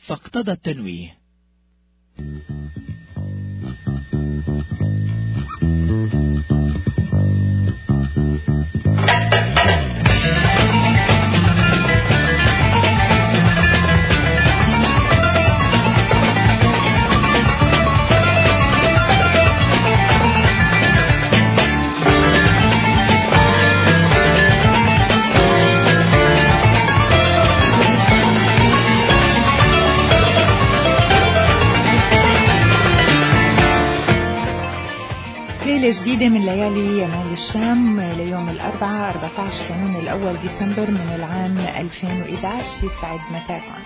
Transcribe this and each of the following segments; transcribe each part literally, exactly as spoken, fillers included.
فاقتضى التنويه. ليلة جديدة من ليالي يمال الشام ليوم الأربعاء أربعة عشر كانون الأول ديسمبر من العام ألفين وإحدى عشر. يسعد مساكم.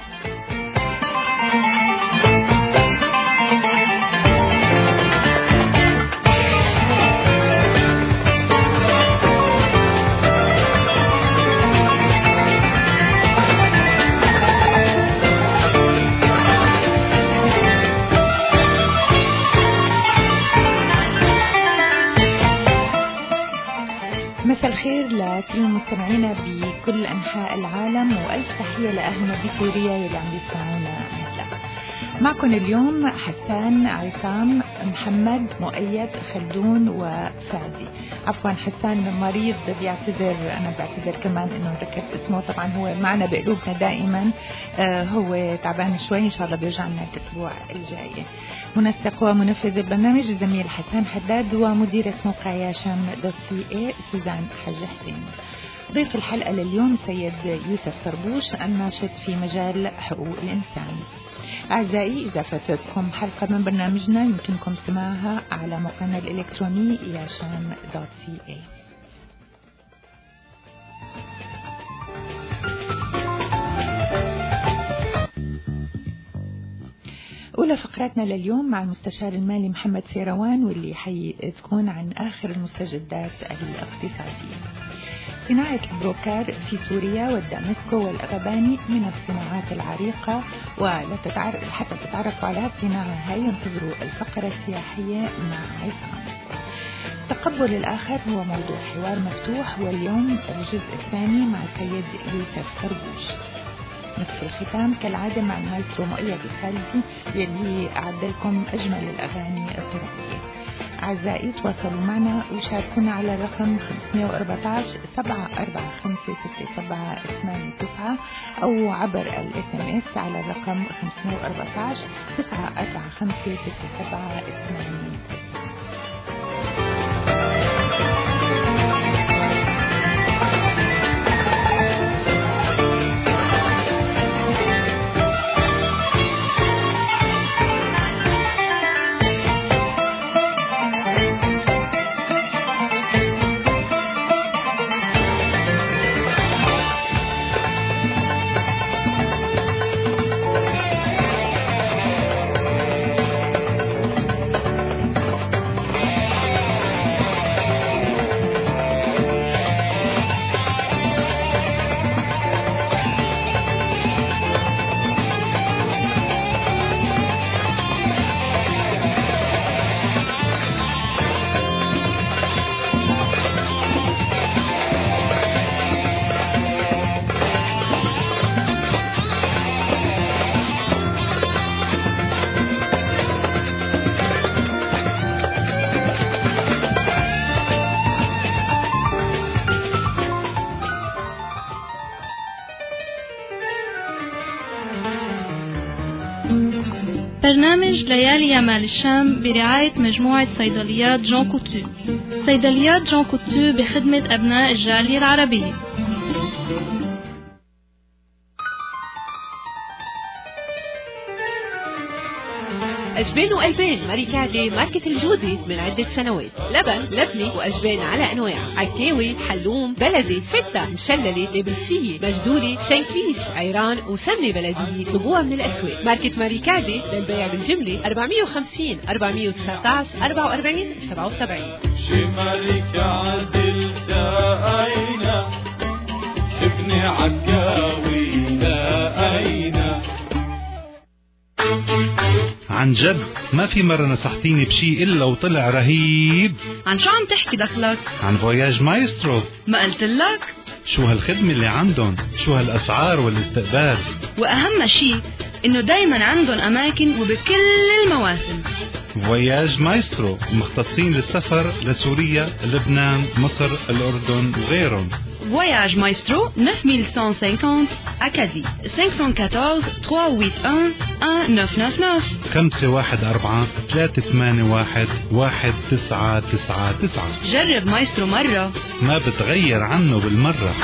مساء الخير لكل مستمعينا بكل أنحاء العالم، وألف تحية لأهلنا بسوريا يلي عم يسمعونا هلا. معكم اليوم حسان، عصام، محمد، مؤيد، خلدون وفادي. عفوا حسان مريض بيعتذر، أنا بعتذر كمان إنه ركبت اسمه، طبعا هو معنا بقلوبنا دائما. آه هو تعبان شوي، إن شاء الله بيرجع لنا الأسبوع الجاي. منسق ومنفذ البرنامج الزميل حسان حداد، ومديرة موقع ياشم دوت سي اي سوزان حاج حسين. ضيف الحلقة لليوم سيد يوسف طربوش، الناشط في مجال حقوق الإنسان. أعزائي، إذا فاتتكم حلقة من برنامجنا يمكنكم سماعها على موقعنا الإلكتروني ياشم دوت سي اي. أولى فقراتنا لليوم مع المستشار المالي محمد سيروان، واللي حتكون عن آخر المستجدات الاقتصادية. صناعة البروكار في سوريا والدامسكو والأغباني من الصناعات العريقة، ولتتعرف حتى تتعرفوا على الصناعة هاي ينتظروا الفقرة السياحية مع عصام. تقبل الآخر هو موضوع حوار مفتوح، واليوم الجزء الثاني مع السيد يوسف طربوش. نصف الختام كالعادة مع المايسترو مؤيد الخالدي يلي أعد لكم أجمل الأغاني الطربية. أعزائي، تواصلوا معنا وشاركونا على الرقم خمسة أربعة عشر سبعة أربعة خمسة ستة سبعة ثمانية تسعة، أو عبر الاس ام اس على الرقم خمسة أربعة عشر تسعة أربعة خمسة ستة سبعة ثمانية تسعة. برنامج ليالي يمال الشام برعاية مجموعة صيدليات جون كوتو. صيدليات جون كوتو بخدمة أبناء الجالية العربية. أجبان وقلبين ماركة ماركة الجودة من عدة سنوات. لبن، لبنة وأجبان على أنواع، عكاوي، حلوم، بلدي، فتة، مشللة، نابلسية، مجدوري، شنكليش، عيران وسمنة بلدية. طلبوها من الأسواق. ماركة ماركة للبيع بالجملة أربعمية وخمسين أربعمية وتسعة عشر أربعة وأربعين سبعة وسبعين. شي ماركة عدل ساقينا ابن عكاوي لاقينا. عن جد ما في مرة نصحتيني بشي إلا وطلع رهيب. عن شو عم تحكي دخلك؟ عن فواياج مايسترو. ما قلت لك؟ شو هالخدمة اللي عندهم، شو هالأسعار والاستقبال، وأهم شي إنه دايما عندهم أماكن وبكل المواسم. فواياج مايسترو مختصين للسفر لسوريا، لبنان، مصر، الأردن وغيرهم. Voyage Maestro neuf mille cent cinquante Acadie cinq cent quatorze trois huit un un neuf neuf neuf خمسة واحد أربعة ثلاثة ثمانية واحد واحد تسعة تسعة تسعة. جرب مايسترو مرة ما بتغير عنه بالمرة.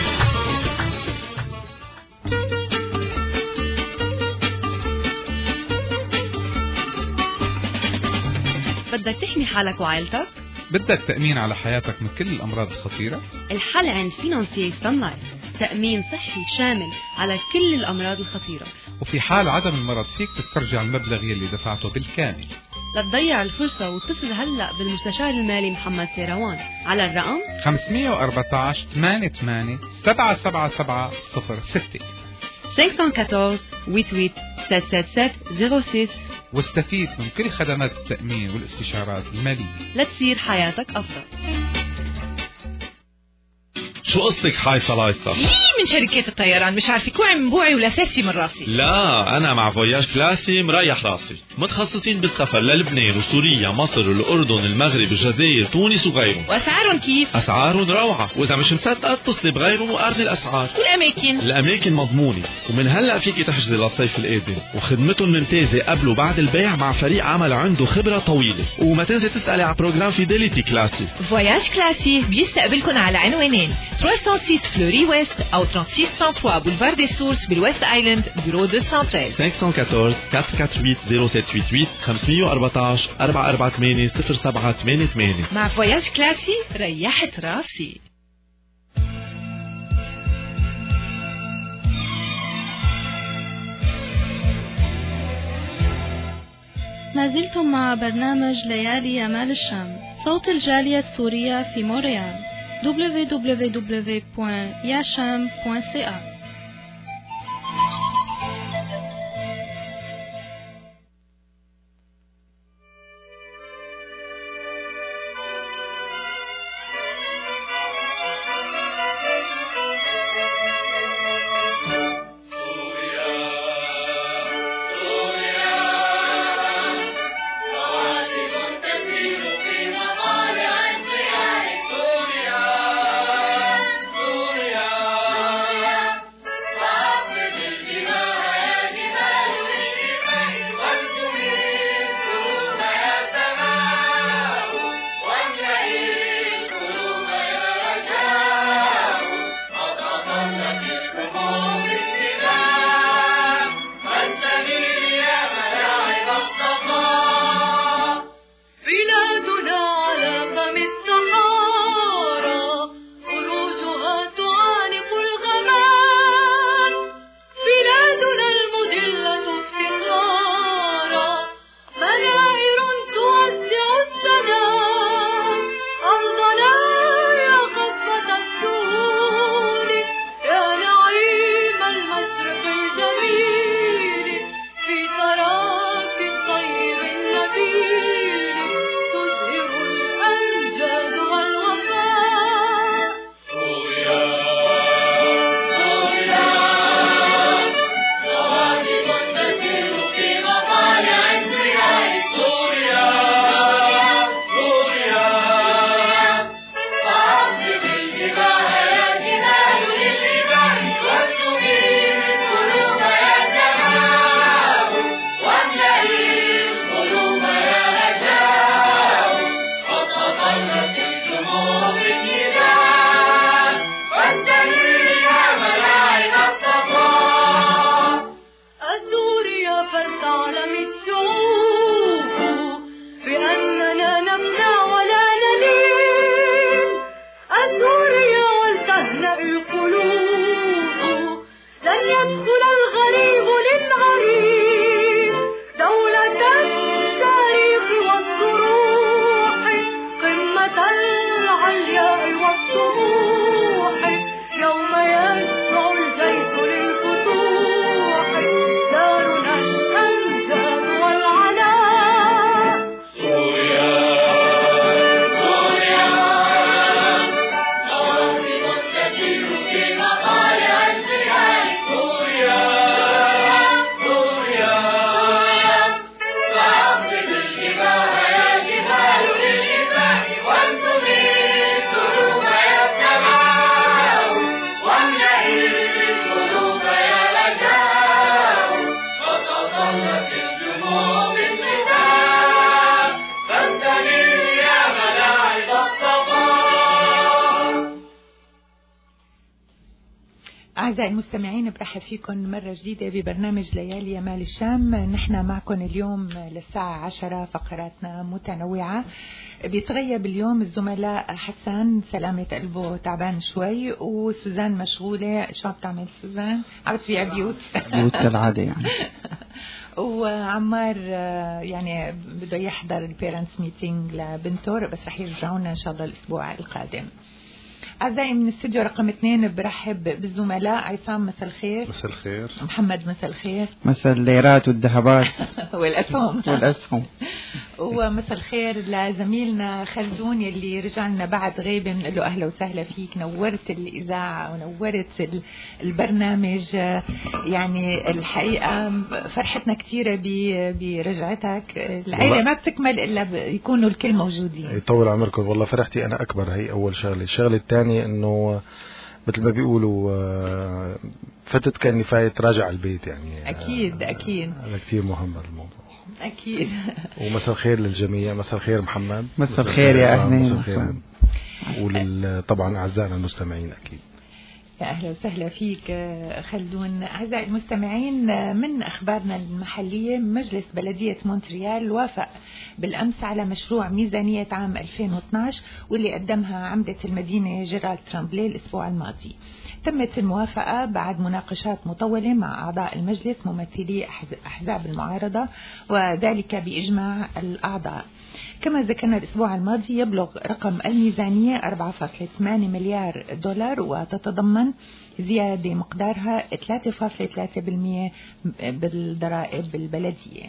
بدك تحمي حالك وعائلتك؟ بدك تأمين على حياتك من كل الأمراض الخطيرة؟ الحل عند فينانسيي سان لايف، تأمين صحي شامل على كل الأمراض الخطيرة، وفي حال عدم المرض فيك تسترجع المبلغ يلي دفعته بالكامل. لا تضيع الفرصة واتصل هلأ بالمستشار المالي محمد سيروان على الرقم خمسمية وأربعة عشر ثمانية ثمانية سبعة سبعة سبعة صفر ستة cinq cent quatorze huit huit sept sept sept zéro six. واستفيد من كل خدمات التأمين والاستشارات المالية لتصير حياتك أفضل. شو قصتك حايصة لايصة؟ مين من شركات الطيران مش عارفة كوع من بوعي ولا ساسي من راسي. لا أنا مع فواياج كلاسي مريح راسي، متخصصين بالسفر للبنان وسوريا مصر والأردن المغرب الجزائر تونس وغيرهم. وأسعارهم كيف؟ أسعارهم روعة، وإذا مش مصدقة اتصلي بغيرهم وقارني الأسعار. والأماكن؟ الأماكن مضمونة، ومن هلأ فيكي تحجزي للصيف القادم، وخدمتهم ممتازة قبل وبعد البيع مع فريق عمل عنده خبرة طويلة. وما تنسي تسألي على بروجرام فيديليتي كلاسي. فواياج كلاسي بيستقبلكم على عنوانين ثلاثمية وستة فلوري ويست أو ثلاثمية وستة وثلاثة بولفار دي سورس بالويست آيلاند بيرو مئتين وثلاثة عشر cinq cent quatorze quatre quatre huit zéro sept huit huit خمسمية وأربعة عشر أربعة أربعة ثمانية صفر سبعة ثمانية ثمانية. مع فواياج كلاسي ريحت راسي. ما زلتم مع برنامج ليالي يمال الشام، صوت الجالية السورية في مونريال. دبليو دبليو دبليو دوت ياشام دوت سي إيه. أعزائي المستمعين، برحب فيكم مرة جديدة ببرنامج ليالي يمال الشام. نحن معكم اليوم للساعة عشرة، فقراتنا متنوعة. بيتغيب اليوم الزملاء حسن سلامة قلبه تعبان شوي، وسوزان مشغولة. شو عم تعمل سوزان؟ عم تبيع بيوت بيوت كالعادة يعني. وعمار يعني بده يحضر البيرنتس ميتينج لبنته، بس رح يرجعونا إن شاء الله الأسبوع القادم. أعزائي من الاستوديو رقم اثنين برحب بالزملاء. عصام مساء الخير. مساء الخير. محمد مساء الخير. مساء الليرات والذهبات والأسهم والأسهم. ومساء الخير لزميلنا خلدون يلي رجع لنا بعد غيبة، بنقول له أهلا وسهلا فيك. نورت الإذاعة ونورت البرنامج، يعني الحقيقة فرحتنا كثيرة برجعتك. العيلة ما بتكمل إلا يكونوا الكل موجودين. يطول عمركم. والله فرحتي أنا أكبر. هي أول شغلة. الشغلة الثانية إنه مثل ما بيقولوا فتت كأني فايت راجع البيت يعني. أكيد أكيد. هذا كتير مهم الموضوع. أكيد. ومساء الخير للجميع. مساء الخير محمد. مساء الخير يا أهلين. مساء الخير. ولل طبعا أعزائنا المستمعين أكيد. يا أهلا وسهلا فيك خلدون. أعزائي المستمعين، من أخبارنا المحلية، مجلس بلدية مونتريال وافق بالأمس على مشروع ميزانية عام ألفين واثناشر واللي قدمها عمدة المدينة جيرالد ترامبلي الأسبوع الماضي. تمت الموافقة بعد مناقشات مطولة مع أعضاء المجلس ممثلي أحزاب المعارضة، وذلك بإجماع الأعضاء. كما ذكرنا الأسبوع الماضي، يبلغ رقم الميزانية أربعة فاصلة ثمانية مليار دولار، وتتضمن زيادة مقدارها ثلاثة فاصلة ثلاثة بالمئة بالضرائب البلدية.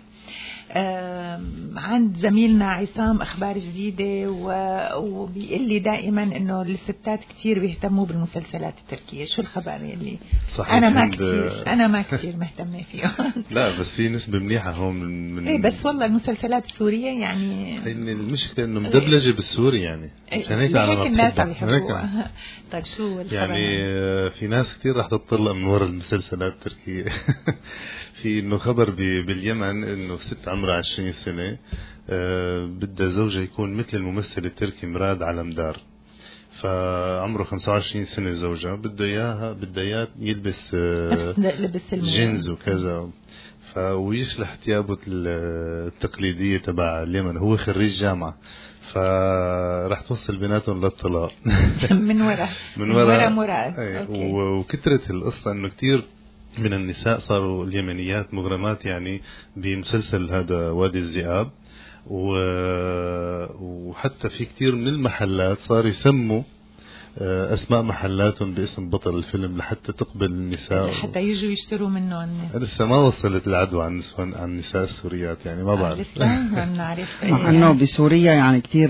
عند زميلنا عصام أخبار جديدة، وبيقول لي دائما إنه الستات كتير بيهتموا بالمسلسلات التركية. شو الخبر يلي أنا ما كتير أنا ما كتير مهتمة فيه؟ لا بس في نسبة منيحة هون من, من إيه، بس والله المسلسلات السورية يعني المشكلة إنه مدبلجة بالسوري يعني. عشان هيك أنا الناس عم يحبوها. طيب شو الخبر؟ يعني في ناس كتير رح تطلع من وراء المسلسلات التركية. في إنه خبر باليمن إنه ست عمرها عشرين سنة أه بدها زوجها يكون مثل الممثل التركي مراد علمدار، فعمره خمسة وعشرين سنة زوجها بده إياها بده إياه يلبس أه جينز وكذا، ويشلح ثيابه التقليدية تبع اليمن. هو خريج جامعة، فراح توصل بيناتهم للطلاق. من وراء من وراء مراد. وكترت القصة إنه كتير من النساء صاروا اليمنيات مغرمات يعني بمسلسل هذا وادي الذئاب، وحتى في كتير من المحلات صار يسموا أسماء محلاتهم باسم بطل الفيلم لحتى تقبل النساء، حتى يجوا يشتروا منهم. لسه ما وصلت العدوى عن النسوان عن النساء السوريات يعني، ما بعرف. لسه نعرف مع انه بسوريا يعني كتير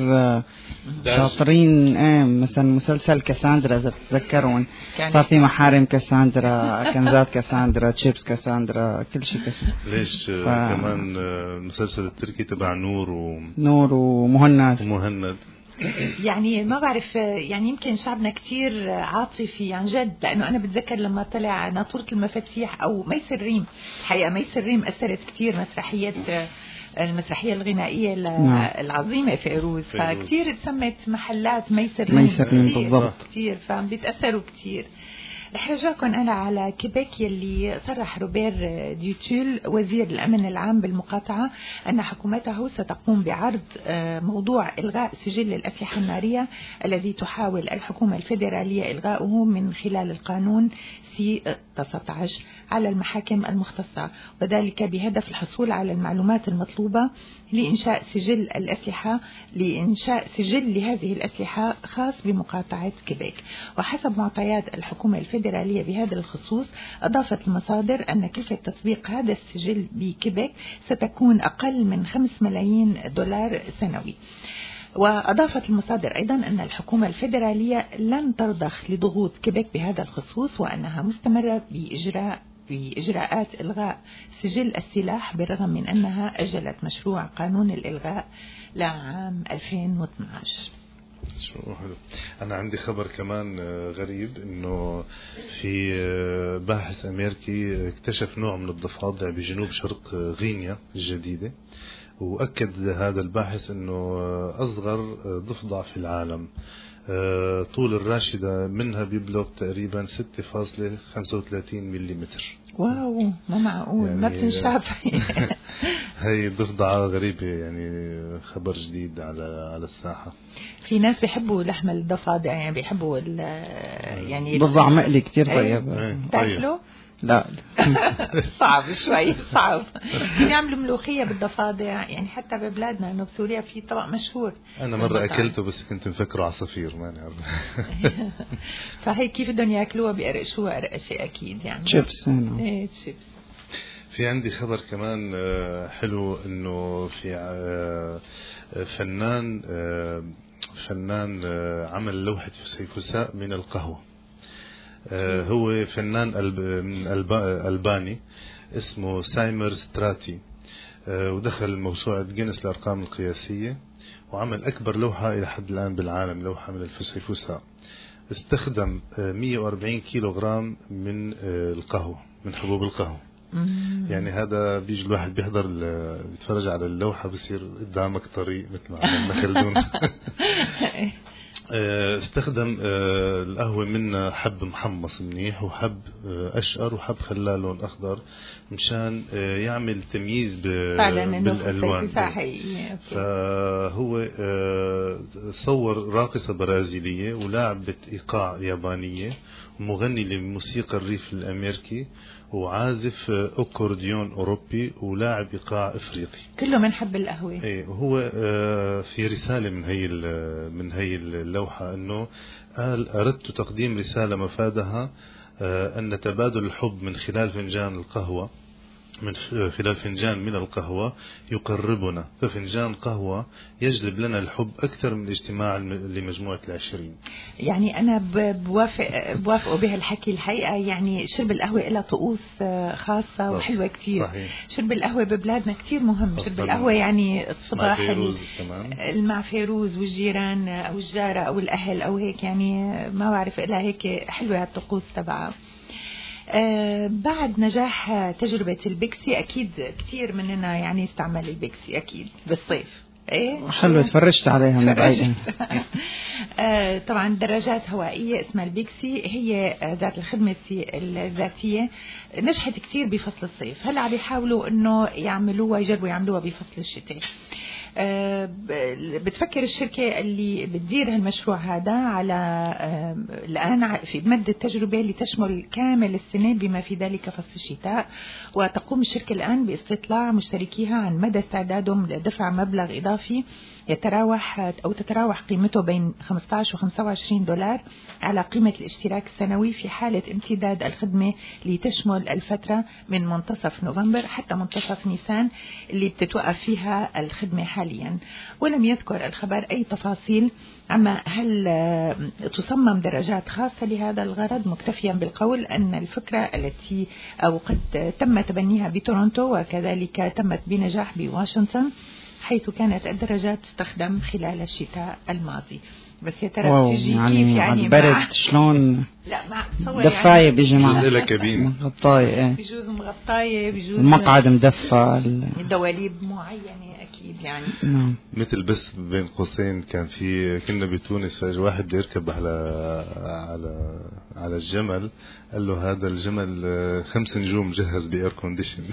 شاطرين. ايه مثلا مسلسل كاساندرا اذا بتتذكرون، صار في محارم كاساندرا، كنزات كاساندرا، تشيبس كاساندرا، كل شيء كاساندرا. ليش ف... كمان المسلسل التركي تبع نور و... نور ومهند ومهند يعني ما بعرف، يعني يمكن شعبنا كتير عاطفي عن جد، لأنه أنا بتذكر لما طلع ناطورة المفاتيح أو ميسر ريم، حقيقة ميسر ريم أثرت كتير مسرحية المسرحية الغنائية العظيمة فيروز، فكتير تسمت محلات ميسر ريم بالضبط كتير، فبيتأثروا كتير. رح رجعكم أنا على كيبيك، يلي صرح روبير ديوتول وزير الأمن العام بالمقاطعة أن حكومته ستقوم بعرض موضوع إلغاء سجل الأسلحة النارية الذي تحاول الحكومة الفيدرالية إلغاؤه من خلال القانون سي تسعة عشر على المحاكم المختصة، وذلك بهدف الحصول على المعلومات المطلوبة لإنشاء سجل الأسلحة لإنشاء سجل لهذه الأسلحة خاص بمقاطعة كيبيك. وحسب معطيات الحكومة الفيدرالية بهذا الخصوص، أضافت المصادر أن كلفة تطبيق هذا السجل بكيبيك ستكون أقل من خمسة ملايين دولار سنوي. وأضافت المصادر أيضا أن الحكومة الفيدرالية لن ترضخ لضغوط كيبيك بهذا الخصوص، وأنها مستمرة بإجراء بإجراءات إلغاء سجل السلاح، بالرغم من أنها أجلت مشروع قانون الإلغاء لعام ألفين واثناشر. شو حلو. أنا عندي خبر كمان غريب، إنه في باحث أمريكي اكتشف نوع من الضفادع بجنوب شرق غينيا الجديدة، وأكد هذا الباحث إنه أصغر ضفدع في العالم. طول الراشدة منها بيبلغ تقريبا ستة فاصلة خمسة وثلاثين مليمتر. واو ما معقول يعني ما بتنشاف. هي ضفدعة غريبة يعني، خبر جديد على على الساحة. في ناس بيحبوا لحم الضفادع يعني بيحبوا يعني ضفدع مقلي كتير طيب. تاكله؟ لا صعب شوي صعب. يعملوا ملوخية بالضفادع يعني، حتى ببلادنا انه بسوريا في طبق مشهور. انا مرة اكلته بس كنت مفكره عصافير ما نعرف. فهي كيف بدهم ياكلوها؟ بيقرقشوها قرقشة اكيد يعني. شيبس. ايه شيبس. في عندي خبر كمان حلو، انه في فنان فنان عمل لوحة فسيفساء من القهوة. هو فنان من ألباني اسمه سايمر ستراتي، ودخل موسوعة جينيس الأرقام القياسية، وعمل أكبر لوحة إلى حد الآن بالعالم، لوحة من الفسيفساء. استخدم مية وأربعين كيلو غرام من القهوة، من حبوب القهوة. يعني هذا بيجي الواحد بيحضر بيتفرج على اللوحة بصير قدامك طريق مثل ما عملنا خلدون. استخدم القهوة من حب محمص منيح وحب أشقر وحب خلاه لون أخضر مشان يعمل تمييز بالألوان. فهو صور راقصة برازيلية ولاعبة إيقاع يابانية ومغني لموسيقى الريف الأمريكي وعازف أكورديون أوروبي ولاعب إيقاع إفريقي، كله من حب القهوة. إيه. وهو في رسالة من هي من هي اللوحة إنه قال: أردت تقديم رسالة مفادها أن تبادل الحب من خلال فنجان القهوة من خلال فنجان من القهوة يقربنا، ففنجان قهوة يجلب لنا الحب أكثر من الاجتماع لمجموعة العشرين. يعني أنا بوافق بوافقه بهالحكي الحقيقة. يعني شرب القهوة لها طقوس خاصة وحلوة كتير. صحيح. شرب القهوة ببلادنا كتير مهم. شرب القهوة يعني الصباح مع فيروز والجيران أو الجارة أو الأهل أو هيك، يعني ما بعرف إلا هيك حلوة هالطقوس تبعها. آه بعد نجاح تجربة البيكسي أكيد كتير مننا يعني استعمل البيكسي أكيد بالصيف. إيه حلو تفرجت عليها من بعيد. آه طبعا دراجات هوائية اسمها البيكسي، هي ذات الخدمة الذاتية، نجحت كتير بفصل الصيف. هلا عم يحاولوا إنه يعملوها يجربوا يعملوها بفصل الشتاء. أه بتفكر الشركة اللي بتدير هالمشروع هذا على أه الآن في مد التجربة اللي تشمل كامل السنة بما في ذلك فصل الشتاء، وتقوم الشركة الآن باستطلاع مشتركيها عن مدى استعدادهم لدفع مبلغ إضافي يتراوح أو تتراوح قيمته بين خمسة عشر و خمسة وعشرين دولار على قيمة الاشتراك السنوي في حالة امتداد الخدمة لتشمل الفترة من منتصف نوفمبر حتى منتصف نيسان اللي بتتوقف فيها الخدمة حاليا. ولم يذكر الخبر أي تفاصيل عما هل تصمم درجات خاصة لهذا الغرض، مكتفيا بالقول أن الفكرة التي أو قد تم تبنيها بتورونتو وكذلك تمت بنجاح بواشنطن، حيث كانت الدرجات تستخدم خلال الشتاء الماضي. بس يا ترى بتجي يعني كيف يعني برد شلون؟ لا مع دفاية يعني بجماعة بجوز لها كابين مغطاية، بجوز مغطاية، بجوز المقعد مدفى، الدواليب معينة أكيد يعني. نعم. مثل بس بين قوسين كان في كنا بتونس فاج واحد بده يركب على على على الجمل، قال له هذا الجمل خمس نجوم جهز بإير كونديشن.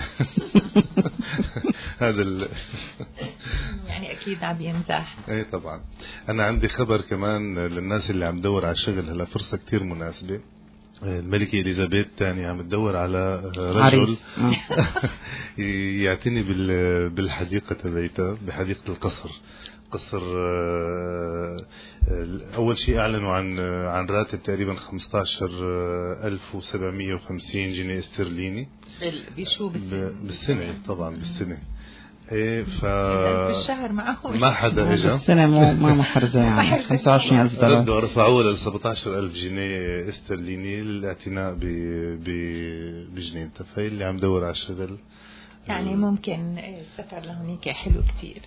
هذا ال... يعني أكيد عم يمزح. اي طبعا. أنا عندي خبر كمان للناس اللي عم دور على شغل، هلا فرصة كتير مناسبة. الملكة إليزابيث الثانية عم تدور على رجل يعتني بالحديقة تبعتها، بحديقة القصر. قصر أول شيء أعلنوا عن عن راتب تقريبا خمسة عشر ألف وسبعمية وخمسين جنيه استرليني بشو بالسنة. طبعا بالسنة. ايه ف بالشهر معه ما حدا اجى السنة ما ما محرزة يعني خمسة وعشرين ألف دولار. بدو رفعوه ل سبعة عشر ألف جنيه استرليني للاعتناء ب ب بجنينته. فهي اللي عم دور على الشغل يعني ممكن السفر لهونيك حلو كتير.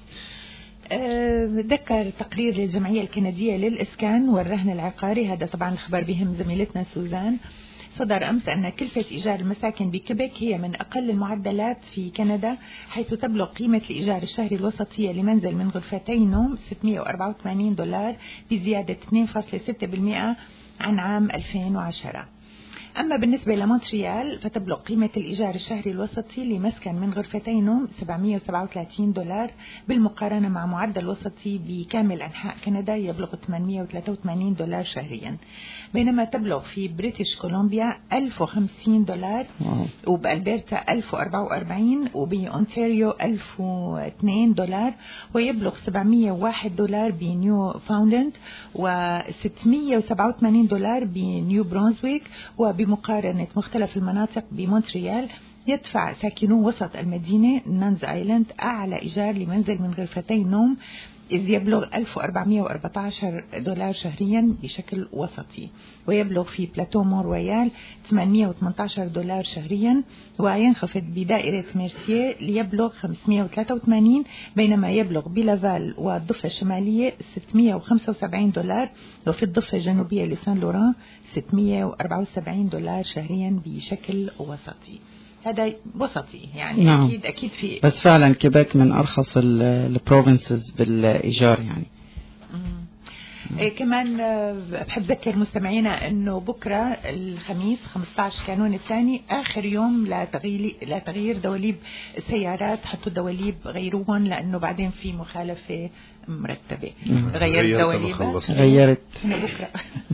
ذكر تقرير للجمعية الكندية للإسكان والرهن العقاري، هذا طبعا الخبر بهم زميلتنا سوزان، صدر أمس أن كلفة إيجار المساكن بكيبك هي من أقل المعدلات في كندا، حيث تبلغ قيمة الإيجار الشهري الوسطية لمنزل من غرفتي نوم ستمائة وأربعة وثمانين دولار بزيادة اثنين فاصلة ستة بالمئة عن عام ألفين وعشرة. أما بالنسبة لمونتريال فتبلغ قيمة الإيجار الشهري الوسطي لمسكن من غرفتي نوم سبعمائة وسبعة وثلاثين دولار، بالمقارنة مع معدل وسطي بكامل أنحاء كندا يبلغ ثمانمائة وثلاثة وثمانين دولار شهريا، بينما تبلغ في بريتش كولومبيا ألف وخمسين دولار، وبألبرتا ألف وأربعة وأربعين، وبأونتاريو ألف واثنين دولار، ويبلغ سبعمائة وواحد دولار بنيو فاوندلاند وستمائة وسبعة وثمانين دولار بنيو برونزويك. وبمقارنة مختلف المناطق بمونتريال يدفع ساكنو وسط المدينة نانز آيلاند أعلى إيجار لمنزل من غرفتي نوم، إذ يبلغ ألف وأربعمائة وأربعة عشر دولار شهريا بشكل وسطي، ويبلغ في بلاتو مون رويال ثمانمائة وثمانية عشر دولار شهريا، وينخفض بدائرة ميرسيه ليبلغ خمسمائة وثلاثة وثمانين، بينما يبلغ بلافال والضفة الشمالية ستمائة وخمسة وسبعين دولار، وفي الضفة الجنوبية لسان لوران ستمائة وأربعة وسبعين دولار شهريا بشكل وسطي. هذا وسطي يعني. نعم. أكيد أكيد في بس فعلا كيبك من أرخص البروفنسز بالإيجار يعني. إيه كمان بحب أذكر مستمعينا إنه بكرة الخميس خمسة عشر كانون الثاني آخر يوم لتغيير لتغيير دواليب السيارات، حطوا دواليب غيروهم لأنه بعدين في مخالفة مرتبة. غيرت دواليب غيرت بكرة.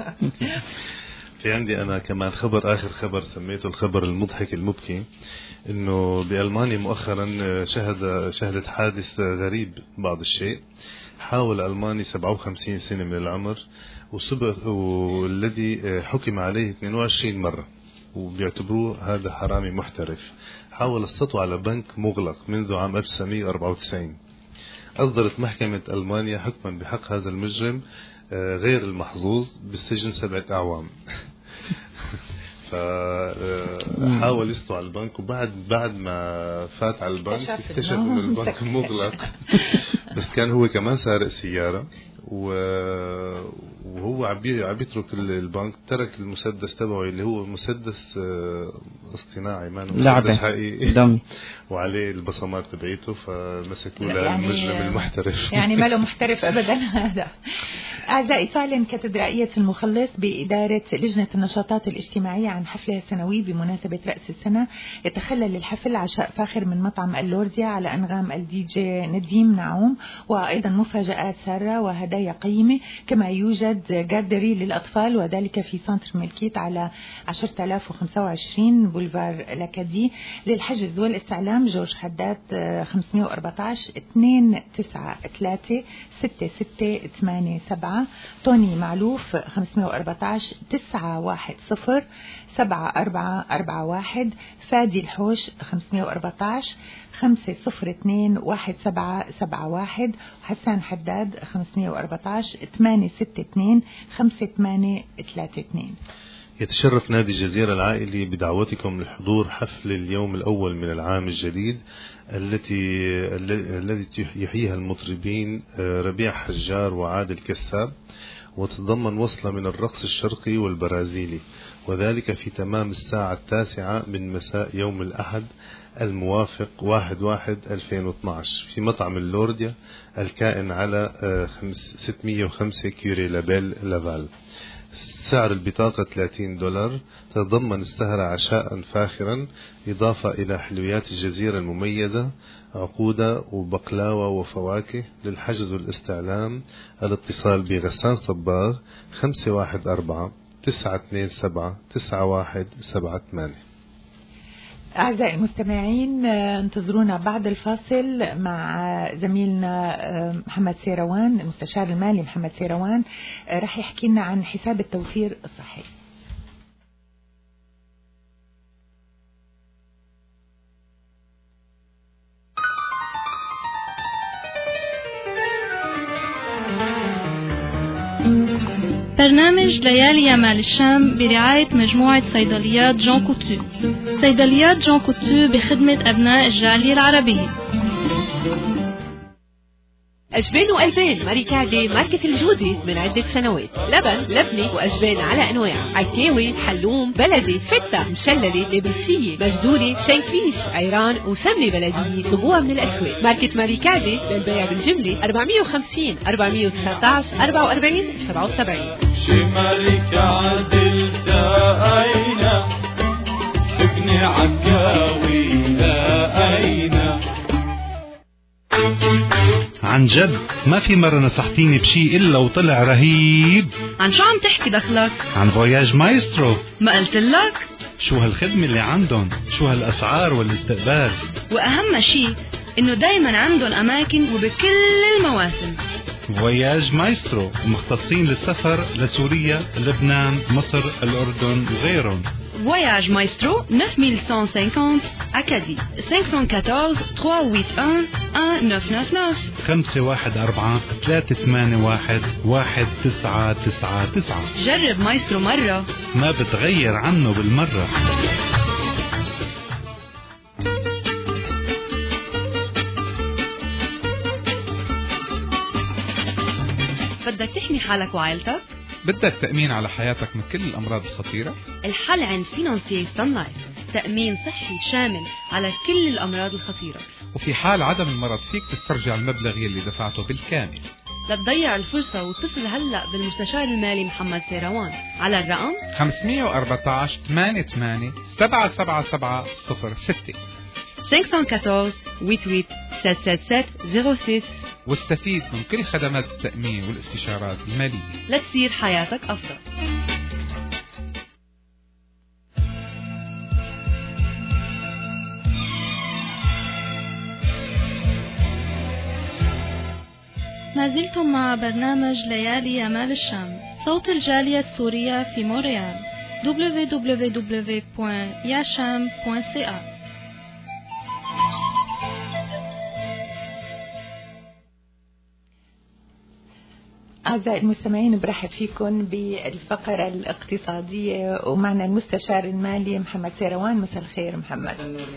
في عندي أنا كمان خبر، آخر خبر سميته الخبر المضحك المبكي، إنه بألمانيا مؤخرا شهد شهدت حادث غريب بعض الشيء. حاول ألماني سبعة وخمسين سنة من العمر وسبق والذي حكم عليه اثنين وعشرين مرة وبيعتبروه هذا حرامي محترف، حاول السطو على بنك مغلق منذ عام ألف وتسعمائة وأربعة وتسعين. أصدرت محكمة ألمانيا حكما بحق هذا المجرم غير المحظوظ بالسجن سبعة أعوام. فحاول يسطو على البنك، وبعد بعد ما فات على البنك اكتشف ان البنك مغلق، بس كان هو كمان سارق سيارة، وهو عم يترك البنك ترك المسدس تبعه اللي هو مسدس اصطناعي ما مسدس حقيقي وعليه البصمات تبعيته، فمسكوا له المجرم المحترف. يعني ما له محترف ابدا هذا. أعزائي، تعلن كاتدرائية المخلص بإدارة لجنة النشاطات الاجتماعية عن حفلة سنوي بمناسبة رأس السنة. يتخلل الحفل عشاء فاخر من مطعم اللورديا على أنغام الدي جي نديم نعوم، وأيضا مفاجآت سارة وهدايا قيمة، كما يوجد جاردري للأطفال وذلك في سنتر ملكيت على عشرة آلاف وخمسة وعشرين بولفار لاكادي. للحجز والاستعلام جورج حداد خمسمائة وأربعة عشر اثنين تسعة ثلاثة ستة ستة ثمانية سبعة، توني معلوف خمسمائة وأربعة عشر تسعة واحد صفر سبعة أربعة أربعة واحد، فادي الحوش خمسمائة وأربعة عشر خمسة صفر اثنين واحد سبعة سبعة واحد، حسان حداد خمسمائة وأربعة عشر ثمانية ستة اثنين خمسة ثمانية ثلاثة اثنين. يتشرف نادي الجزيرة العائلي بدعوتكم لحضور حفل اليوم الأول من العام الجديد التي الذي يحييها المطربين ربيع حجار وعادل كساب، وتتضمن وصلة من الرقص الشرقي والبرازيلي، وذلك في تمام الساعة التاسعة من مساء يوم الأحد الموافق واحد واحد ألفين واثناشر في مطعم اللورديا الكائن على ستمائة وخمسة كيوري لابيل لافال. سعر البطاقة ثلاثين دولار، تتضمن السهرة عشاء فاخرا إضافة إلى حلويات الجزيرة المميزة، عقودة وبقلاوة وفواكه. للحجز والاستعلام الاتصال بغسان صباغ خمسة واحد أربعة تسعة اثنين سبعة تسعة واحد سبعة ثمانية. أعزائي المستمعين، انتظرونا بعد الفاصل مع زميلنا محمد سيروان، المستشار المالي محمد سيروان، رح يحكي لنا عن حساب التوفير الصحي. برنامج ليالي يمال الشام برعاية مجموعة صيدليات جون كوتو. صيدليات جون كوتو بخدمة أبناء الجالية العربية. أجبان وألبان ماريكاردي ماركة الجودة من عدة سنوات. لبن، لبنة وأجبان على أنواع، عكاوي، حلوم، بلدي، فتة، مشللة، نابلسية، مجدولة، شنكليش، عيران وسمنة بلدية. طلبوها من الأسواق. ماركة ماريكاردي للبيع بالجملة أربعمية وخمسين أربعمية وتسعطعش أربعة وأربعين سبعة وسبعين. شي ماريكاردي التقينا تبني عكاوي لقينا. عن جد ما في مرة نصحتيني بشي إلا وطلع رهيب. عن شو عم تحكي دخلك؟ عن فواياج مايسترو. ما قلت لك؟ شو هالخدمة اللي عندهم، شو هالأسعار والاستقبال، وأهم شي إنه دايما عندهم أماكن وبكل المواسم. فواياج مايسترو مختصين للسفر لسوريا، لبنان، مصر، الأردن وغيرهم. Voyage Maestro neuf mille cent cinquante Acadie cinq cent quatorze trois huit un un neuf neuf neuf خمسة واحد أربعة ثلاثة ثمانية واحد واحد تسعة تسعة تسعة. جرب مايسترو مرة ما بتغير عنه بالمرة. بدك تحمي حالك وعائلتك؟ بدك تأمين على حياتك من كل الأمراض الخطيرة؟ الحل عند فينانسير سان لايف، تأمين صحي شامل على كل الأمراض الخطيرة. وفي حال عدم المرض فيك تسترجع المبلغ يلي دفعته بالكامل. لا تضيع الفرصة واتصل هلأ بالمستشار المالي محمد سيروان على الرقم خمسمية وأربعطعش ثمانية ثمانية سبعة سبعة سبعة صفر ستة خمسة واحد أربعة ثمانية ثمانية سبعة سبعة سبعة صفر ستة. واستفيد من كل خدمات التأمين والاستشارات المالية لتصير حياتك أفضل. ما زلتم مع برنامج ليالي أمال الشام، صوت الجالية السورية في مونريال. دبليو دبليو دبليو دوت ياشام دوت سي إيه. أعزائي المستمعين، برحب فيكم بالفقرة الاقتصادية ومعنا المستشار المالي محمد سيروان. مساء الخير محمد.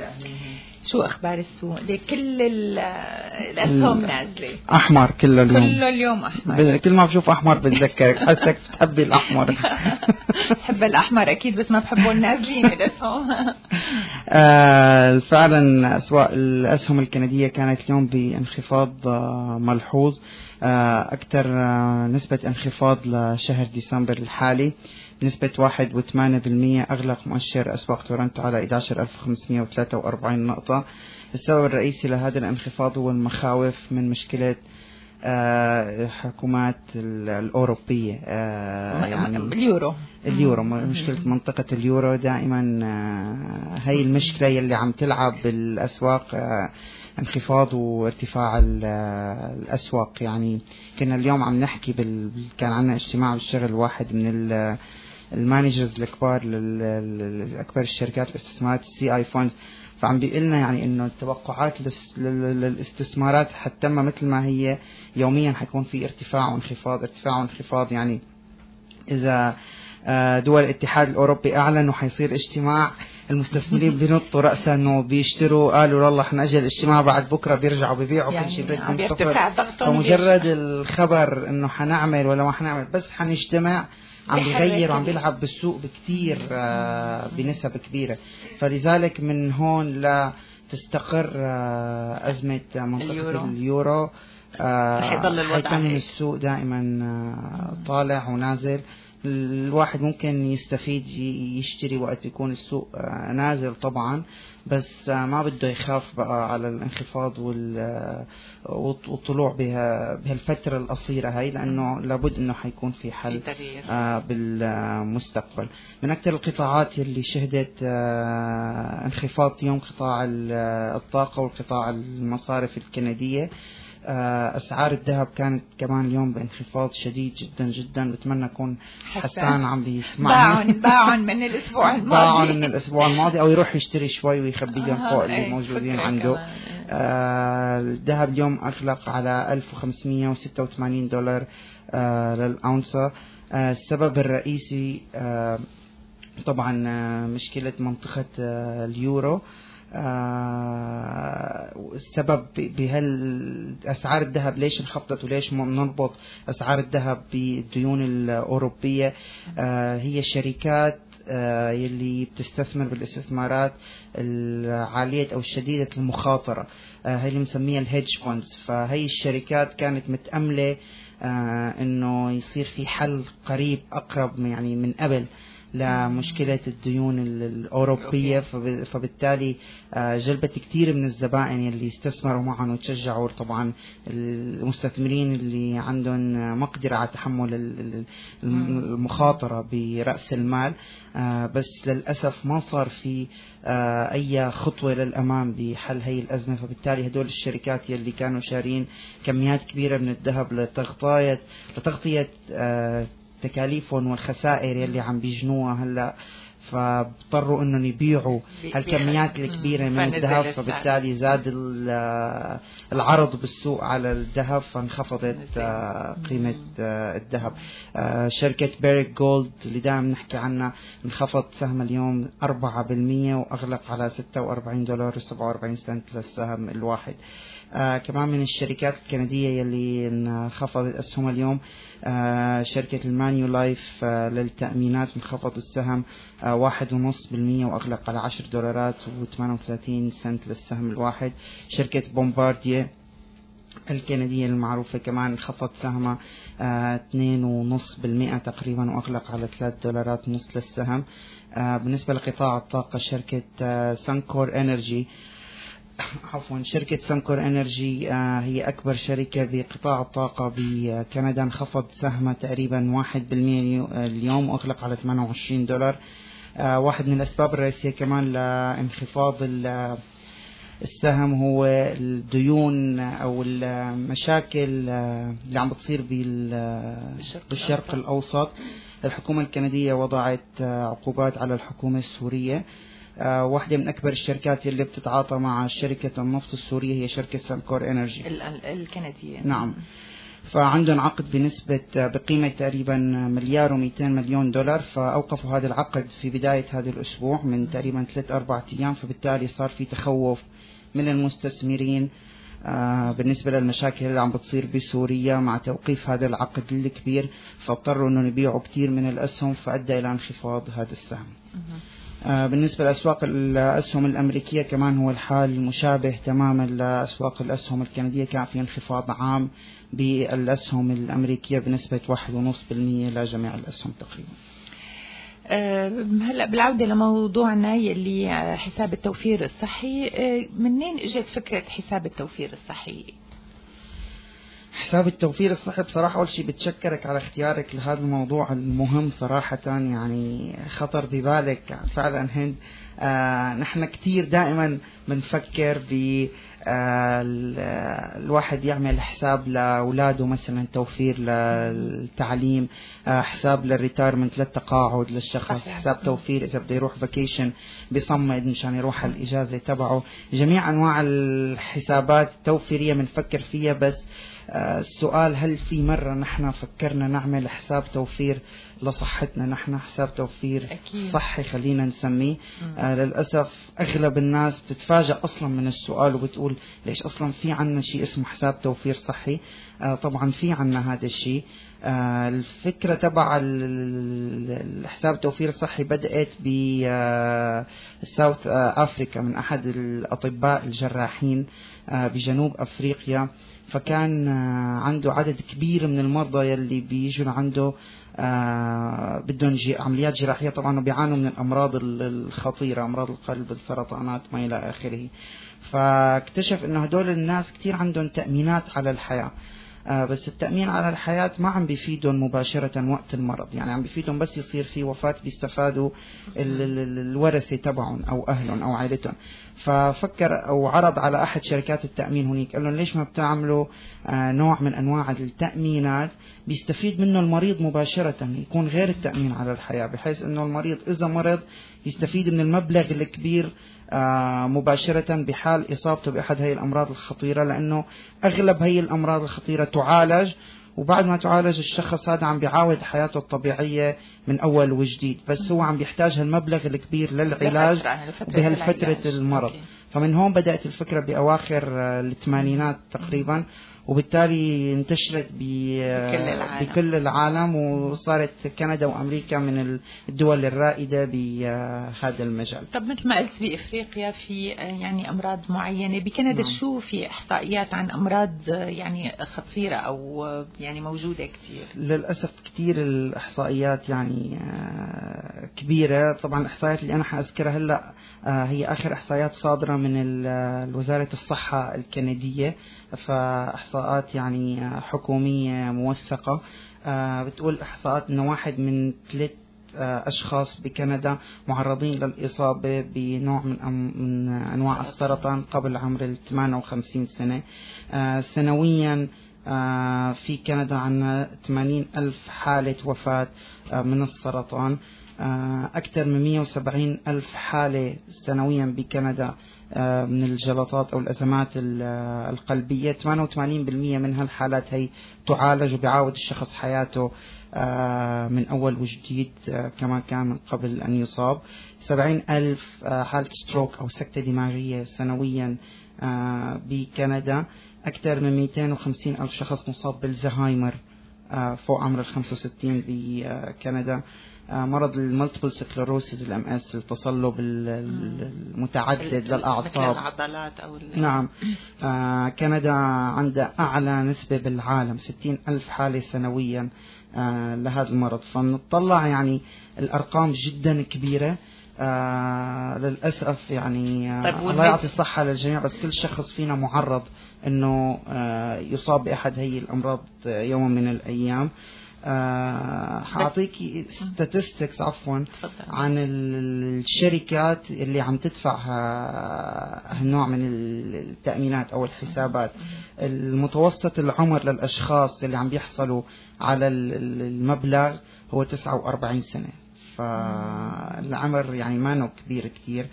شو أخبار السوق؟ كل الأسهم نازلة أحمر كله اليوم. كله اليوم أحمر. كل ما بشوف أحمر بتذكرك، حسك بتحبي الأحمر. بحب الأحمر أكيد، بس ما بحبه النازلين الأسهم. آه فعلا أسواق الأسهم الكندية كانت اليوم بانخفاض آه ملحوظ. آه أكثر آه نسبة انخفاض لشهر ديسمبر الحالي بنسبة واحد وثمانية بالمئة. أغلق مؤشر أسواق تورنتو على أحد عشر ألف وخمسمئة وثلاثة وأربعين نقطة. السبب الرئيسي لهذا الانخفاض هو المخاوف من مشكلة الحكومات الأوروبية، يعني اليورو اليورو مشكلة منطقة اليورو دائما هي المشكلة يلي عم تلعب بالأسواق، انخفاض وارتفاع الأسواق. يعني كنا اليوم عم نحكي بال... كان عندنا اجتماع بالشغل، واحد من ال... المانجرز الكبار لأكبر الشركات الاستثمارات السي اي فوند، فعم بيقلنا يعني انه التوقعات للاستثمارات حتى ما مثل ما هي يوميا حيكون في ارتفاع وانخفاض ارتفاع وانخفاض. يعني اذا دول الاتحاد الاوروبي اعلنوا حيصير اجتماع، المستثمرين بينطوا رأسا انه بيشتروا، قالوا والله احنا اجى الاجتماع بعد بكره بيرجعوا بيبيعوا يعني كل شيء بدهم صفر. فمجرد الخبر انه حنعمل ولا ما حنعمل، بس حنجتمع، عم بيغير وعم بيلعب بالسوق بكتير آه بنسب كبيرة. فلذلك من هون لا تستقر آه أزمة منطقة اليورو, اليورو آه حيكون السوق دائما آه طالع ونازل. الواحد ممكن يستفيد يشتري وقت بيكون السوق آه نازل طبعا، بس آه ما بده يخاف بقى على الانخفاض والطلوع بها بهالفترة القصيرة هاي، لأنه لابد أنه حيكون في حل آه بالمستقبل. من أكثر القطاعات اللي شهدت آه انخفاض يوم قطاع الطاقة والقطاع المصارف الكندية. أسعار الذهب كانت كمان اليوم بانخفاض شديد جدا جدا. بتمنى أكون حسان عم بيسمعني. باعن باعن من الأسبوع الماضي باعن من الأسبوع الماضي أو يروح يشتري شوي ويخبيهم فوق اللي موجودين عنده. آه الذهب اليوم أغلق على ألف وخمسمئة وستة وثمانين دولار آه للأونصة. آه السبب الرئيسي آه طبعا آه مشكلة منطقة آه اليورو. آه السبب بهالأسعار الذهب ليش انخفضت وليش نربط أسعار الذهب بالديون الأوروبية. آه هي الشركات آه يلي بتستثمر بالاستثمارات العالية أو الشديدة المخاطرة، آه هي اللي مسميها الهيدج فاندز. فهي الشركات كانت متأملة آه إنه يصير في حل قريب أقرب يعني من قبل لمشكلة الديون الأوروبية، فبالتالي جلبت كثير من الزبائن اللي استثمروا معهم وتشجعوا طبعا المستثمرين اللي عندهم مقدرة على تحمل المخاطرة برأس المال. بس للأسف ما صار في أي خطوة للأمام بحل هي الأزمة، فبالتالي هدول الشركات يلي كانوا شارين كميات كبيرة من الذهب لتغطية لتغطية تكاليفهم والخسائر يلي عم بيجنوها هلا، فاضطروا انهم يبيعوا هالكميات الكبيره من الذهب، فبالتالي زاد العرض بالسوق على الذهب فانخفضت قيمه الذهب. شركه بيريك جولد اللي دائما نحكي عنها انخفض سهم اليوم أربعة بالمئة واغلق على ستة وأربعين دولار وسبعة وأربعين سنت للسهم الواحد. آه كمان من الشركات الكندية يلي انخفضت أسهم اليوم آه شركة المانيو لايف آه للتأمينات انخفض السهم آه واحد ونص بالمية وأغلق على عشر دولارات وثمانية وثلاثين سنت للسهم الواحد. شركة بومباردية الكندية المعروفة كمان انخفض سهمها آه اثنين ونص بالمئة تقريبا وأغلق على ثلاث دولارات ونص للسهم. آه بالنسبة لقطاع الطاقة شركة آه سانكور انرجي عفوا شركة سانكور انرجي آه هي اكبر شركة بقطاع الطاقة بكندا انخفض سهمها تقريبا واحد بالمئة اليوم واغلق على ثمانية وعشرين دولار. آه واحد من الاسباب الرئيسية كمان لانخفاض السهم هو الديون او المشاكل اللي عم بتصير بالشرق الاوسط. الحكومة الكندية وضعت عقوبات على الحكومة السورية. آه واحدة من أكبر الشركات اللي بتتعاطى مع شركة النفط السورية هي شركة سانكور انرجي الكندية. نعم، فعندهم عقد بنسبة بقيمة تقريبا مليار ومئتين مليون دولار، فأوقفوا هذا العقد في بداية هذا الأسبوع من تقريبا ثلاث أربعة أيام، فبالتالي صار في تخوف من المستثمرين آه بالنسبة للمشاكل اللي عم بتصير بسوريا مع توقيف هذا العقد الكبير، فاضطروا أنهم يبيعوا كتير من الأسهم فأدى إلى انخفاض هذا السهم. آه بالنسبة لأسواق الأسهم الأمريكية كمان هو الحال مشابه تماما لأسواق الأسهم الكندية، كان في انخفاض عام بالأسهم الأمريكية بنسبة واحد ونص بالمية لجميع الأسهم تقريبا. أه هلا بالعودة لموضوعنا يلي حساب التوفير الصحي، أه منين اجت فكرة حساب التوفير الصحي؟ حساب التوفير الصحي بصراحة أول شيء بتشكرك على اختيارك لهذا الموضوع المهم صراحة، يعني خطر ببالك فعلا هند. آه نحن كتير دائما بنفكر ب آه الواحد يعمل حساب لأولاده مثلا توفير للتعليم، آه حساب للريتايرمنت للتقاعد للشخص، حساب توفير إذا بده يروح فاكيشن بيصمد مشان يروح على الإجازة تبعه. جميع أنواع الحسابات التوفيرية بنفكر فيها، بس آه السؤال هل في مرة نحن فكرنا نعمل حساب توفير لصحتنا، نحن حساب توفير أكيد. صحي خلينا نسميه. آه للأسف أغلب الناس تتفاجأ أصلا من السؤال وبتقول ليش أصلا في عنا شيء اسمه حساب توفير صحي. آه طبعا في عنا هذا الشيء. آه الفكرة تبع الحساب توفير الصحي بدأت بساوث آه أفريقيا من أحد الأطباء الجراحين آه بجنوب أفريقيا، فكان آه عنده عدد كبير من المرضى يلي بيجوا عنده آه بدهم جي عمليات جراحية، طبعا بيعانوا من الأمراض الخطيرة، أمراض القلب، السرطانات ما إلى آخره. فاكتشف إنه هدول الناس كتير عندهم تأمينات على الحياة، آه بس التأمين على الحياة ما عم بيفيدهم مباشرة وقت المرض، يعني عم بيفيدهم بس يصير في وفاة بيستفادوا الورثة تبعهم أو أهلهم أو عائلتهم. ففكر أو عرض على أحد شركات التأمين هناك، قال لهم ليش ما بتعملوا آه نوع من أنواع التأمينات بيستفيد منه المريض مباشرة، يكون غير التأمين على الحياة، بحيث أنه المريض إذا مرض يستفيد من المبلغ الكبير آه مباشرة بحال إصابته بأحد هاي الأمراض الخطيرة، لأنه أغلب هاي الأمراض الخطيرة تعالج، وبعد ما تعالج الشخص هذا عم بيعاود حياته الطبيعية من أول وجديد، بس هو عم بيحتاج هالمبلغ الكبير للعلاج بهالفترة المرض. فمن هون بدأت الفكرة بأواخر الثمانينات تقريبا، وبالتالي انتشرت بكل العالم، وصارت كندا وأمريكا من الدول الرائدة بهذا المجال. طب مثل ما قلت بإفريقيا في يعني أمراض معينة، بكندا نعم. شو في إحصائيات عن أمراض يعني خطيرة أو يعني موجودة كتير؟ للأسف كتير الإحصائيات يعني كبيرة. طبعا الإحصائيات اللي أنا حأذكرها هلأ هي آخر إحصائيات صادرة من وزارة الصحة الكندية، فإحصاءات يعني حكومية موثقة. بتقول إحصاءات إنه واحد من ثلاث أشخاص بكندا معرضين للإصابة بنوع من, من أنواع السرطان قبل عمر الثمانية وخمسين سنة. سنويا في كندا عنا ثمانين ألف حالة وفاة من السرطان، أكثر من مئة وسبعين ألف حالة سنويا بكندا من الجلطات أو الأزمات القلبية. ثمانية وثمانين بالمئة من هالحالات هي تعالج وبيعاود الشخص حياته من أول وجديد كما كان من قبل أن يصاب. سبعين ألف حالة ستروك أو سكتة دماغية سنويا بكندا. أكثر من مئتين وخمسين ألف شخص مصاب بالزهايمر فوق عمر الخمسة وستين بكندا. مرض المالتيبل سكلروسيس الام اس، التصلب المتعدد للاعصاب، العضلات او نعم. آه كندا عندها اعلى نسبه بالعالم، ستين الف حاله سنويا آه لهذا المرض. فنطلع يعني الارقام جدا كبيره. آه للاسف يعني آه طيب الله يعطي الصحه للجميع، بس كل شخص فينا معرض انه آه يصاب باحد هي الامراض يوم من الايام. آه حاعطيكي statistics عفوا عن الشركات اللي عم تدفع هالنوع من التأمينات أو الحسابات. المتوسط العمر للأشخاص اللي عم بيحصلوا على المبلغ هو تسعة وأربعين سنة، فالعمر يعني ما نو كبير كتير.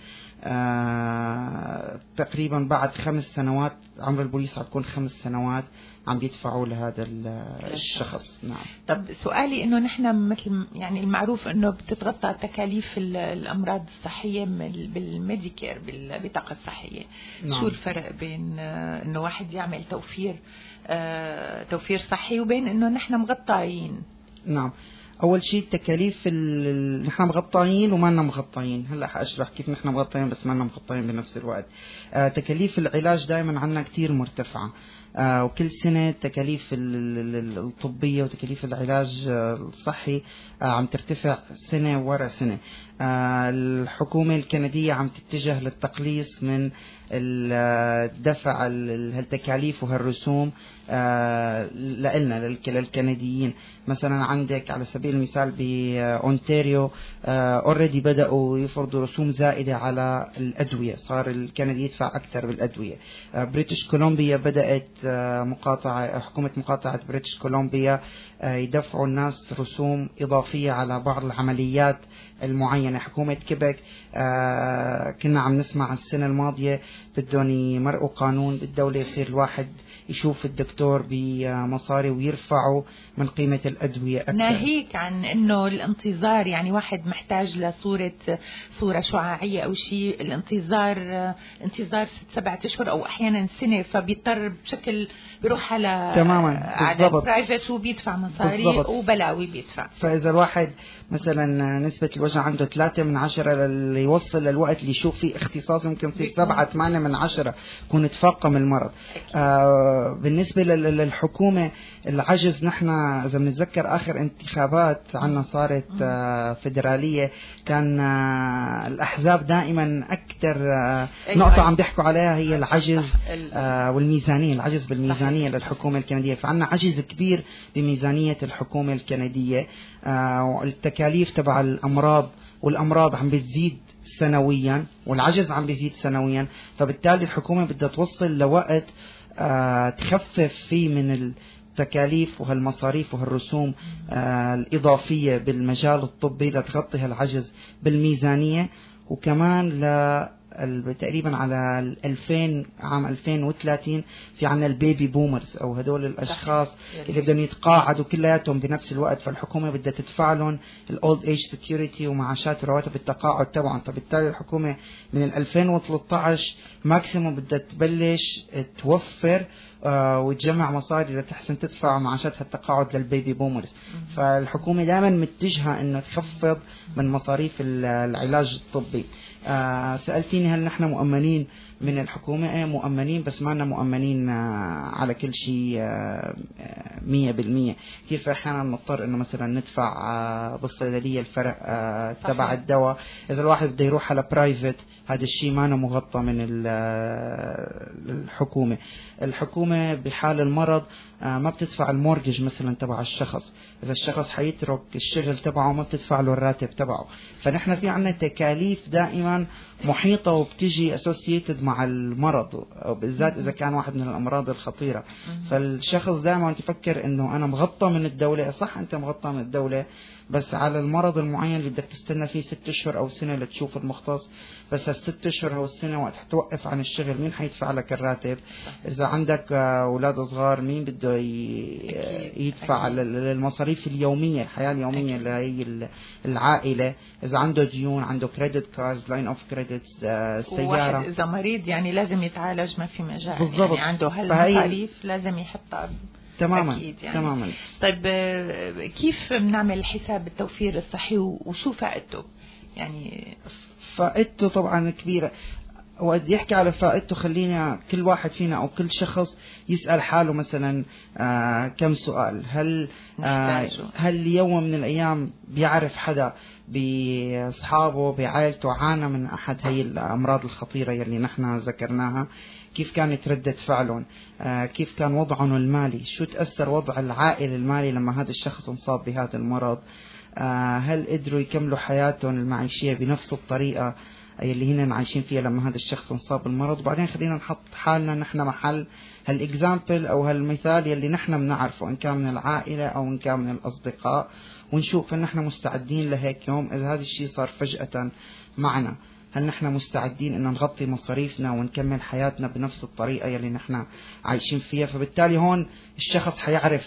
آه تقريبا بعد خمس سنوات عمر البوليس هتكون خمس سنوات عم بيدفعوا لهذا الشخص. نعم. طب سؤالي انه نحن مثل يعني المعروف انه بتتغطى تكاليف الامراض الصحيه بالميديكير بالبطاقه الصحيه. نعم. شو الفرق بين انه واحد يعمل توفير آه توفير صحي وبين انه نحن مغطاين؟ نعم. أول شيء التكاليف نحن مغطيين وما لنا مغطيين. هلا حأشرح كيف نحن مغطيين بس ما لنا مغطيين بنفس الوقت. آه تكاليف العلاج دائما عنا كتير مرتفعة، آه وكل سنة التكاليف الطبية وتكاليف العلاج الصحي آه عم ترتفع سنة ورا سنة. آه الحكومة الكندية عم تتجه للتقليص من الدفع التكاليف وهالرسوم آه لنا للكنديين. مثلا عندك على سبيل المثال بأونتاريو اوريدي آه بدأوا يفرضوا رسوم زائدة على الأدوية، صار الكندي يدفع أكثر بالأدوية. آه بريتش كولومبيا بدأت آه مقاطعة حكومة مقاطعة بريتش كولومبيا آه يدفعوا الناس رسوم إضافية على بعض العمليات المعينة. حكومة كيبك آه كنا عم نسمع السنة الماضية بدهم يمرقوا قانون بالدولة يصير الواحد يشوف الدكتور بمصاري ويرفعوا من قيمة الأدوية أكثر. ناهيك عن إنه الانتظار، يعني واحد محتاج لصورة صورة شعاعية أو شيء، الانتظار انتظار ست سبعة أشهر أو أحيانا سنة، فبيضطر بشكل بيروح على تماما على برايفت وبيدفع مصاري بالضبط. وبلاوي بيدفع. فإذا الواحد مثلا نسبة الوجع عنده ثلاثة من عشرة اللي يوصل للوقت اللي يشوف فيه اختصاص ممكن يصير سبعة ثمانية من عشرة يكون تفاقم المرض. آه بالنسبة للحكومة العجز، نحن إذا بنتذكر آخر انتخابات عنا صارت آه فيدرالية، كان آه الأحزاب دائما أكثر آه نقطة عم بيحكوا عليها هي العجز آه والميزانية، العجز بالميزانية للحكومة الكندية. فعنا عجز كبير بميزانية الحكومة الكندية. آه التكاليف تبع الأمراض والأمراض عم بتزيد سنويا والعجز عم بيزيد سنويا، فبالتالي الحكومة بدها توصل لوقت آه تخفف فيه من التكاليف وهالمصاريف وهالرسوم آه الإضافية بالمجال الطبي لتغطي هالعجز بالميزانية، وكمان ل تقريبا على ألفين عام ألفين وثلاثين في عنا البيبي بومرز أو هدول الأشخاص اللي بدهم يتقاعدوا كلياتهم بنفس الوقت، فالحكومة بدها تدفع لهم الأولد إيج سيكيورتي ومعاشات رواتب التقاعد تبعهم. فبالتالي الحكومة من ألفين وثلاثة عشر ماكسيموم بدها تبلش توفر آه وتجمع مصاري لتحسن تدفع معاشاتها التقاعد للبيبي بومرز. فالحكومة دائما متجهة انه تخفض من مصاريف العلاج الطبي. آه سألتيني هل نحن مؤمنين من الحكومة؟ ايه مؤمنين، بس ما لنا مؤمنين آه على كل شيء آه مية بالمية. كيف في احيانا نضطر انه مثلا ندفع آه بالصيدلية الفرق آه تبع الدواء. اذا الواحد بده يروح على برايفت هذا الشيء ما مغطى من الحكومة. الحكومة بحال المرض ما بتدفع المورجج مثلا تبع الشخص. إذا الشخص حيترك الشغل تبعه ما بتدفع له الراتب تبعه. فنحن في عنا تكاليف دائما محيطة وبتجي associated مع المرض، بالذات إذا كان واحد من الأمراض الخطيرة. فالشخص دائما تفكر إنه أنا مغطى من الدولة. صح أنت مغطى من الدولة، بس على المرض المعين اللي بدك تستنى فيه ست أشهر أو سنة لتشوف المختص. بس الست أشهر أو السنة وقت توقف عن الشغل مين حيدفع لك الراتب؟ إذا عندك أولاد صغار مين بده يدفع للمصاريف اليومية، الحياة اليومية لهي العائلة؟ إذا عنده ديون، عنده كريدت كاردز، لاين أوف كريدت، سيارة. إذا مريض يعني لازم يتعالج ما في مجال، بالضبط. يعني عنده هالمصاريف لازم يحطها تماما. أكيد يعني. تماما. طيب كيف بنعمل حساب التوفير الصحي وشو فائدته؟ يعني فائدته طبعا كبيرة. وقد يحكي على فائدته خلينا كل واحد فينا أو كل شخص يسأل حاله مثلا آه كم سؤال. هل آه هل يوم من الأيام بيعرف حدا بأصحابه بعائلته عانى من أحد هي الأمراض الخطيرة يلي نحن ذكرناها؟ كيف كانت ردة فعلهم؟ آه كيف كان وضعهم المالي؟ شو تأثر وضع العائلة المالي لما هذا الشخص انصاب بهذا المرض؟ آه هل قدروا يكملوا حياتهم المعيشية بنفس الطريقة اللي هنا عايشين فيها لما هذا الشخص انصاب بالمرض؟ وبعدين خلينا نحط حالنا نحن محل هالإكزامبل أو هالمثال يلي نحن بنعرفه، إن كان من العائلة أو إن كان من الأصدقاء، ونشوف إن نحن مستعدين لهيك يوم إذا هذا الشيء صار فجأة معنا. هل نحن مستعدين إن نغطي مصاريفنا ونكمل حياتنا بنفس الطريقة يلي نحن عايشين فيها؟ فبالتالي هون الشخص حيعرف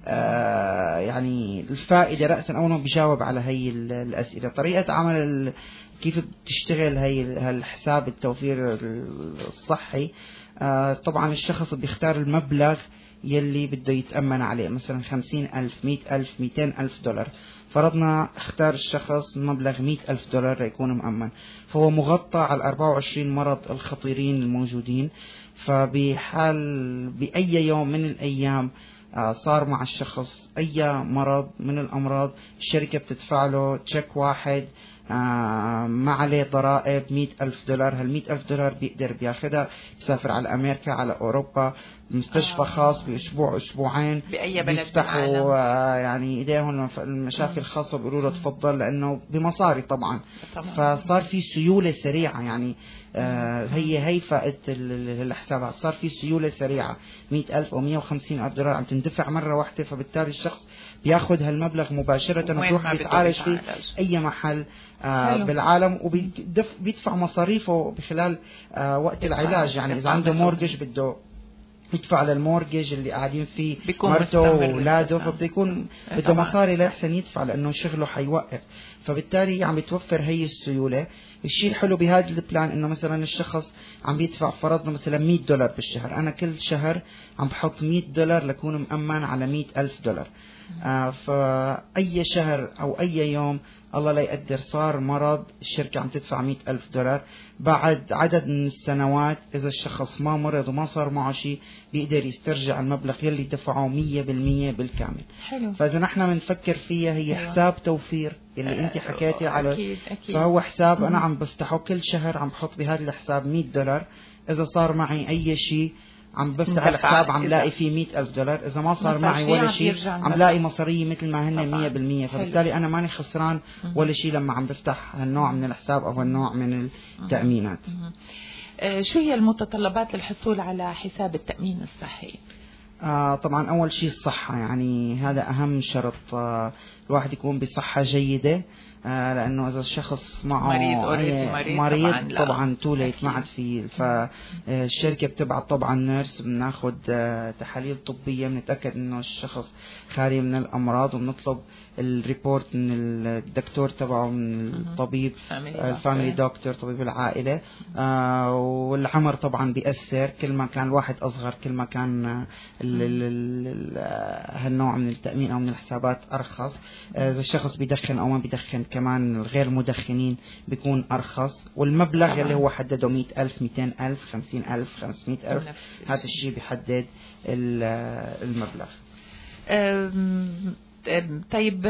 آه يعني الفائدة رأسا أولا بيجاوب على هي الأسئلة. طريقة عمل كيف بتشتغل هي هالحساب التوفير الصحي؟ آه طبعا الشخص بيختار المبلغ يلي بده يتأمن عليه، مثلا خمسين ألف، مئة ألف، مئتين ألف دولار. فرضنا اختار الشخص مبلغ مئة ألف دولار ليكون مأمن، فهو مغطى على الأربعة وعشرين مرض الخطيرين الموجودين. فبحال بأي يوم من الأيام صار مع الشخص أي مرض من الأمراض، الشركة بتدفع له تشيك واحد آه ما عليه ضرائب مئة ألف دولار. هالمئة ألف دولار بيقدر بياخدها يسافر على أمريكا، على أوروبا، مستشفى آه. خاص بأسبوع أسبوعين بأي بلد بيفتحوا آه يعني إيديهم المشاكل الخاصة بيقولوا له تفضل، لأنه بمصاري طبعا. طبعا. فصار في سيولة سريعة يعني آه هي هي فائدة الحسابات. صار في سيولة سريعة، مئة ألف أو مئة وخمسين ألف دولار عم تندفع مرة واحدة. فبالتالي الشخص بياخذ هالمبلغ مباشرة وبيروح بيتعالج في أي محل آه بالعالم، وبيدفع مصاريفه بخلال آه وقت العلاج. يعني إذا عنده مورجج بده يدفع للمورجج اللي قاعدين فيه مرته وولاده، فبده يكون بده مصاري ليحسن يدفع لأنه شغله حيوقف. فبالتالي عم يتوفر هي السيولة. الشيء الحلو بهذا البلان إنه مثلا الشخص عم بيدفع فرضنا مثلا مئة دولار بالشهر، أنا كل شهر عم بحط مئة دولار لكون مأمن على مئة ألف دولار. آه فأي شهر أو أي يوم الله لا يقدر صار مرض، الشركة عم تدفع مئة ألف دولار. بعد عدد من السنوات إذا الشخص ما مرض وما صار معه شيء بيقدر يسترجع المبلغ يلي دفعه مية بالمية بالكامل. حلو. فإذا نحن بنفكر فيها هي حلو. حساب توفير اللي أنت حكيتي على أكيد أكيد. فهو حساب أنا عم بفتحه كل شهر، عم بحط بهذا الحساب مئة دولار. إذا صار معي أي شيء عم بفتح الحساب عم لاقي فيه مئة ألف دولار. إذا ما صار معي ولا شيء عم لاقي مصارية مثل ما هن مية بالمية. فبالتالي أنا ماني خسران ولا شيء لما عم بفتح هالنوع من الحساب أو هالنوع من التأمينات. شو هي المتطلبات للحصول على حساب التأمين الصحي؟ آه طبعا أول شيء الصحة، يعني هذا أهم شرط. آه الواحد يكون بصحة جيدة، آه لأنه إذا الشخص معه مريض مريض, مريض طبعا, طبعا توليت ما عاد فيه. فالشركة بتبعت طبعا نيرس، بناخد آه تحاليل طبية، بنتأكد إنه الشخص خالي من الأمراض، وبنطلب الريبورت من الدكتور تبعه، من الطبيب الفاميلي دكتور طبيب العائلة. آه والعمر طبعا بيأثر، كل ما كان الواحد أصغر كل ما كان هالنوع من التأمين أو من الحسابات أرخص. آه إذا الشخص بيدخن أو ما بيدخن كمان الغير مدخنين بيكون أرخص. والمبلغ طبعاً اللي هو حدده مئة ألف مئتين ألف خمسين ألف خمسمئة ألف، هذا الشيء بيحدد المبلغ. طيب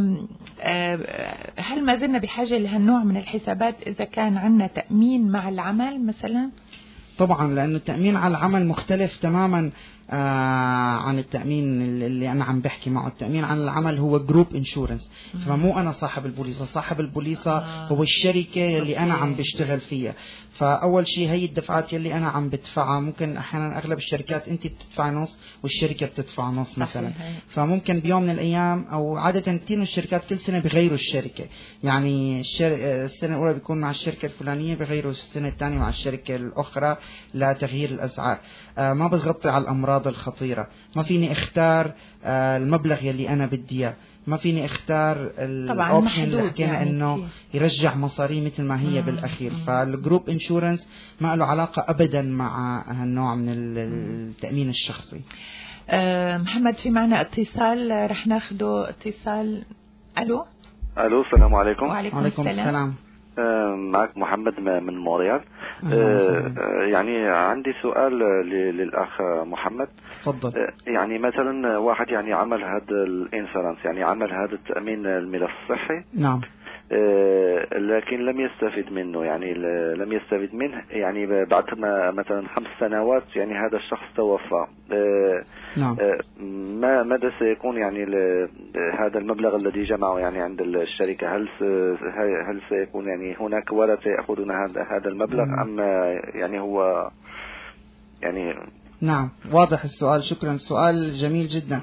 هل ما زلنا بحاجة لهالنوع من الحسابات إذا كان عندنا تأمين مع العمل مثلا؟ طبعا، لأنه التأمين على العمل مختلف تماما آه عن التأمين اللي أنا عم بحكي معه. التأمين عن العمل هو جروب انشورنس، فمو أنا صاحب البوليصة، صاحب البوليصة آه. هو الشركة اللي أنا عم بشتغل فيها. فأول شيء هي الدفعات يلي أنا عم بدفعها، ممكن أحيانا أغلب الشركات أنت بتدفع نص والشركة بتدفع نص مثلا. فممكن بيوم من الأيام أو عادة كتير من الشركات كل سنة بغيروا الشركة، يعني السنة الأولى بيكون مع الشركة الفلانية، بغيروا السنة الثانية مع الشركة الأخرى لتغيير الأسعار. آه ما بتغطي على الأمراض الخطيرة، ما فيني اختار آه المبلغ يلي أنا بدي إياه، ما فيني اختار الاوبشن اللي حكينا يعني انه يرجع مصاري مثل ما هي مم. بالاخير. مم. فالجروب انشورنس ما له علاقه ابدا مع هالنوع من التامين الشخصي. أه محمد، في معنا اتصال رح ناخده اتصال. الو الو السلام عليكم. وعليكم, وعليكم السلام, السلام. أه معك محمد من مونريال. أه يعني عندي سؤال للاخ محمد. تفضل. أه يعني مثلا واحد يعني عمل هذا الانشورنس، يعني عمل هذا التأمين الملف الصحي. نعم. أه لكن لم يستفيد منه، يعني لم يستفيد منه، يعني بعد ما مثلا خمس سنوات يعني هذا الشخص توفى. أه نعم. أه ما ماذا سيكون يعني هذا المبلغ الذي جمعه يعني عند الشركة؟ هل هل سيكون يعني هناك ورثة يأخذون هذا هذا المبلغ مم. أم يعني هو يعني؟ نعم، واضح السؤال، شكرا، سؤال جميل جدا.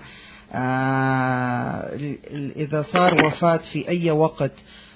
آه إذا صار وفاة في أي وقت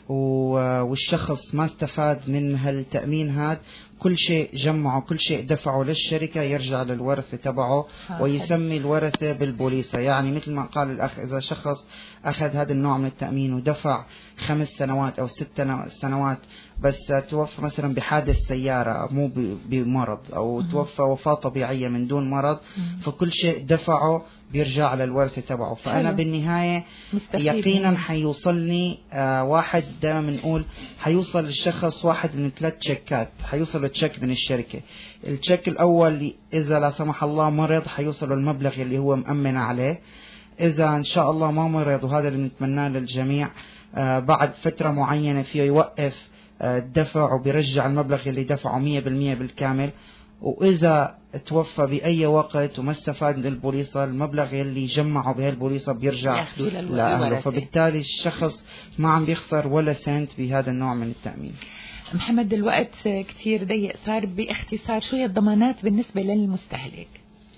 والشخص ما استفاد من هالتأمين هذا، كل شيء جمعه كل شيء دفعه للشركة يرجع للورثة تبعه، ويسمي الورثة بالبوليصة. يعني مثل ما قال الأخ، إذا شخص أخذ هذا النوع من التأمين ودفع خمس سنوات أو ست سنوات بس توفى مثلا بحادث سيارة مو بمرض، أو توفى وفاة طبيعية من دون مرض، فكل شيء دفعه بيرجع على الورثة تبعه. فأنا حلو. بالنهاية يقينا حيوصلني آه واحد، دائما بنقول حيوصل للشخص واحد من ثلاث تشيكات. حيوصل التشيك من الشركة، التشيك الأول إذا لا سمح الله مرض حيوصل المبلغ اللي هو مأمن عليه. إذا إن شاء الله ما مرض، وهذا اللي نتمناه للجميع، آه بعد فترة معينة فيه يوقف آه الدفع وبيرجع المبلغ اللي دفعه مية بالمية بالكامل. وإذا توفى بأي وقت وما استفاد من البوليصة، المبلغ اللي جمعه بهاي البوليصة بيرجع لأهله. فبالتالي الشخص ما عم بيخسر ولا سنت بهذا النوع من التأمين. محمد، الوقت كتير ضيق صار، باختصار شو هي الضمانات بالنسبة للمستهلك؟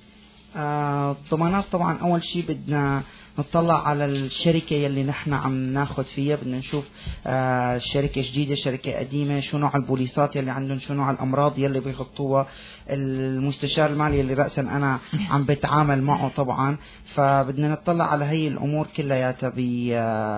آه الضمانات طبعا أول شيء بدنا نطلع على الشركة يلي نحن عم ناخد فيها، بدنا نشوف آه شركة جديدة شركة قديمة، شو نوع البوليصات يلي عندهم، شو نوع الأمراض يلي بيغطوها. المستشار المالي اللي رأسا أنا عم بتعامل معه طبعا، فبدنا نطلع على هي الأمور كلياتها بي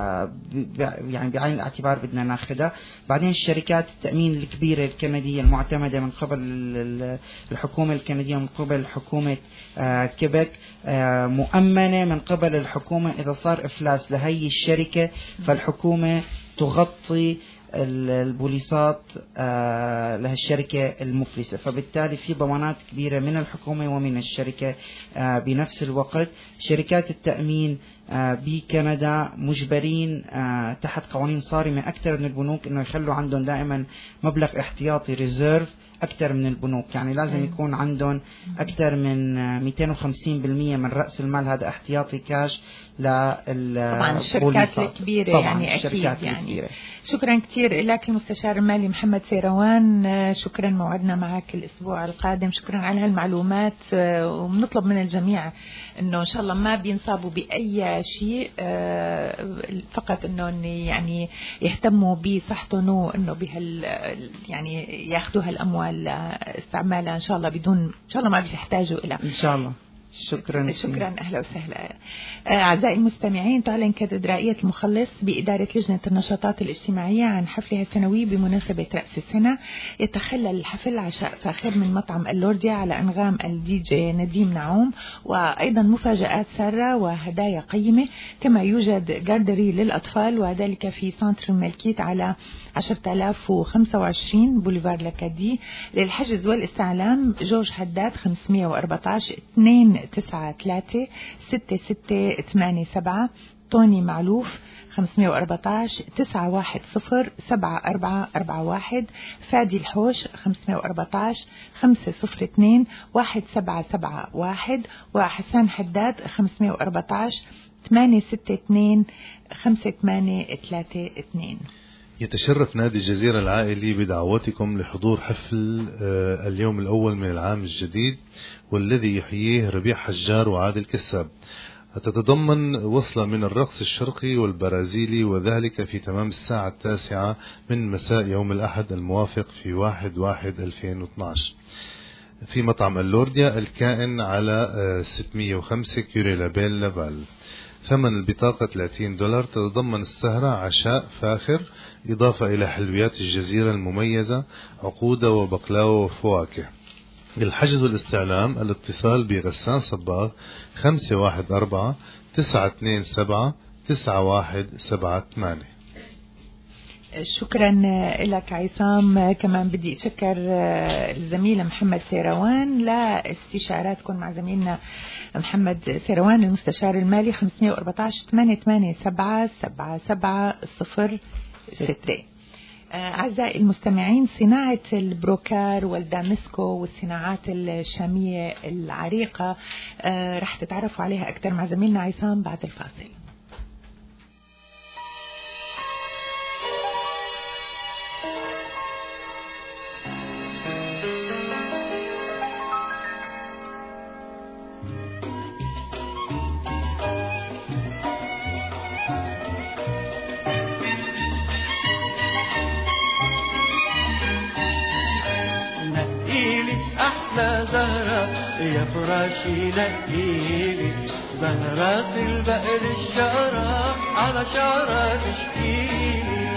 يعني بعين الاعتبار بدنا ناخدها. بعدين الشركات التأمين الكبيرة الكندية المعتمدة من قبل الحكومة الكندية ومن قبل حكومة آه كيبك، آه مؤمنة من قبل الحكومة. إذا صار إفلاس لهي الشركة فالحكومة تغطي البوليصات آه لهالشركة المفلسة. فبالتالي في ضمانات كبيرة من الحكومة ومن الشركة آه بنفس الوقت. شركات التأمين آه بكندا مجبرين آه تحت قوانين صارمة أكثر من البنوك إنه يخلوا عندهم دائما مبلغ احتياطي ريزيرف أكثر من البنوك، يعني لازم يكون عندهم أكثر من مئتين وخمسين بالمئة من رأس المال، هذا احتياطي كاش لل طبعا الشركات الكبيرة. طبعاً يعني الشركات أكيد يعني الكبيرة. شكرا كثير لك المستشار المالي محمد سيروان، شكرا، موعدنا معك الأسبوع القادم. شكرا على هالمعلومات، وبنطلب من الجميع أنه إن شاء الله ما بينصابوا بأي شيء، فقط أنه يعني يهتموا بصحتهم، وأنه بهال يعني ياخذوا هالأموال استعمالها إن شاء الله بدون إن شاء الله ما بيحتاجوا إلى إن شاء الله. شكرا شكرا أهلا وسهلا. أعزائي المستمعين، تعلن كاتدرائية المخلص بإدارة لجنة النشاطات الاجتماعية عن حفلها السنوي بمناسبة رأس السنة. يتخلل الحفل عشاء فاخر من مطعم اللورديا على أنغام الدي جي نديم نعوم، وأيضا مفاجآت سارة وهدايا قيمة، كما يوجد جاردري للأطفال، وذلك في سانتر الملكيت على عشرة آلاف وخمسة وعشرين بوليفار لكادي. للحجز والاستعلام جورج حداد خمسمئة وأربعة عشر اثنين تسعة ثلاثة ستة ستة ثمانية سبعة، توني معلوف خمسمئة وأربعة عشر تسعة واحد صفر سبعة أربعة أربعة واحد، فادي الحوش خمسمئة وأربعة عشر خمسة صفر اثنين واحد سبعة سبعة واحد، وحسان حداد خمسمئة وأربعة عشر ثمانية ستة اثنين خمسة ثمانية ثلاثة اثنين. يتشرف نادي الجزيرة العائلي بدعوتكم لحضور حفل اليوم الأول من العام الجديد، والذي يحييه ربيع حجار وعادل كساب. تتضمن وصلة من الرقص الشرقي والبرازيلي، وذلك في تمام الساعة التاسعة من مساء يوم الأحد الموافق في واحد واحد ألفين واثناشر في مطعم اللورديا الكائن على ستمئة وخمسة كوري لابيل لافال. ثمن البطاقة ثلاثين دولار. تتضمن السهرة عشاء فاخر، إضافة إلى حلويات الجزيرة المميزة، عقودة وبقلاوة وفواكه. للحجز والاستعلام الاتصال بغسان صباغ خمسة واحد أربعة تسعة اثنين سبعة تسعة واحد سبعة ثمانية. شكرا لك عصام. كمان بدي أشكر الزميل محمد سيروان لاستشاراتكم مع زميلنا محمد سيروان المستشار المالي خمسمئة وأربعة عشر ثمانية ثمانية سبعة سبعة سبعة صفر ستة. أعزائي المستمعين، صناعة البروكار والدامسكو والصناعات الشامية العريقة رح تتعرفوا عليها أكثر مع زميلنا عصام بعد الفاصل. يا فراشي نقيلي زهرات البقر الشارع على شعرها تشكيلي،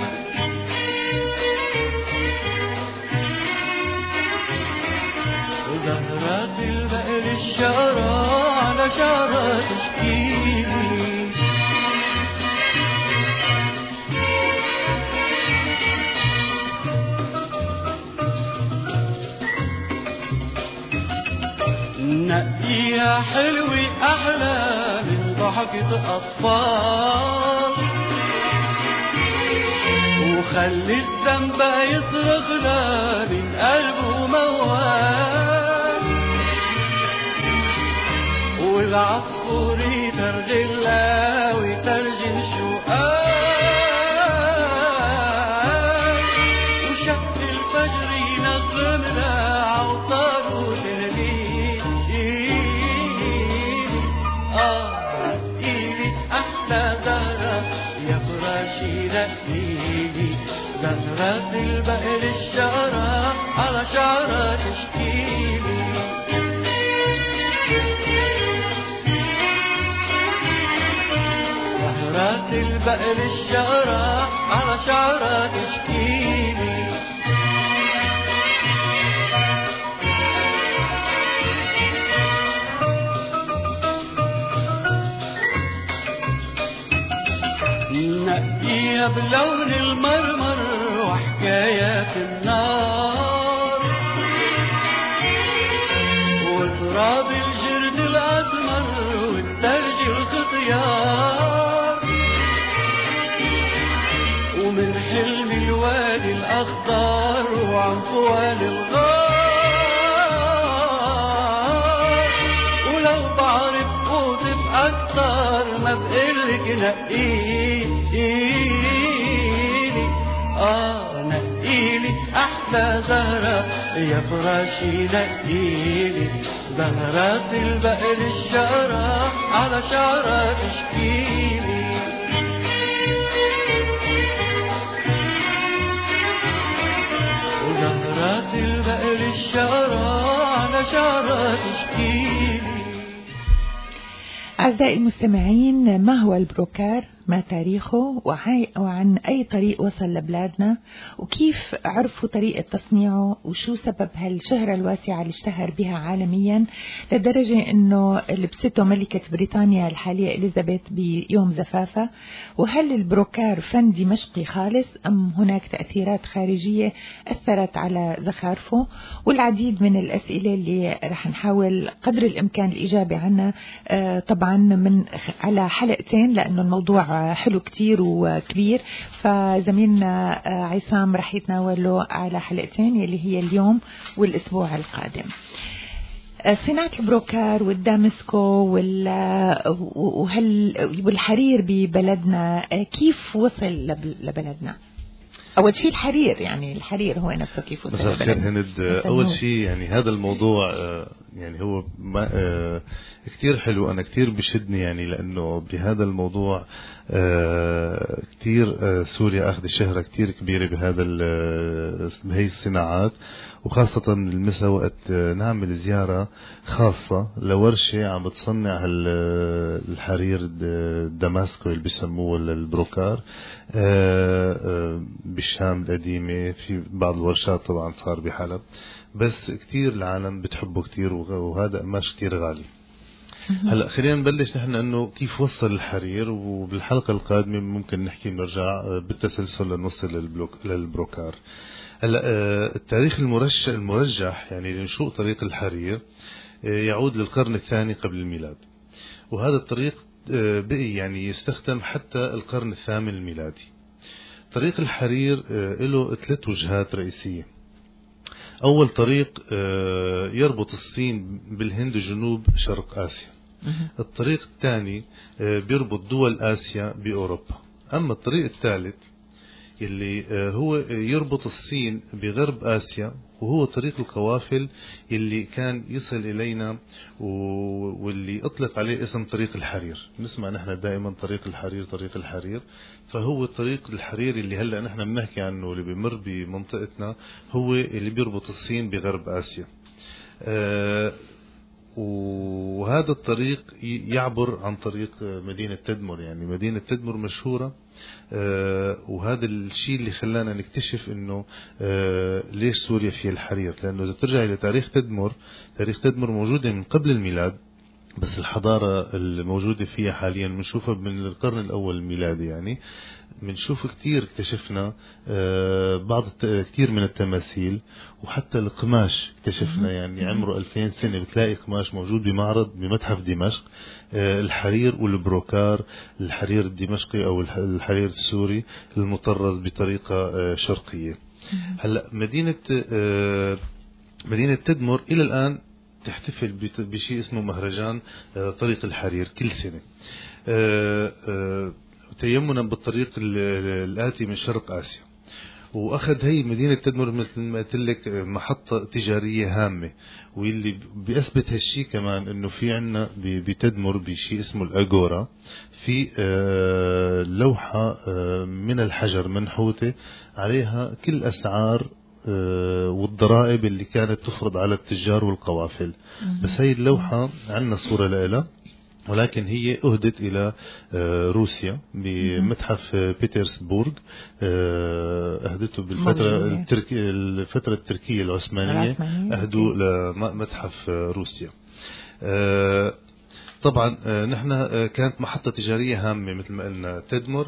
زهرات البقر الشارع على شعرها تشكيلي. نقيها حلوة أحلى من ضحكة أطفال، وخلي الذنب يصرخ لا من قلبه موال، والعصفور يترجل لا ويترجل شقال، وشق الفجر ينغم لا عوطار وتهليل. يا فراشي نقيلي زهرات البقر الشارع على شعرها تشكيلي، زهرات البقر الشارع على شعرها تشكيلي. نقيها بلون المرمر وحكايات النار، وتراب الجرد الأسمر والثلج الخطيار، ومن حلم الوادي الأخضر وعن طوال الغار، بعرف اوصف اكتر ما بقلك نقيلي اه نقيلي احلى زهرة يا فراشي نقيلي زهرات البقر الشقرة على شعرها تشكيلي زهرات البقر الشقرة على شعرها تشكيلي. أعزائي المستمعين، ما هو البروكار؟ ما تاريخه؟ وعن أي طريق وصل لبلادنا؟ وكيف عرفوا طريقة تصنيعه؟ وشو سبب هالشهرة الواسعة اللي اشتهر بها عالميا لدرجة أنه لبسته ملكة بريطانيا الحالية إليزابيث بيوم زفافة؟ وهل البروكار فن دمشقي خالص أم هناك تأثيرات خارجية أثرت على زخارفه؟ والعديد من الأسئلة اللي رح نحاول قدر الإمكان الإجابة عنها طبعا من على حلقتين، لأنه الموضوع حلو كتير وكبير، فزميلنا عصام رح يتناوله على حلقتين يلي هي اليوم والأسبوع القادم. صناعة البروكار والدامسكو والحرير ببلدنا كيف وصل لبلدنا؟ أول شيء الحرير، يعني الحرير هو نفسه كيف وصل لبلدنا؟ هند أول شيء يعني هذا الموضوع يعني هو ما اه كتير حلو، أنا كتير بشدني يعني لأنه بهذا الموضوع اه كتير اه سوريا أخذ شهرة كتير كبيرة بهذا بهي الصناعات، وخاصة المسا وقت نعمل زيارة خاصة لورشة عم بتصنع الحرير الدماسكو اللي بيسموه البروكار بالشام القديمة، في بعض الورشات طبعا صار بحلب، بس كتير العالم بتحبه كتير وهذا قماش كتير غالي. هلا خلينا نبلش نحن انه كيف وصل الحرير، وبالحلقة القادمة ممكن نحكي نرجع بالتسلسل لنوصل للبروكار. هلا التاريخ المرجح المرجح يعني لنشوء طريق الحرير يعود للقرن الثاني قبل الميلاد، وهذا الطريق بقي يعني يستخدم حتى القرن الثامن الميلادي. طريق الحرير له ثلاث وجهات رئيسية. أول طريق يربط الصين بالهند وجنوب شرق آسيا. الطريق الثاني بيربط دول آسيا بأوروبا. أما الطريق الثالث اللي هو يربط الصين بغرب آسيا، وهو طريق القوافل اللي كان يصل إلينا واللي أطلق عليه اسم طريق الحرير. نسمع نحن دائما طريق الحرير طريق الحرير، فهو طريق الحرير اللي هلأ نحن بنحكي عنه اللي بيمر بمنطقتنا هو اللي بيربط الصين بغرب آسيا. أه وهذا الطريق يعبر عن طريق مدينة تدمر، يعني مدينة تدمر مشهورة. آه وهذا الشيء اللي خلانا نكتشف انه آه ليش سوريا فيها الحرير، لانه اذا بترجع الى تاريخ تدمر، تاريخ تدمر موجودة من قبل الميلاد، بس الحضارة الموجودة فيها حاليا بنشوفها من القرن الاول الميلادي. يعني بنشوف كتير اكتشفنا آه بعض كتير من التماثيل، وحتى القماش اكتشفنا يعني عمره ألفين سنة بتلاقي قماش موجود بمعرض بمتحف دمشق. آه الحرير والبروكار، الحرير الدمشقي او الحرير السوري المطرز بطريقة آه شرقية. هلا مدينة آه مدينة تدمر الى الان تحتفل بشيء اسمه مهرجان آه طريق الحرير كل سنة، آه آه تيمنا بالطريق الآتي من شرق آسيا. وأخذ هي مدينة تدمر مثل ما قلت لك محطة تجارية هامة، واللي بيثبت هالشيء كمان إنه في عنا بتدمر بشيء اسمه الأجورا، في لوحة من الحجر منحوتة عليها كل أسعار والضرائب اللي كانت تفرض على التجار والقوافل. بس هي اللوحة عنا صورة لها، ولكن هي أهدت إلى روسيا بمتحف بيترسبورغ. أهدته بالفترة التركية الفترة التركية العثمانية، أهدوا لمتحف روسيا. طبعا نحن كانت محطة تجارية هامة مثل ما قلنا تدمر،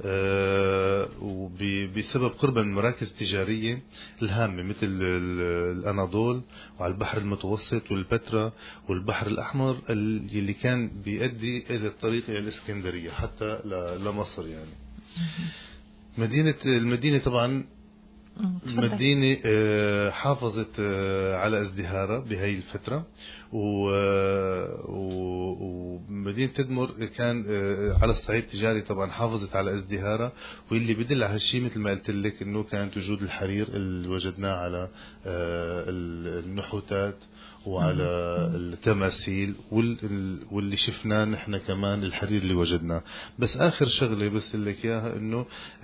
وبسبب قرب المراكز التجارية الهامة مثل الأناضول وعلى البحر المتوسط والبتراء والبحر الأحمر اللي كان بيؤدي إلى الطريق إلى الإسكندرية حتى لمصر. يعني مدينة المدينة طبعا مدينة حافظت على ازدهارها بهاي الفترة، و مدينة تدمر كان على الصعيد التجاري طبعا حافظت على ازدهارها، واللي بدل على هالشيء مثل ما قلت لك انه كانت وجود الحرير اللي وجدناه على النحوتات وعلى التماثيل واللي شفناه نحن كمان الحرير اللي وجدناه. بس آخر شغلة بس لك إياها إنه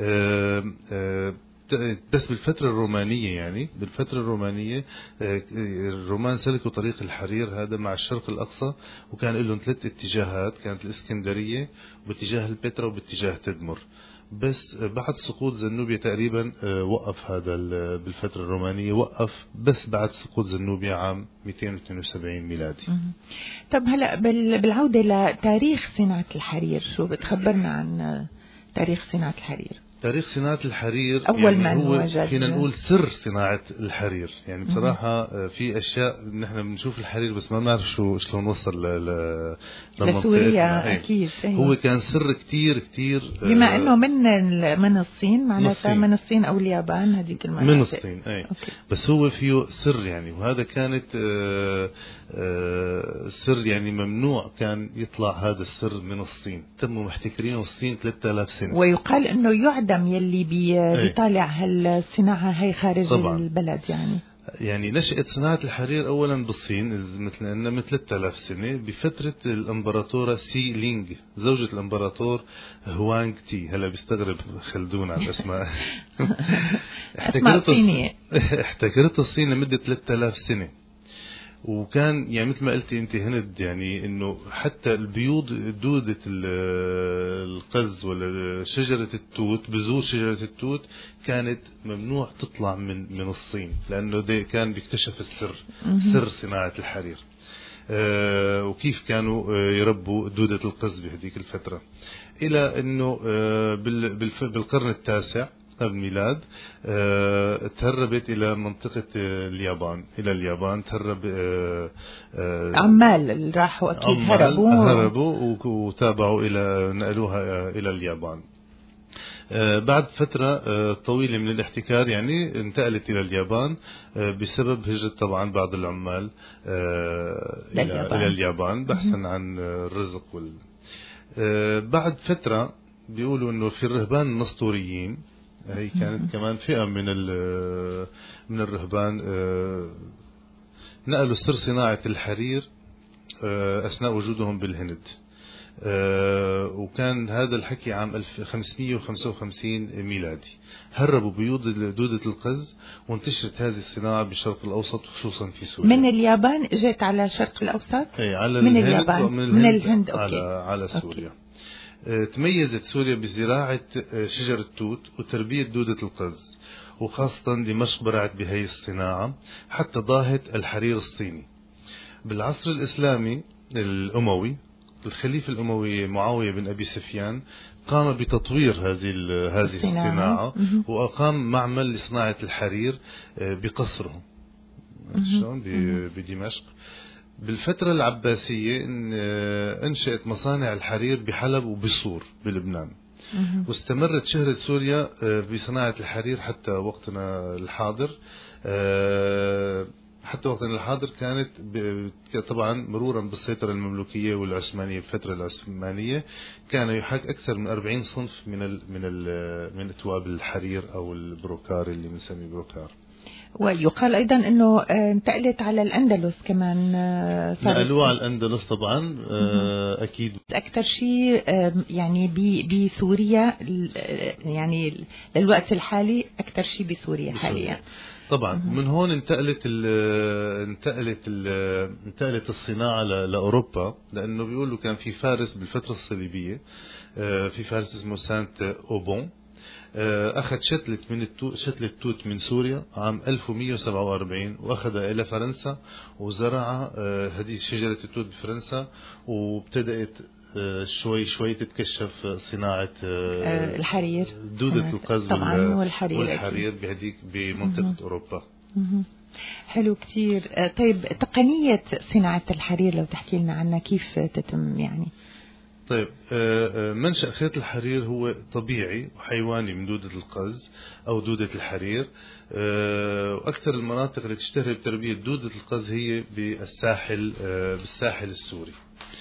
بس بالفترة الرومانية، يعني بالفترة الرومانية الرومان سلكوا طريق الحرير هذا مع الشرق الأقصى، وكان لهم ثلاث اتجاهات، كانت الإسكندرية وباتجاه البتراء وباتجاه تدمر. بس بعد سقوط زنوبيا تقريبا وقف هذا بالفترة الرومانية، وقف بس بعد سقوط زنوبيا عام مئتين واثنين وسبعين ميلادي. طب هلا بالعودة لتاريخ صناعة الحرير، شو بتخبرنا عن تاريخ صناعة الحرير؟ تاريخ صناعة الحرير أول يعني ما هو وجد فينا نقول سر صناعة الحرير. يعني بصراحة في أشياء نحن بنشوف الحرير بس ما نعرف شو شلون وصل ل لسوريا. أكيد هو كان سر كتير كتير، بما أنه من من الصين معناتها من الصين أو اليابان هذيك المناطق من الصين أي. بس هو فيه سر يعني، وهذا كانت سر يعني ممنوع كان يطلع هذا السر من الصين. تموا محتكرين الصين ثلاثة آلاف سنة، ويقال أنه يعدم يلي بي بيطالع هالصناعة هي خارج طبعا البلد. يعني يعني نشأت صناعة الحرير أولا بالصين مثل أنه من ثلاثة آلاف سنة بفترة الإمبراطورة سي لينغ زوجة الإمبراطور هوانغ تي. هلا بيستغرب خلدون على الأسماء. احتكرت الصين لمدة ثلاثة آلاف سنة، وكان يعني مثل ما قلتي انت هند، يعني انه حتى البيوض دودة القز ولا شجرة التوت، بذور شجرة التوت كانت ممنوع تطلع من من الصين، لانه ده كان بيكتشف السر، سر صناعة الحرير. آه وكيف كانوا آه يربوا دودة القز بهذيك الفترة، الى انه آه بالقرن التاسع قبل الميلاد اه تهربت إلى منطقة اليابان. إلى اليابان تهرب اه اه عمال راحوا أكيد هربوا هربوا وتابعوا إلى نقلوها اه إلى اليابان. اه بعد فترة اه طويلة من الاحتكار يعني انتقلت إلى اليابان اه بسبب هجرة طبعا بعض العمال اه إلى, إلى اليابان بحثا عن الرزق وال اه بعد فترة بيقولوا إنه في الرهبان النسطوريين، هي كانت كمان فئة من من الرهبان نقلوا سر صناعة الحرير أثناء وجودهم بالهند. وكان هذا الحكي عام ألف وخمسمئة وخمسة وخمسين ميلادي. هربوا بيوض دودة القز وانتشرت هذه الصناعة بالشرق الأوسط وخصوصا في سوريا. من اليابان اجت على الشرق الأوسط؟ أي على من الهند اليابان من الهند, من الهند. على, أوكي. على سوريا. أوكي. تميزت سوريا بزراعة شجر التوت وتربية دودة القز، وخاصة دمشق برعت بهي الصناعة حتى ضاهت الحرير الصيني. بالعصر الإسلامي الأموي الخليفة الأموي معاوية بن أبي سفيان قام بتطوير هذه هذه الصناعة، وأقام معمل لصناعة الحرير بقصره بدمشق. بالفترة العباسية انشأت مصانع الحرير بحلب وبصور بلبنان، واستمرت شهرة سوريا بصناعة الحرير حتى وقتنا الحاضر. حتى وقتنا الحاضر كانت طبعا مرورا بالسيطرة المملوكية والعثمانية. الفترة العثمانية كان يحاك أكثر من أربعين صنف من ال من ال من أتواب الحرير أو البروكار اللي بنسميه بروكار. ويقال أيضا أنه انتقلت على الأندلس كمان. نقلوها على الأندلس طبعا. أكيد أكثر شيء يعني بسوريا، يعني للوقت الحالي أكثر شيء بسوريا حاليا طبعا. من هون انتقلت ال انتقلت ال انتقلت الصناعة لأوروبا، لأنه بيقولوا كان في فارس بالفترة الصليبية، في فارس اسمه سانت أوبون، أخذ شتلة من التوت شتلة توت من سوريا عام ألف ومئة وسبعة وأربعين وأخذها إلى فرنسا وزرع هذه شجرة التوت بفرنسا، وابتدأت شوي شوي تتكشف صناعة الحرير، دودة القز والحرير, والحرير بهديك بمنطقة أوروبا. حلو كتير. طيب تقنية صناعة الحرير لو تحكي لنا عنها كيف تتم يعني؟ طيب منشأ خيط الحرير هو طبيعي وحيواني من دودة القز أو دودة الحرير، وأكثر المناطق اللي تشتهر بتربية دودة القز هي بالساحل بالساحل السوري.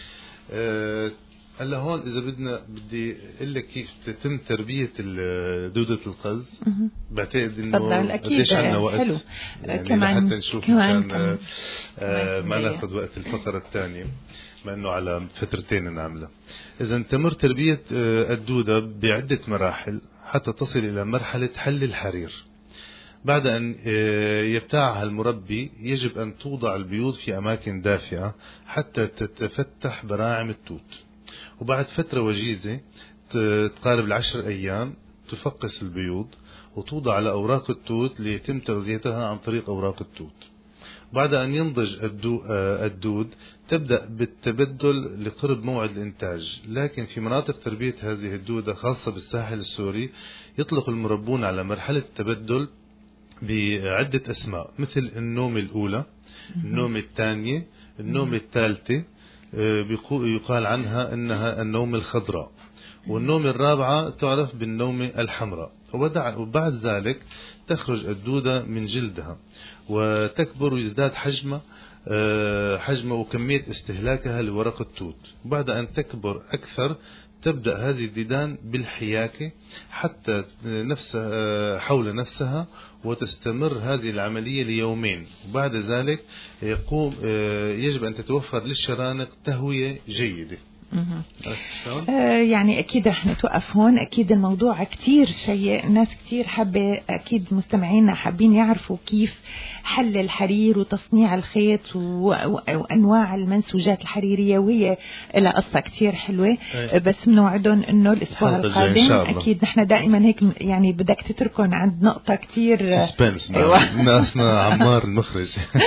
هلا هون اذا بدنا بدي اقول لك كيف تتم تربيه دودة القز. بعتقد انه قديش عندنا وقت حلو. يعني كمان حتى نشوف كمان, كمان آه ما ناخذ وقت الفقره الثانيه مع انه على فترتين نعملها. اذا تمر تربيه الدوده بعده مراحل حتى تصل الى مرحله حل الحرير. بعد أن يبتاعها المربي يجب أن توضع البيوض في أماكن دافئة حتى تتفتح براعم التوت، وبعد فترة وجيزة تقارب العشر أيام تفقس البيوض وتوضع على أوراق التوت ليتم تغذيتها عن طريق أوراق التوت. بعد أن ينضج الدود تبدأ بالتبدل لقرب موعد الإنتاج، لكن في مناطق تربية هذه الدودة خاصة بالساحل السوري يطلق المربون على مرحلة التبدل بعدة أسماء مثل النوم الأولى، النوم الثانية، النوم الثالثة يقال عنها أنها النوم الخضراء، والنوم الرابعة تعرف بالنوم الحمراء. وبعد ذلك تخرج الدودة من جلدها وتكبر ويزداد حجمها حجمها وكمية استهلاكها لورق التوت. وبعد أن تكبر أكثر تبدأ هذه الديدان بالحياكة حتى نفسها حول نفسها، وتستمر هذه العملية ليومين. وبعد ذلك يقوم يجب أن تتوفر للشرانق تهوية جيدة. آه يعني أكيد رح نتوقف هون. أكيد الموضوع كتير شيء، الناس كتير حابة، أكيد مستمعينا حابين يعرفوا كيف حل الحرير وتصنيع الخيط وأنواع المنسوجات الحريرية، وهي لها قصة كتير حلوة. أي. بس بنوعدهم إنه الأسبوع القادم أكيد نحن دائما هيك يعني بدك تتركون عند نقطة كتير سسبنس. ناسنا عمار المخرج.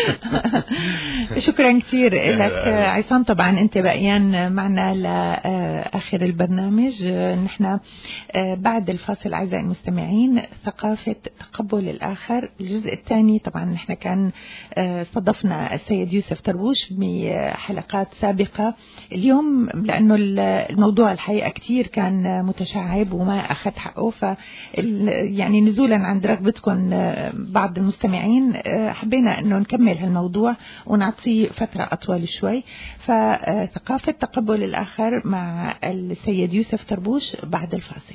شكرا كتير لك عصام. طبعا أنت بقيان معنا لآخر البرنامج. نحن بعد الفاصل أعزائي المستمعين ثقافة تقبل الآخر الجزء الثاني. طبعا نحن كان صدفنا السيد يوسف طربوش بحلقات سابقة. اليوم لأنه الموضوع الحقيقة كتير كان متشعب وما أخذ حقه، ف يعني نزولا عند رغبتكم بعض المستمعين حبينا أنه نكمل هالموضوع ونعطيه فترة أطول شوي. فثقافة تقبل الآخر مع السيد يوسف طربوش بعد الفاصل.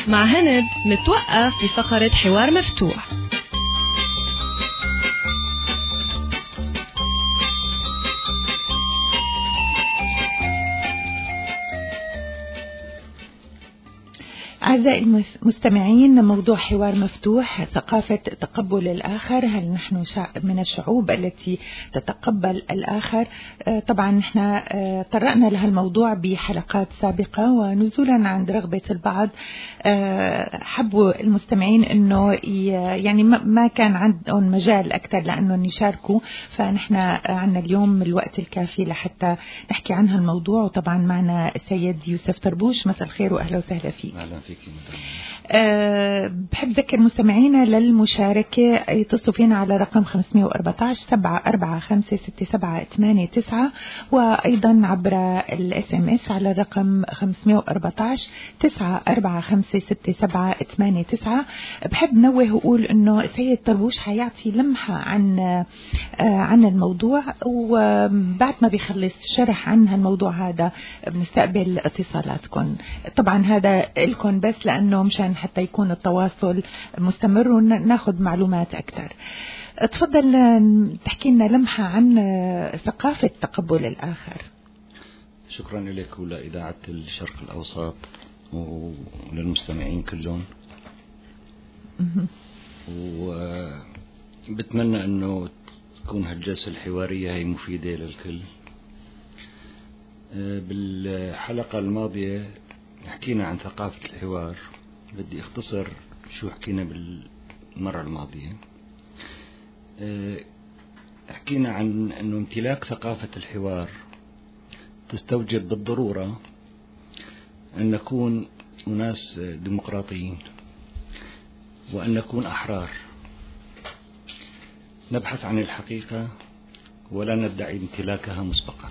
مع هند نتوقف بفقرة حوار مفتوح. أعزائي المستمعين، موضوع حوار مفتوح، ثقافة تقبل الآخر. هل نحن من الشعوب التي تتقبل الآخر؟ طبعا نحن طرقنا لها الموضوع بحلقات سابقة، ونزولا عند رغبة البعض حبوا المستمعين أنه يعني ما كان عندهم مجال أكثر لأنهم يشاركوا، فنحن عنا اليوم الوقت الكافي لحتى نحكي عن هالموضوع. وطبعا معنا السيد يوسف طربوش. مساء الخير وأهلا وسهلا فيك. أهلا فيك مدام. أه بحب ذكر مستمعينا للمشاركة يتصلوا فينا على رقم خمسة أربعة عشر سبعة أربعة خمسة ستة سبعة ثمانية تسعة، وأيضا عبر الاس ام اس على الرقم خمسة أربعة عشر تسعة أربعة خمسة ستة سبعة ثمانية تسعة. بحب نوه وأقول إنه السيد طربوش حيعطي لمحة عن آه عن الموضوع، وبعد ما بيخلص شرح عن هالموضوع هذا بنستقبل اتصالاتكم. طبعا هذا لكم بس لأنه مشان حتى يكون التواصل مستمر وناخذ معلومات أكثر. تفضل تحكي لنا لمحة عن ثقافة تقبل الآخر. شكرا لك ولإذاعة الشرق الأوسط وللمستمعين كلهم، وبتمنى أنه تكون هالجلسة الحوارية هي مفيدة للكل. بالحلقة الماضية حكينا عن ثقافة الحوار، بدي اختصر شو حكينا بالمرة الماضية. حكينا عن أنه امتلاك ثقافة الحوار تستوجب بالضرورة أن نكون أناس ديمقراطيين، وأن نكون أحرار، نبحث عن الحقيقة ولا ندعي امتلاكها مسبقا.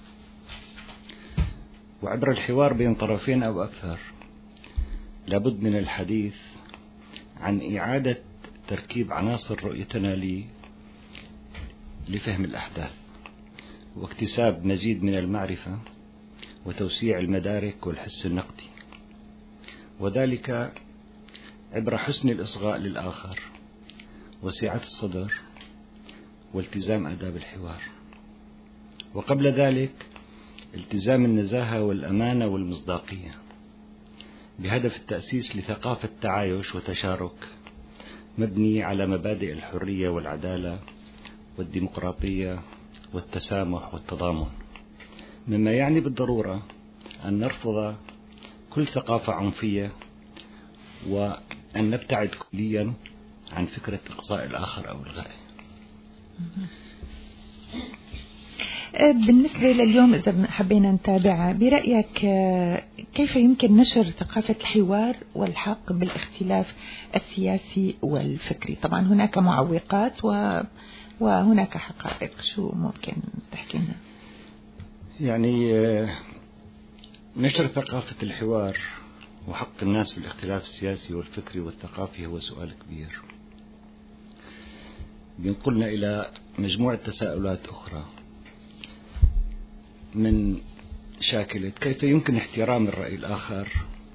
وعبر الحوار بين طرفين أو أكثر لابد من الحديث عن إعادة تركيب عناصر رؤيتنا لي لفهم الأحداث، واكتساب مزيد من المعرفة وتوسيع المدارك والحس النقدي، وذلك عبر حسن الإصغاء للآخر وسعة الصدر والتزام آداب الحوار، وقبل ذلك التزام النزاهة والأمانة والمصداقية، بهدف التأسيس لثقافة تعايش وتشارك مبني على مبادئ الحرية والعدالة والديمقراطية والتسامح والتضامن، مما يعني بالضرورة أن نرفض كل ثقافة عنفية، وأن نبتعد كليا عن فكرة إقصاء الآخر أو إلغائه. بالنسبة لليوم إذا حبينا نتابع برأيك كيف يمكن نشر ثقافة الحوار والحق بالاختلاف السياسي والفكري؟ طبعا هناك معوقات و... وهناك حقائق، شو ممكن تحكي لنا؟ يعني نشر ثقافة الحوار وحق الناس بالاختلاف السياسي والفكري والثقافي هو سؤال كبير بينقلنا إلى مجموعة تساؤلات أخرى من شاكلة كيف يمكن احترام الرأي الآخر،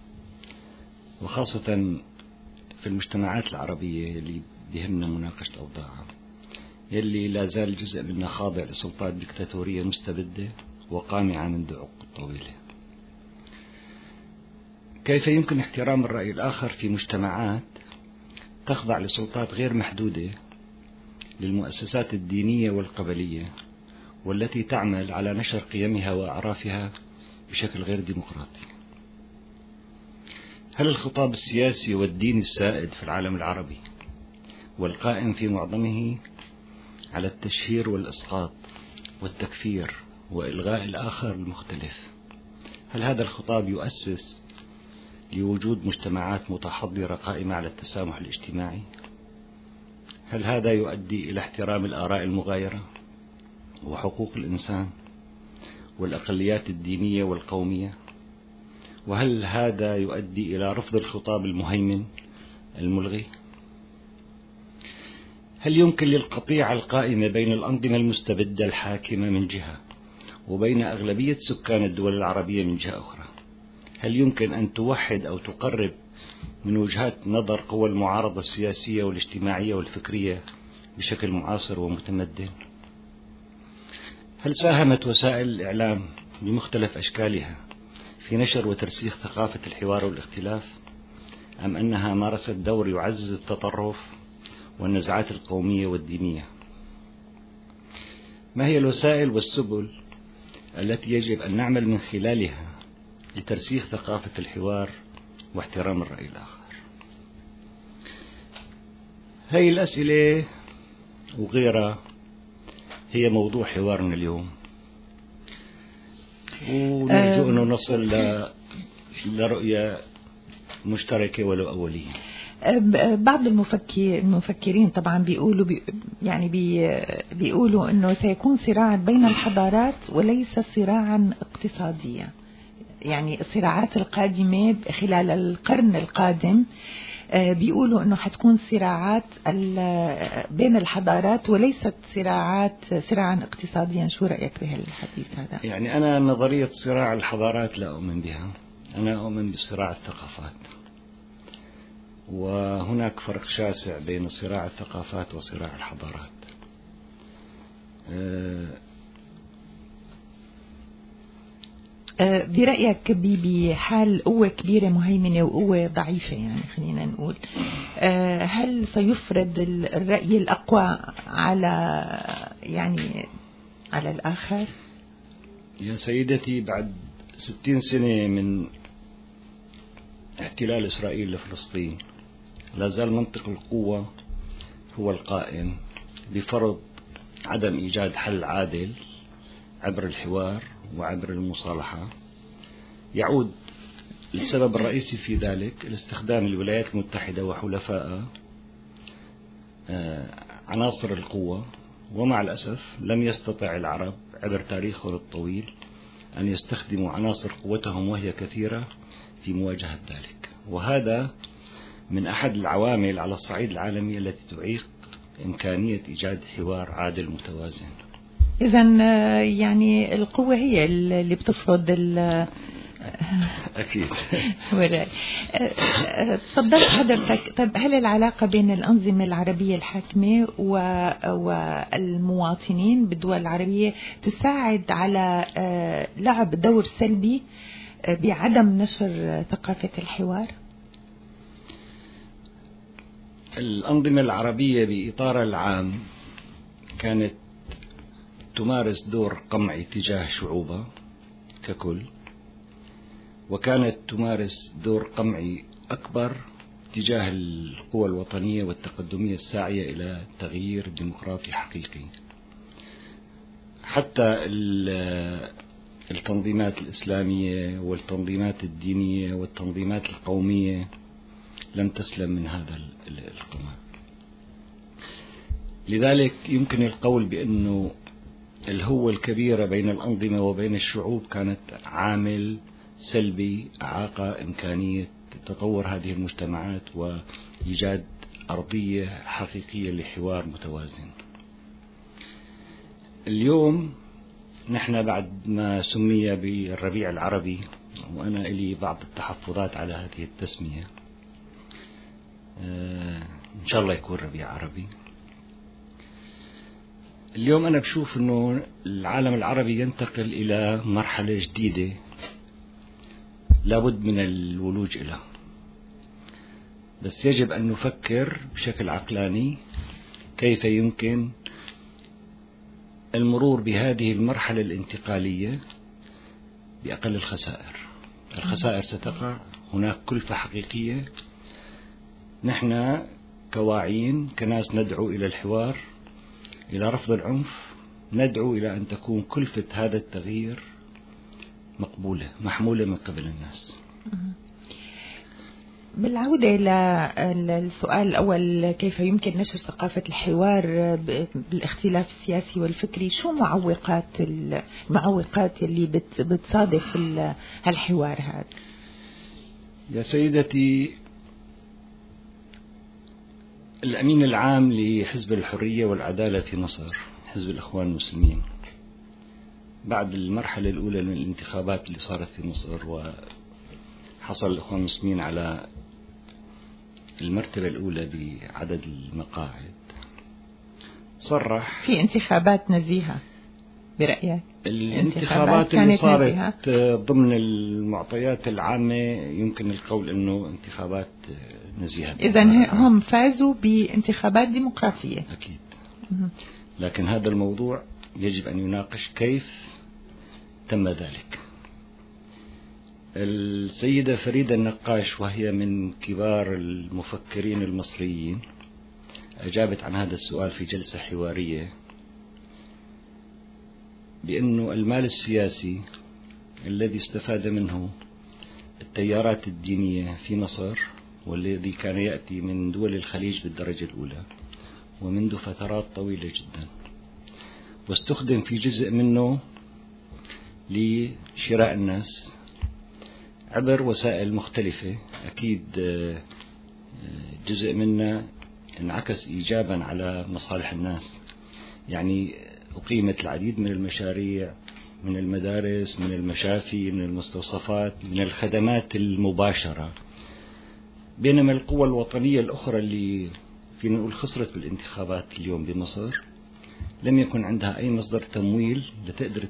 وخاصة في المجتمعات العربية اللي بيهمنا مناقشة أوضاعها، يلي لا زال جزء منها خاضع لسلطات ديكتاتورية مستبدة وقامعة منذ عقود طويلة. كيف يمكن احترام الرأي الآخر في مجتمعات تخضع لسلطات غير محدودة للمؤسسات الدينية والقبلية، والتي تعمل على نشر قيمها وأعرافها بشكل غير ديمقراطي؟ هل الخطاب السياسي والديني السائد في العالم العربي والقائم في معظمه على التشهير والإسقاط والتكفير وإلغاء الآخر المختلف، هل هذا الخطاب يؤسس لوجود مجتمعات متحضرة قائمة على التسامح الاجتماعي؟ هل هذا يؤدي إلى احترام الآراء المغايرة وحقوق الإنسان والأقليات الدينية والقومية؟ وهل هذا يؤدي إلى رفض الخطاب المهيمن الملغي؟ هل يمكن للقطيعة القائمة بين الأنظمة المستبدة الحاكمة من جهة وبين أغلبية سكان الدول العربية من جهة أخرى، هل يمكن أن توحد أو تقرب من وجهات نظر قوى المعارضة السياسية والاجتماعية والفكرية بشكل معاصر ومتمدن؟ هل ساهمت وسائل الإعلام بمختلف أشكالها في نشر وترسيخ ثقافة الحوار والاختلاف، أم أنها مارست دور يعزز التطرف والنزعات القومية والدينية؟ ما هي الوسائل والسبل التي يجب أن نعمل من خلالها لترسيخ ثقافة الحوار واحترام الرأي الآخر؟ هذه الأسئلة وغيرها هي موضوع حوارنا اليوم، ونرجو أن نصل لرؤية مشتركة ولو أولية. بعض المفكر المفكرين طبعا بيقولوا بي يعني بي بيقولوا انه سيكون صراع بين الحضارات وليس صراعا اقتصاديا، يعني الصراعات القادمة خلال القرن القادم بيقولوا انه حتكون صراعات بين الحضارات وليست صراعات صراعا اقتصاديا. شو رأيك بهالحديث هذا؟ يعني انا نظرية صراع الحضارات لا اؤمن بها، انا اؤمن بصراع الثقافات، وهناك فرق شاسع بين صراع الثقافات وصراع الحضارات. أه برأيك بحال قوة كبيرة مهيمنة وقوة ضعيفة، يعني خلينا نقول، هل سيفرض الرأي الأقوى على يعني على الآخر؟ يا سيدتي، بعد ستين سنة من احتلال إسرائيل لفلسطين لا زال منطق القوة هو القائم بفرض عدم إيجاد حل عادل عبر الحوار وعبر المصالحة. يعود السبب الرئيسي في ذلك لاستخدام الولايات المتحدة وحلفائها عناصر القوة، ومع الأسف لم يستطع العرب عبر تاريخهم الطويل أن يستخدموا عناصر قوتهم وهي كثيرة في مواجهة ذلك، وهذا من أحد العوامل على الصعيد العالمي التي تعيق إمكانية إيجاد حوار عادل متوازن. إذن يعني القوة هي اللي بتفرض ال أكيد. تفضلت حضرتك، طب هل العلاقة بين الأنظمة العربية الحاكمة والمواطنين بالدول العربية تساعد على لعب دور سلبي بعدم نشر ثقافة الحوار؟ الأنظمة العربية بإطارها العام كانت تمارس دور قمعي تجاه شعوبها ككل، وكانت تمارس دور قمعي أكبر تجاه القوى الوطنية والتقدمية الساعية إلى تغيير ديمقراطي حقيقي. حتى التنظيمات الإسلامية والتنظيمات الدينية والتنظيمات القومية لم تسلم من هذا القمع. لذلك يمكن القول بأنه الهوة الكبيرة بين الأنظمة وبين الشعوب كانت عامل سلبي أعاق إمكانية تطور هذه المجتمعات وإيجاد أرضية حقيقية لحوار متوازن. اليوم نحن بعد ما سمي بالربيع العربي، وأنا لي بعض التحفظات على هذه التسمية، إن شاء الله يكون ربيع عربي. اليوم أنا بشوف أنه العالم العربي ينتقل إلى مرحلة جديدة لابد من الولوج إليها، بس يجب أن نفكر بشكل عقلاني كيف يمكن المرور بهذه المرحلة الانتقالية بأقل الخسائر. الخسائر ستقع، هناك كلفة حقيقية. نحن كواعين كناس ندعو إلى الحوار، إلى رفض العنف، ندعو إلى أن تكون كلفة هذا التغيير مقبولة محمولة من قبل الناس. بالعودة إلى السؤال الأول، كيف يمكن نشر ثقافة الحوار بالاختلاف السياسي والفكري؟ شو معوقات المعوقات اللي بتصادف هالحوار هذا؟ يا سيدتي، الأمين العام لحزب الحرية والعدالة في مصر، حزب الإخوان المسلمين، بعد المرحلة الأولى من الانتخابات اللي صارت في مصر وحصل الإخوان المسلمين على المرتبة الأولى بعدد المقاعد صرح في انتخابات نزيهة برأيك؟ الانتخابات اللي صارت ضمن المعطيات العامة يمكن القول أنه انتخابات نزيهة. إذا هم فازوا بانتخابات ديمقراطية. أكيد. لكن هذا الموضوع يجب أن يناقش كيف تم ذلك. السيدة فريدة النقاش وهي من كبار المفكرين المصريين أجابت عن هذا السؤال في جلسة حوارية بأنه المال السياسي الذي استفاد منه التيارات الدينية في مصر والذي كان يأتي من دول الخليج بالدرجة الأولى ومنذ فترات طويلة جدا، واستخدم في جزء منه لشراء الناس عبر وسائل مختلفة. أكيد جزء منه انعكس إيجابا على مصالح الناس، يعني أقيمت العديد من المشاريع، من المدارس، من المشافي، من المستوصفات، من الخدمات المباشرة. بينما القوى الوطنية الأخرى اللي فينا نقول خسرت بالانتخابات اليوم بمصر لم يكن عندها أي مصدر تمويل لتقدر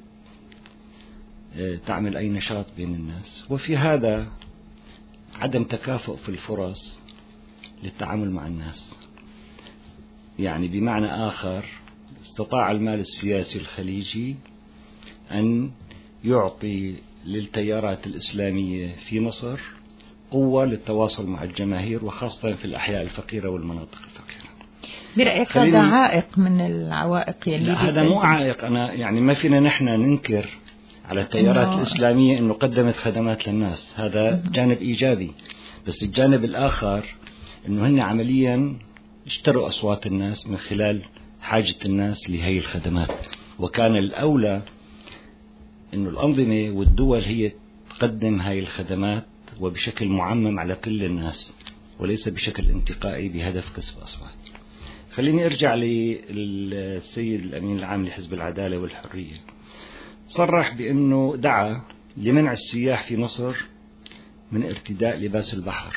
تعمل أي نشاط بين الناس، وفي هذا عدم تكافؤ في الفرص للتعامل مع الناس. يعني بمعنى آخر استطاع المال السياسي الخليجي أن يعطي للتيارات الإسلامية في مصر قوة للتواصل مع الجماهير وخاصة في الأحياء الفقيرة والمناطق الفقيرة. برأيك هذا عائق من العوائق اللي هذا مو عائق. أنا يعني ما فينا نحن ننكر على التيارات إنه الإسلامية أنه قدمت خدمات للناس، هذا جانب إيجابي، بس الجانب الآخر أنه هن عمليا اشتروا أصوات الناس من خلال حاجة الناس لهي الخدمات، وكان الأولى أنه الأنظمة والدول هي تقدم هاي الخدمات وبشكل معمم على كل الناس وليس بشكل انتقائي بهدف كسب أصوات. خليني أرجع للسيد الأمين العام لحزب العدالة والحرية. صرح بأنه دعا لمنع السياح في مصر من ارتداء لباس البحر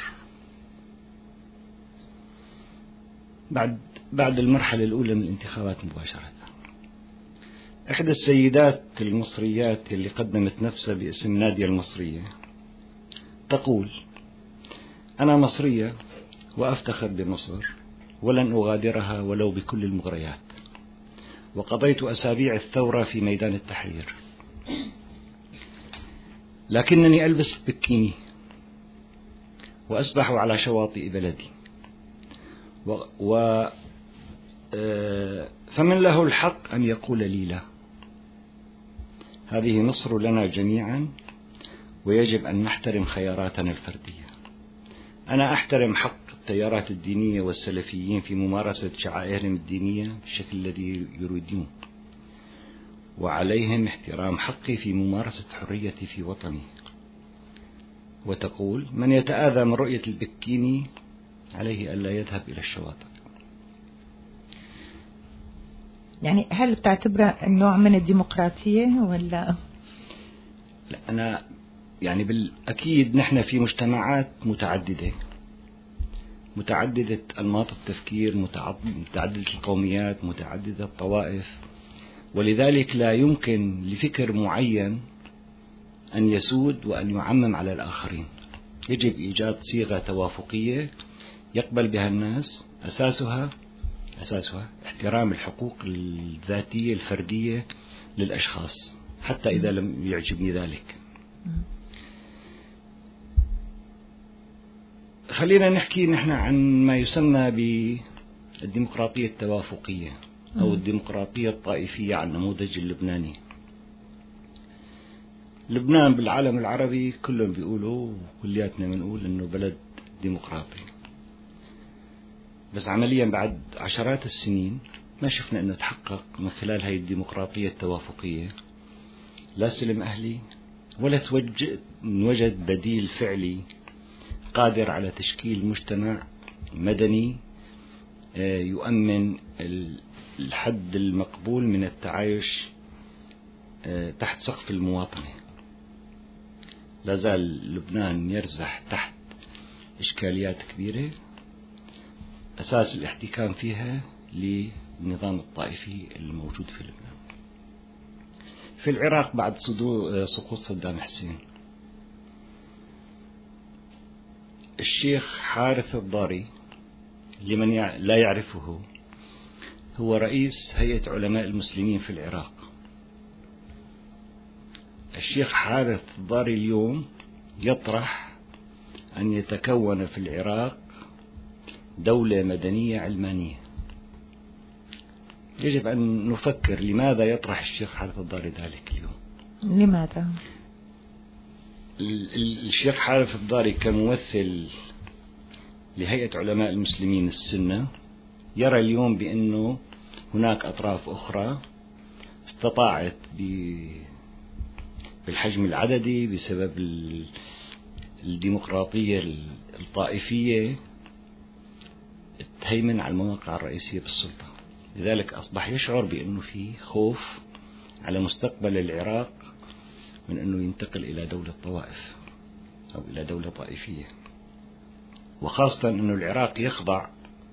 بعد بعد المرحلة الأولى من الانتخابات مباشرة. إحدى السيدات المصريات اللي قدمت نفسها باسم نادية المصرية تقول: أنا مصرية وأفتخر بمصر ولن أغادرها ولو بكل المغريات، وقضيت أسابيع الثورة في ميدان التحرير، لكنني ألبس بكيني وأسبح على شواطئ بلدي، و, و فمن له الحق أن يقول لي لا. هذه مصر لنا جميعا ويجب أن نحترم خياراتنا الفردية. أنا أحترم حق التيارات الدينية والسلفيين في ممارسة شعائرهم الدينية بالشكل الذي يريدون، وعليهم احترام حقي في ممارسة حريتي في وطني. وتقول: من يتآذى من رؤية البكيني عليه ألا يذهب إلى الشواطئ. يعني هل بتعتبرها نوع من الديمقراطية ولا؟ لا، أنا يعني بالأكيد نحن في مجتمعات متعددة متعددة أنماط التفكير، متعددة القوميات، متعددة الطوائف، ولذلك لا يمكن لفكر معين أن يسود وأن يعمم على الآخرين. يجب إيجاد صيغة توافقية يقبل بها الناس، أساسها أساسها احترام الحقوق الذاتية الفردية للأشخاص حتى إذا لم يعجبني ذلك. خلينا نحكي نحن عن ما يسمى بالديمقراطية التوافقية أو الديمقراطية الطائفية على النموذج اللبناني. لبنان بالعالم العربي كلهم بيقولوا وكلياتنا بنقول إنه بلد ديمقراطي، بس عمليا بعد عشرات السنين ما شفنا إنه تحقق من خلال هاي الديمقراطية التوافقية لا سلم أهلي ولا توجد بديل فعلي قادر على تشكيل مجتمع مدني يؤمن الحد المقبول من التعايش تحت سقف المواطنة. لا زال لبنان يرزح تحت إشكاليات كبيرة أساس الاحتكام فيها للنظام الطائفي الموجود في لبنان. في العراق بعد سقوط صدام حسين، الشيخ حارث الضاري لمن لا يعرفه هو رئيس هيئة علماء المسلمين في العراق. الشيخ حارث الضاري اليوم يطرح أن يتكون في العراق دولة مدنية علمانية. يجب أن نفكر لماذا يطرح الشيخ حارث الضاري ذلك اليوم. لماذا؟ الشيخ حارث الضاري كممثل لهيئة علماء المسلمين السنة يرى اليوم بأنه هناك أطراف أخرى استطاعت بالحجم العددي بسبب الديمقراطية الطائفية تهيمن على المواقع الرئيسية بالسلطة. لذلك أصبح يشعر بأنه في خوف على مستقبل العراق من أنه ينتقل إلى دولة طوائف أو إلى دولة طائفية، وخاصة أنه العراق يخضع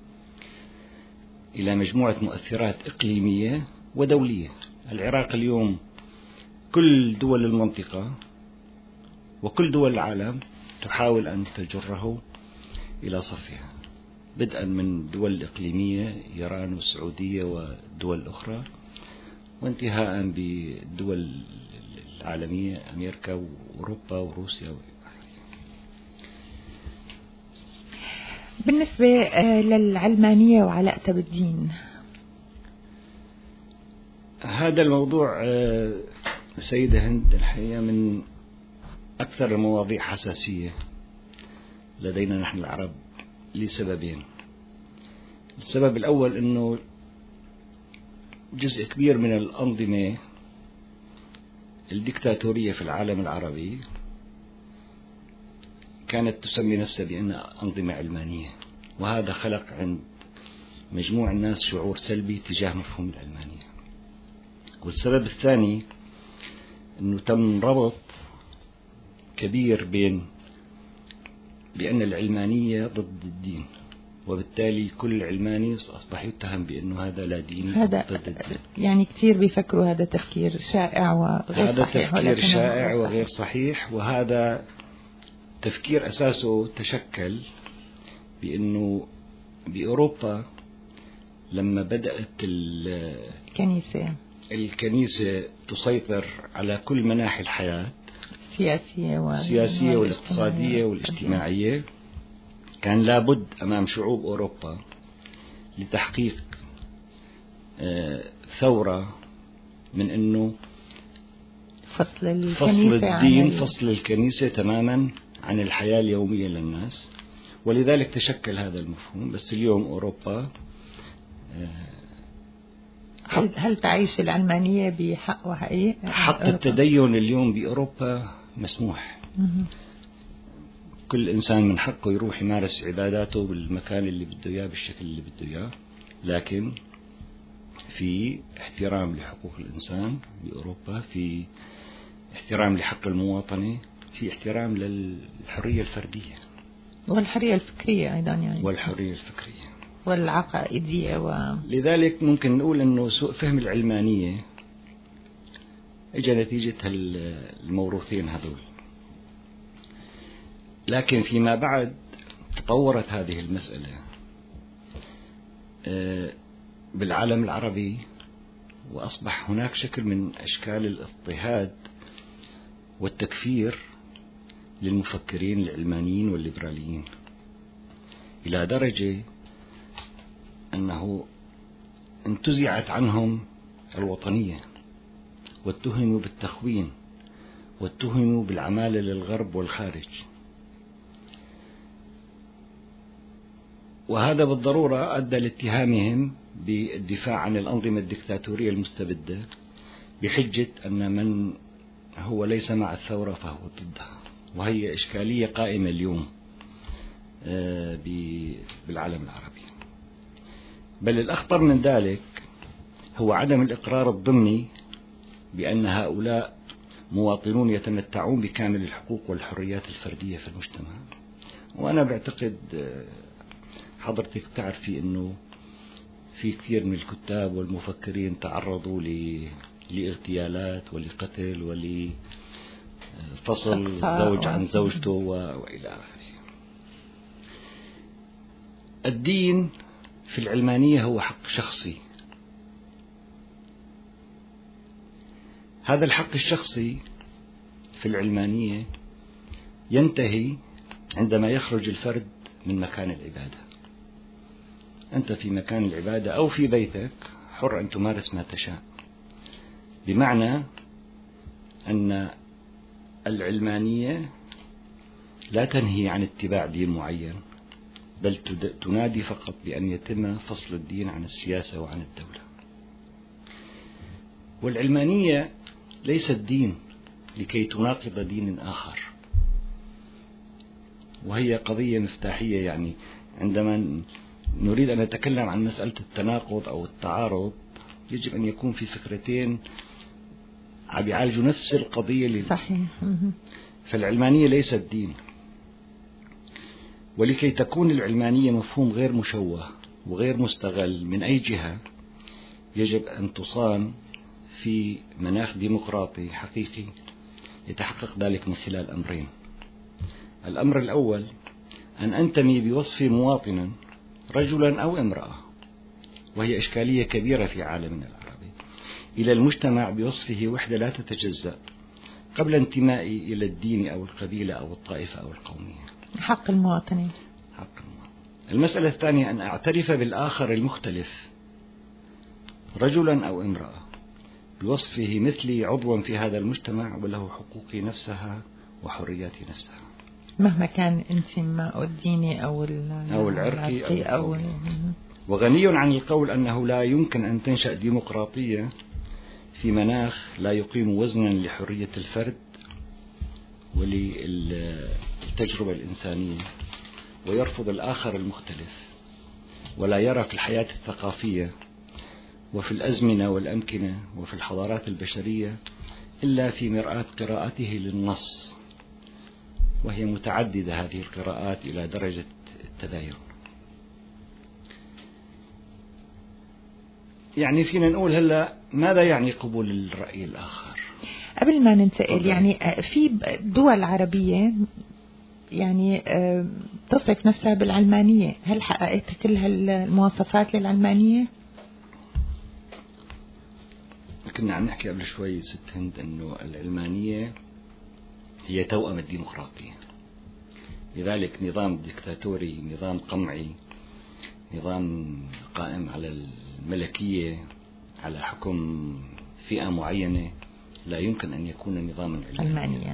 إلى مجموعة مؤثرات إقليمية ودولية. العراق اليوم كل دول المنطقة وكل دول العالم تحاول أن تجره إلى صفها، بدءا من دول الإقليمية إيران والسعودية والدول الأخرى، وانتهاء بالدول العالمية أمريكا وأوروبا وروسيا. بالنسبة للعلمانية وعلاقتها بالدين، هذا الموضوع سيدة هند الحقيقة من أكثر المواضيع حساسية لدينا نحن العرب لسببين. السبب الأول أنه جزء كبير من الأنظمة الدكتاتورية في العالم العربي كانت تسمي نفسها بأنها أنظمة علمانية، وهذا خلق عند مجموع الناس شعور سلبي تجاه مفهوم العلمانية. والسبب الثاني أنه تم ربط كبير بين بأن العلمانية ضد الدين، وبالتالي كل علماني أصبح يتهم بأنه هذا لا دين هذا ضد الدين. يعني كثير بيفكروا هذا تفكير شائع وغير هذا صحيح. هذا تفكير شائع وغير صحيح، وهذا تفكير أساسه تشكل بأنه بأوروبا لما بدأت الكنيسة الكنيسة تسيطر على كل مناحي الحياة السياسية والسياسية والاقتصادية والاجتماعية، كان لابد أمام شعوب أوروبا لتحقيق ثورة من أنه فصل, فصل الدين فصل الكنيسة تماما عن الحياة اليومية للناس، ولذلك تشكل هذا المفهوم. بس اليوم أوروبا هل, هل تعيش العلمانية بحقها إيه؟ حق التدين اليوم بأوروبا مسموح. كل إنسان من حقه يروح يمارس عباداته بالمكان اللي بده إياه بالشكل اللي بده إياه، لكن في احترام لحقوق الإنسان بأوروبا، في احترام لحق المواطنة، في احترام للحرية الفردية والحرية الفكرية أيضا يعني والحرية الفكرية والعقائدية و... لذلك ممكن نقول أنه سوء فهم العلمانية اجى نتيجة الموروثين هذول. لكن فيما بعد تطورت هذه المسألة بالعالم العربي، وأصبح هناك شكل من أشكال الاضطهاد والتكفير للمفكرين العلمانيين والليبراليين، إلى درجة أنه انتزعت عنهم الوطنية، واتهموا بالتخوين، واتهموا بالعمالة للغرب والخارج. وهذا بالضرورة أدى لاتهامهم بالدفاع عن الأنظمة الدكتاتورية المستبدة بحجة أن من هو ليس مع الثورة فهو ضدها، وهي إشكالية قائمة اليوم بالعالم العربي. بل الأخطر من ذلك هو عدم الإقرار الضمني بأن هؤلاء مواطنون يتمتعون بكامل الحقوق والحريات الفردية في المجتمع. وأنا بعتقد حضرتك تعرفي أنه في كثير من الكتاب والمفكرين تعرضوا لاغتيالات ولقتل ولفصل الزوج عن زوجته وإلى آخره. الدين في العلمانية هو حق شخصي. هذا الحق الشخصي في العلمانية ينتهي عندما يخرج الفرد من مكان العبادة. أنت في مكان العبادة أو في بيتك حر أن تمارس ما تشاء، بمعنى أن العلمانية لا تنهي عن اتباع دين معين، بل تنادي فقط بأن يتم فصل الدين عن السياسة وعن الدولة. والعلمانية ليست دين لكي تناقض دين آخر، وهي قضية مفتاحية. يعني عندما نريد أن نتكلم عن مسألة التناقض أو التعارض يجب أن يكون في فكرتين عم يعالجوا نفس القضية. صحيح. فالعلمانية ليست دين، ولكي تكون العلمانية مفهوم غير مشوه وغير مستغل من أي جهة يجب أن تصان في مناخ ديمقراطي حقيقي يتحقق ذلك من خلال أمرين. الأمر الأول أن أنتمي بوصفي مواطنا رجلا أو امرأة، وهي إشكالية كبيرة في عالمنا العربي، إلى المجتمع بوصفه وحدة لا تتجزأ قبل انتمائي إلى الدين أو القبيلة أو الطائفة أو القومية. حق المواطنين. حق المواطن. المسألة الثانية أن أعترف بالآخر المختلف رجلا أو امرأة بوصفه مثلي عضوا في هذا المجتمع وله حقوقي نفسها وحرياتي نفسها، مهما كان انتماء الديني أو أو العرقي أو, أو وغني عن القول أنه لا يمكن أن تنشأ ديمقراطية في مناخ لا يقيم وزنا لحرية الفرد وللتجربة الإنسانية، ويرفض الآخر المختلف، ولا يرى في الحياة الثقافية وفي الأزمنة والأمكنة وفي الحضارات البشرية إلا في مرآة قراءته للنص، وهي متعددة هذه القراءات إلى درجة التباين. يعني فينا نقول هلا ماذا يعني قبول الرأي الآخر؟ قبل ما ننتقل، يعني في دول عربية يعني تصف نفسها بالعلمانية، هل حققت كل هالمواصفات للعلمانية؟ كنا عم نحكي قبل شوي ست هند أنه العلمانية هي توأم الديمقراطية، لذلك نظام ديكتاتوري، نظام قمعي، نظام قائم على الملكية، على حكم فئة معينة، لا يمكن أن يكون نظاما علمانيا.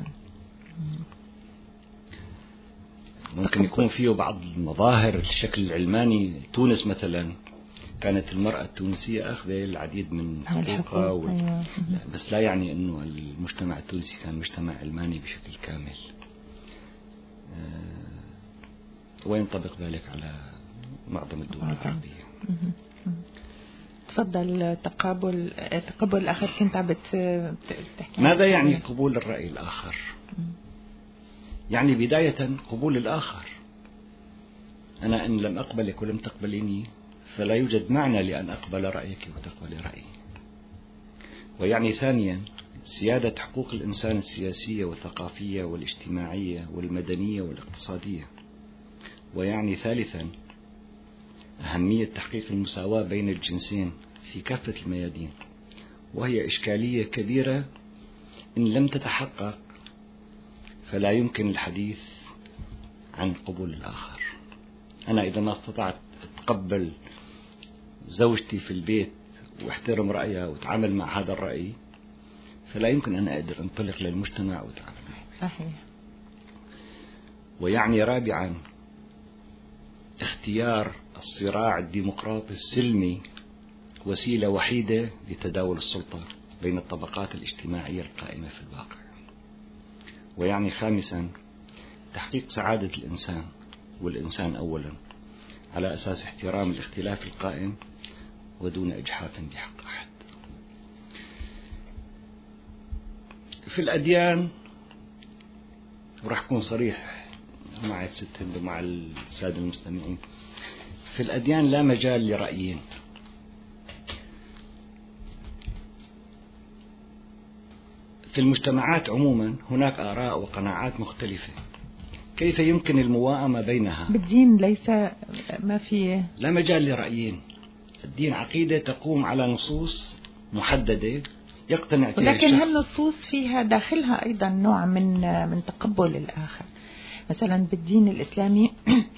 ممكن يكون فيه بعض المظاهر الشكل العلماني. تونس مثلا كانت المرأة التونسية أخذة العديد من حقوقها و... بس لا يعني أنه المجتمع التونسي كان مجتمع علماني بشكل كامل، أه... وينطبق ذلك على معظم الدول العربية. تفضل. تقابل تقبل الآخر كنت عم بتحكي ماذا يعني قبول الرأي الآخر؟ يعني بداية قبول الآخر. أنا إن لم أقبلك ولم تقبليني فلا يوجد معنى لأن أقبل رأيك وتقبل رأيي. ويعني ثانيا سيادة حقوق الإنسان السياسية والثقافية والاجتماعية والمدنية والاقتصادية. ويعني ثالثا أهمية تحقيق المساواة بين الجنسين في كافة الميادين، وهي إشكالية كبيرة إن لم تتحقق فلا يمكن الحديث عن قبول الآخر. أنا إذا ما استطعت أتقبل زوجتي في البيت واحترم رأيها وتعامل مع هذا الرأي فلا يمكن أن أقدر أنطلق للمجتمع وتعامل معه. صحيح. ويعني رابعا اختيار الصراع الديمقراطي السلمي وسيلة وحيدة لتداول السلطة بين الطبقات الاجتماعية القائمة في الواقع. ويعني خامسا تحقيق سعادة الإنسان والإنسان أولا على أساس احترام الاختلاف القائم ودون إجحاف بحق أحد. في الأديان، وراح أكون صريح مع الست هند ومع السادة المستمعين، في الأديان لا مجال لرأيين. في المجتمعات عموما هناك آراء وقناعات مختلفة، كيف يمكن المواءمة بينها؟ بالدين ليس ما في لا مجال لرأيين. الدين عقيدة تقوم على نصوص محددة يقتنع فيها ولكن الشخص. هالنصوص فيها داخلها أيضا نوع من من تقبل الآخر. مثلا بالدين الإسلامي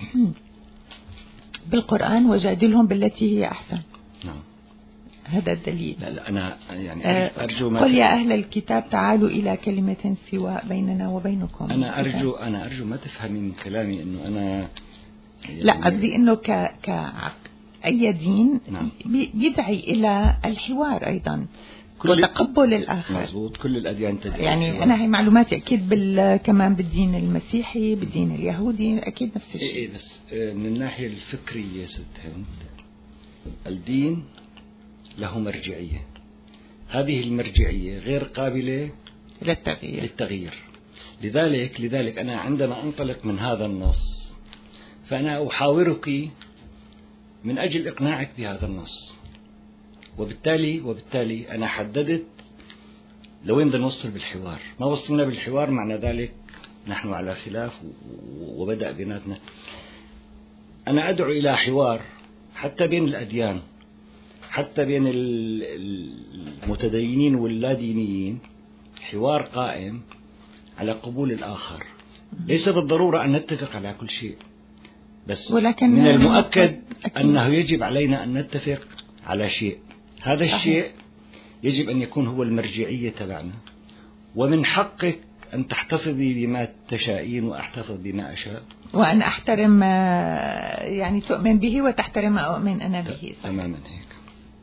بالقرآن وجادلهم بالتي هي أحسن. نعم. هذا الدليل. لا لا أنا يعني أرجو ما قل يا أهل الكتاب تعالوا إلى كلمة سواء بيننا وبينكم. أنا أرجو أنا أرجو ما تفهمي من كلامي إنه أنا يعني لا قصدي إنه ك ك أي دين نعم. يدعي إلى الحوار أيضا وتقبل الآخر. مظبوط. كل الأديان تدعي يعني الحوار. أنا هي معلوماتي أكيد بال كمان بالدين المسيحي بالدين اليهودي أكيد نفس الشيء. إيه بس من الناحية الفكرية ست هند الدين له مرجعية، هذه المرجعية غير قابلة للتغيير. للتغيير. لذلك لذلك أنا عندما أنطلق من هذا النص فأنا أحاورك من أجل إقناعك بهذا النص، وبالتالي وبالتالي أنا حددت لوين بدنا نوصل بالحوار. ما وصلنا بالحوار معنى ذلك نحن على خلاف وبدأ بيناتنا. أنا أدعو إلى حوار حتى بين الأديان، حتى بين المتدينين واللادينيين، حوار قائم على قبول الآخر. ليس بالضرورة أن نتفق على كل شيء، بس ولكن من المؤكد أنه يجب علينا أن نتفق على شيء. هذا الشيء يجب أن يكون هو المرجعية تبعنا، ومن حقك أن تحتفظي بما تشائين وأحتفظ بما أشاء، وأن أحترم يعني تؤمن به وتحترم ما أؤمن أنا به. تماما هيك.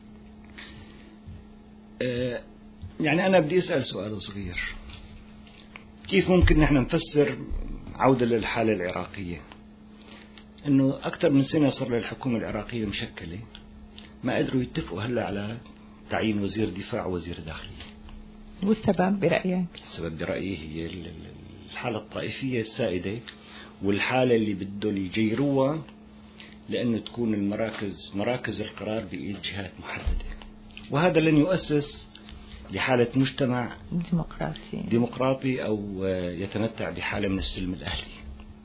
أه يعني أنا بدي أسأل سؤال صغير. كيف ممكن نحن نفسر عودة للحالة العراقية؟ إنه أكثر من سنة صار للحكومة العراقية مشكلة، ما قدروا يتفقوا هلا على تعيين وزير دفاع ووزير داخلية. والسبب برأيك؟ السبب برأيي هي الحالة الطائفية السائدة، والحالة اللي بدهم يجيروها لأنه تكون المراكز مراكز القرار بإيد جهات محددة، وهذا لن يؤسس لحالة مجتمع ديمقراطي ديمقراطي أو يتمتع بحالة من السلم الأهلي.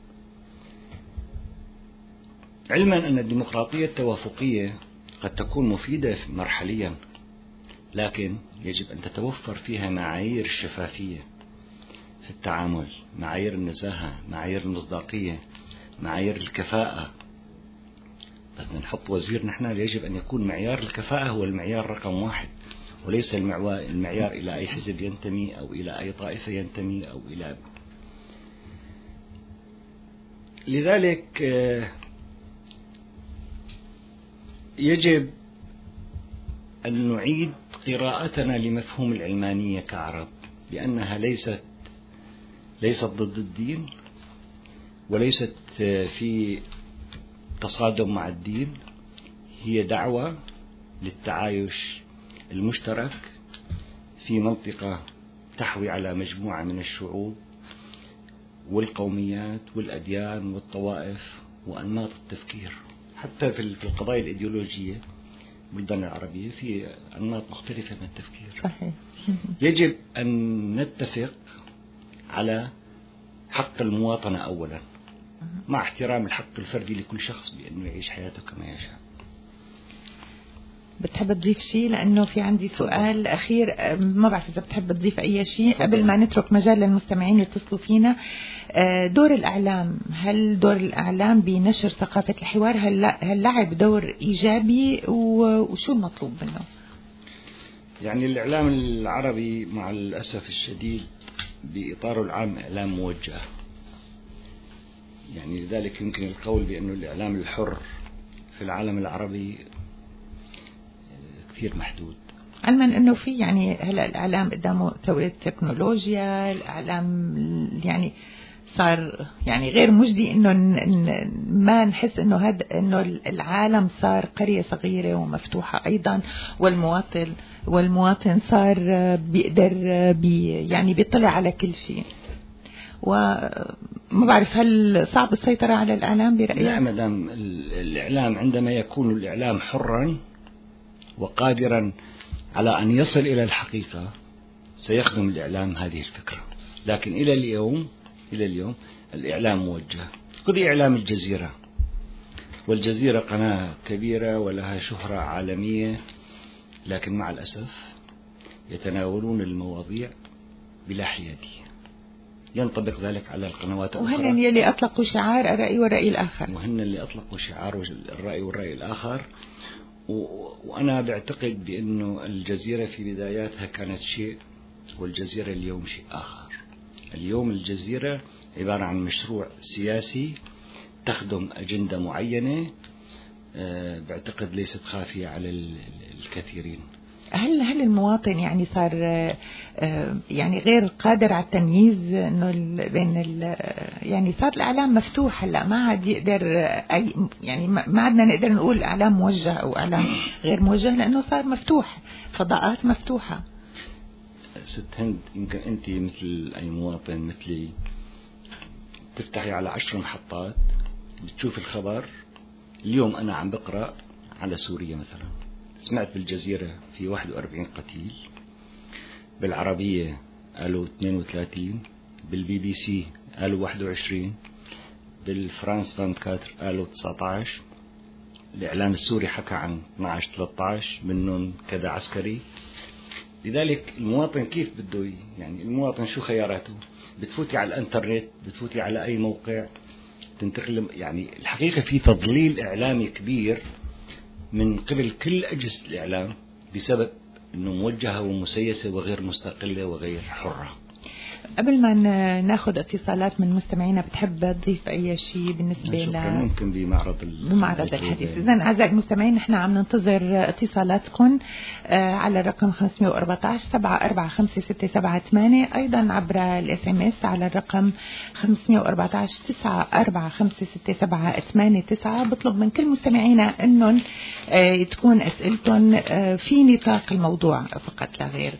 علما أن الديمقراطية التوافقية قد تكون مفيدة مرحليا، لكن يجب أن تتوفر فيها معايير الشفافية في التعامل، معايير النزاهة، معايير المصداقية، معايير الكفاءة. بس نحط وزير نحن يجب أن يكون معيار الكفاءة هو المعيار رقم واحد، وليس المعيار إلى أي حزب ينتمي أو إلى أي طائفة ينتمي أو إلى. لذلك يجب أن نعيد قراءتنا لمفهوم العلمانية كعرب، بأنها ليست ليست ضد الدين، وليست في تصادم مع الدين. هي دعوة للتعايش المشترك في منطقة تحوي على مجموعة من الشعوب والقوميات والأديان والطوائف وأنماط التفكير. حتى في القضايا الإيديولوجية بالبلدان العربية في أنماط مختلفة من التفكير. صحيح. يجب أن نتفق على حق المواطنة أولا، مع احترام الحق الفردي لكل شخص بأنه يعيش حياته كما يشاء. بتحب تضيف شيء؟ لأنه في عندي سؤال أخير، ما بعرف إذا بتحب تضيف أي شيء قبل ما نترك مجال للمستمعين يتصلوا فينا. دور الإعلام، هل دور الإعلام بنشر ثقافة الحوار هل هل لعب دور إيجابي وشو المطلوب منه؟ يعني الإعلام العربي مع الأسف الشديد بإطاره العام إعلام موجه، يعني لذلك يمكن القول بأنه الإعلام الحر في العالم العربي كثير محدود. علما انه في يعني هلا الاعلام قدامه توعية التكنولوجيا، الاعلام يعني صار يعني غير مجدي انه ما نحس انه هذا انه العالم صار قرية صغيرة ومفتوحة ايضا، والمواطن والمواطن صار بيقدر بي يعني بيطلع على كل شيء. و ما بعرف هل صعب السيطرة على الإعلام برأيك؟ لا مدام الإعلام عندما يكون الإعلام حرا وقادرا على أن يصل إلى الحقيقة سيخدم الإعلام هذه الفكرة. لكن إلى اليوم إلى اليوم الإعلام موجه. خذ إعلام الجزيرة، والجزيرة قناة كبيرة ولها شهرة عالمية، لكن مع الأسف يتناولون المواضيع بلا حيادية. ينطبق ذلك على القنوات الأخرى. وهن اللي أطلقوا شعار الرأي والرأي الآخر. وهن اللي أطلقوا شعار الرأي والرأي الآخر. و... وأنا بعتقد بأنه الجزيرة في بداياتها كانت شيء، والجزيرة اليوم شيء آخر. اليوم الجزيرة عبارة عن مشروع سياسي تخدم أجندة معينة، أه بعتقد ليست خافية على الكثيرين. هل هل المواطن يعني صار يعني غير قادر على التمييز انه بين يعني صار الاعلام مفتوح هلا ما عاد يقدر اي يعني ما عدنا نقدر نقول اعلام موجه او اعلام غير موجه لانه صار مفتوح، فضاءات مفتوحه. ست هند، يمكن انت مثل اي مواطن مثلي تفتحي على عشر محطات بتشوف الخبر. اليوم انا عم بقرا على سوريا مثلا، سمعت بالجزيرة في واحد وأربعين قتيل، بالعربية قالوا اثنين وثلاثين، بالبي بي سي قالوا واحد وعشرين، بالفرانس فانت كاتر قالوا تسعة عشر، الإعلام السوري حكى عن اثني عشر ثلاثة عشر منهم كذا عسكري. لذلك المواطن كيف بده يعني المواطن شو خياراته؟ بتفوتي على الانترنت، بتفوتي على أي موقع تنتقل. يعني الحقيقة في تضليل إعلامي كبير من قبل كل أجهزة الإعلام بسبب أنه موجهة ومسيسة وغير مستقلة وغير حرة. قبل ما ناخذ اتصالات من مستمعينا، بتحب تضيف أي شيء بالنسبة ل ممكن بمعرض بمعرض الحديث؟ إذن أعزائي المستمعين نحن عم ننتظر اتصالاتكم على الرقم خمسمية وأربعة عشر سبعة أربعة خمسة ستة سبعة ثمانية، أيضا عبر الاس ام اس على الرقم خمسمية وأربعة عشر تسعة أربعة خمسة ستة سبعة ثمانية تسعة. بطلب من كل مستمعينا أنهم تكون أسئلتهم في نطاق الموضوع فقط لا غير.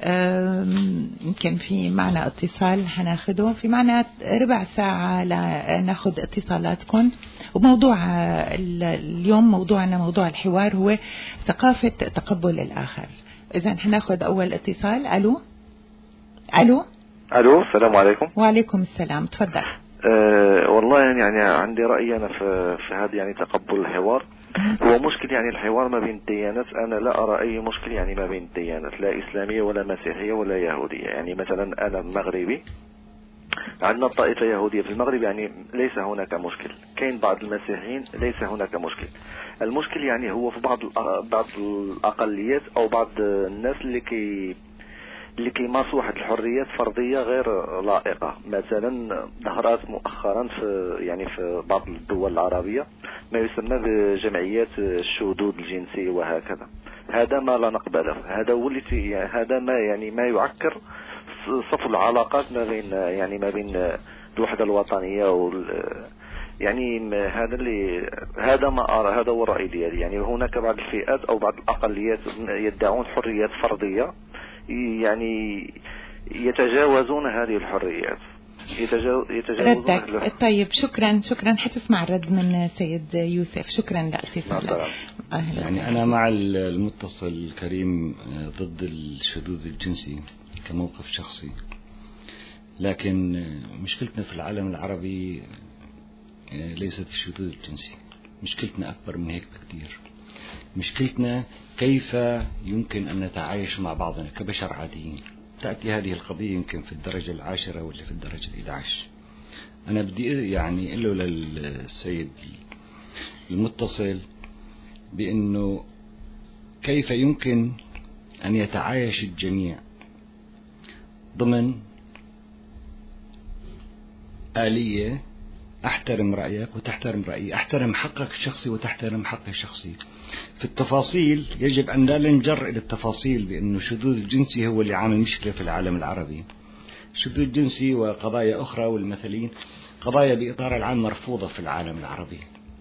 يمكن في معنا اتصال حناخده، في معنا ربع ساعة لناخد اتصالاتكم. وموضوع اليوم موضوعنا موضوع الحوار هو ثقافة تقبل الآخر. إذن حناخد أول اتصال. ألو ألو ألو السلام عليكم. وعليكم السلام، تفضل. أه والله يعني عندي رأي أنا في, في هذا يعني تقبل الحوار. هو مشكل يعني الحوار ما بين الديانات، أنا لا أرى أي مشكل يعني ما بين الديانات، لا إسلامية ولا مسيحية ولا يهودية. يعني مثلا أنا مغربي، عندنا طائفة يهودية في المغرب، يعني ليس هناك مشكل. كاين بعض المسيحيين ليس هناك مشكل. المشكل يعني هو في بعض بعض الأقليات أو بعض الناس اللي كي اللي كيمارسوا واحد الحريات فردية غير لائقة. مثلا ظهرت مؤخرا في يعني في بعض الدول العربية ما يسمى بجمعيات الشذوذ الجنسي وهكذا. هذا ما لا نقبله، هذا هو اللي يعني هذا ما يعني ما يعكر صف العلاقات ما بين يعني ما بين الوحدة الوطنية وال يعني هذا اللي هذا ما أرى، هذا هو الرأي ديالي. يعني هناك بعض الفئات أو بعض الأقليات يدعون حريات فردية، يعني يتجاوزون هذه الحريات، يتجاوزون ردك. طيب شكرا شكرا. حتسمع الرد من سيد يوسف. شكرا لاتصالك. يعني أنا مع المتصل الكريم ضد الشذوذ الجنسي كموقف شخصي، لكن مشكلتنا في العالم العربي ليست الشذوذ الجنسي، مشكلتنا أكبر من هيك بكثير. مشكلتنا كيف يمكن أن نتعايش مع بعضنا كبشر عاديين. تأتي هذه القضية يمكن في الدرجة العاشرة ولا في الدرجة الإحدى عشر. أنا بدي يعني أقول له للسيد المتصل بأنه كيف يمكن أن يتعايش الجميع ضمن آلية أحترم رأيك وتحترم رأيي، أحترم حقك الشخصي وتحترم حقي الشخصي. في التفاصيل يجب أن لا ننجر إلى التفاصيل بأنه الشذوذ الجنسي هو اللي عامل مشكلة في العالم العربي. الشذوذ الجنسي وقضايا أخرى والمثلين قضايا بإطار العام مرفوضة في العالم العربي،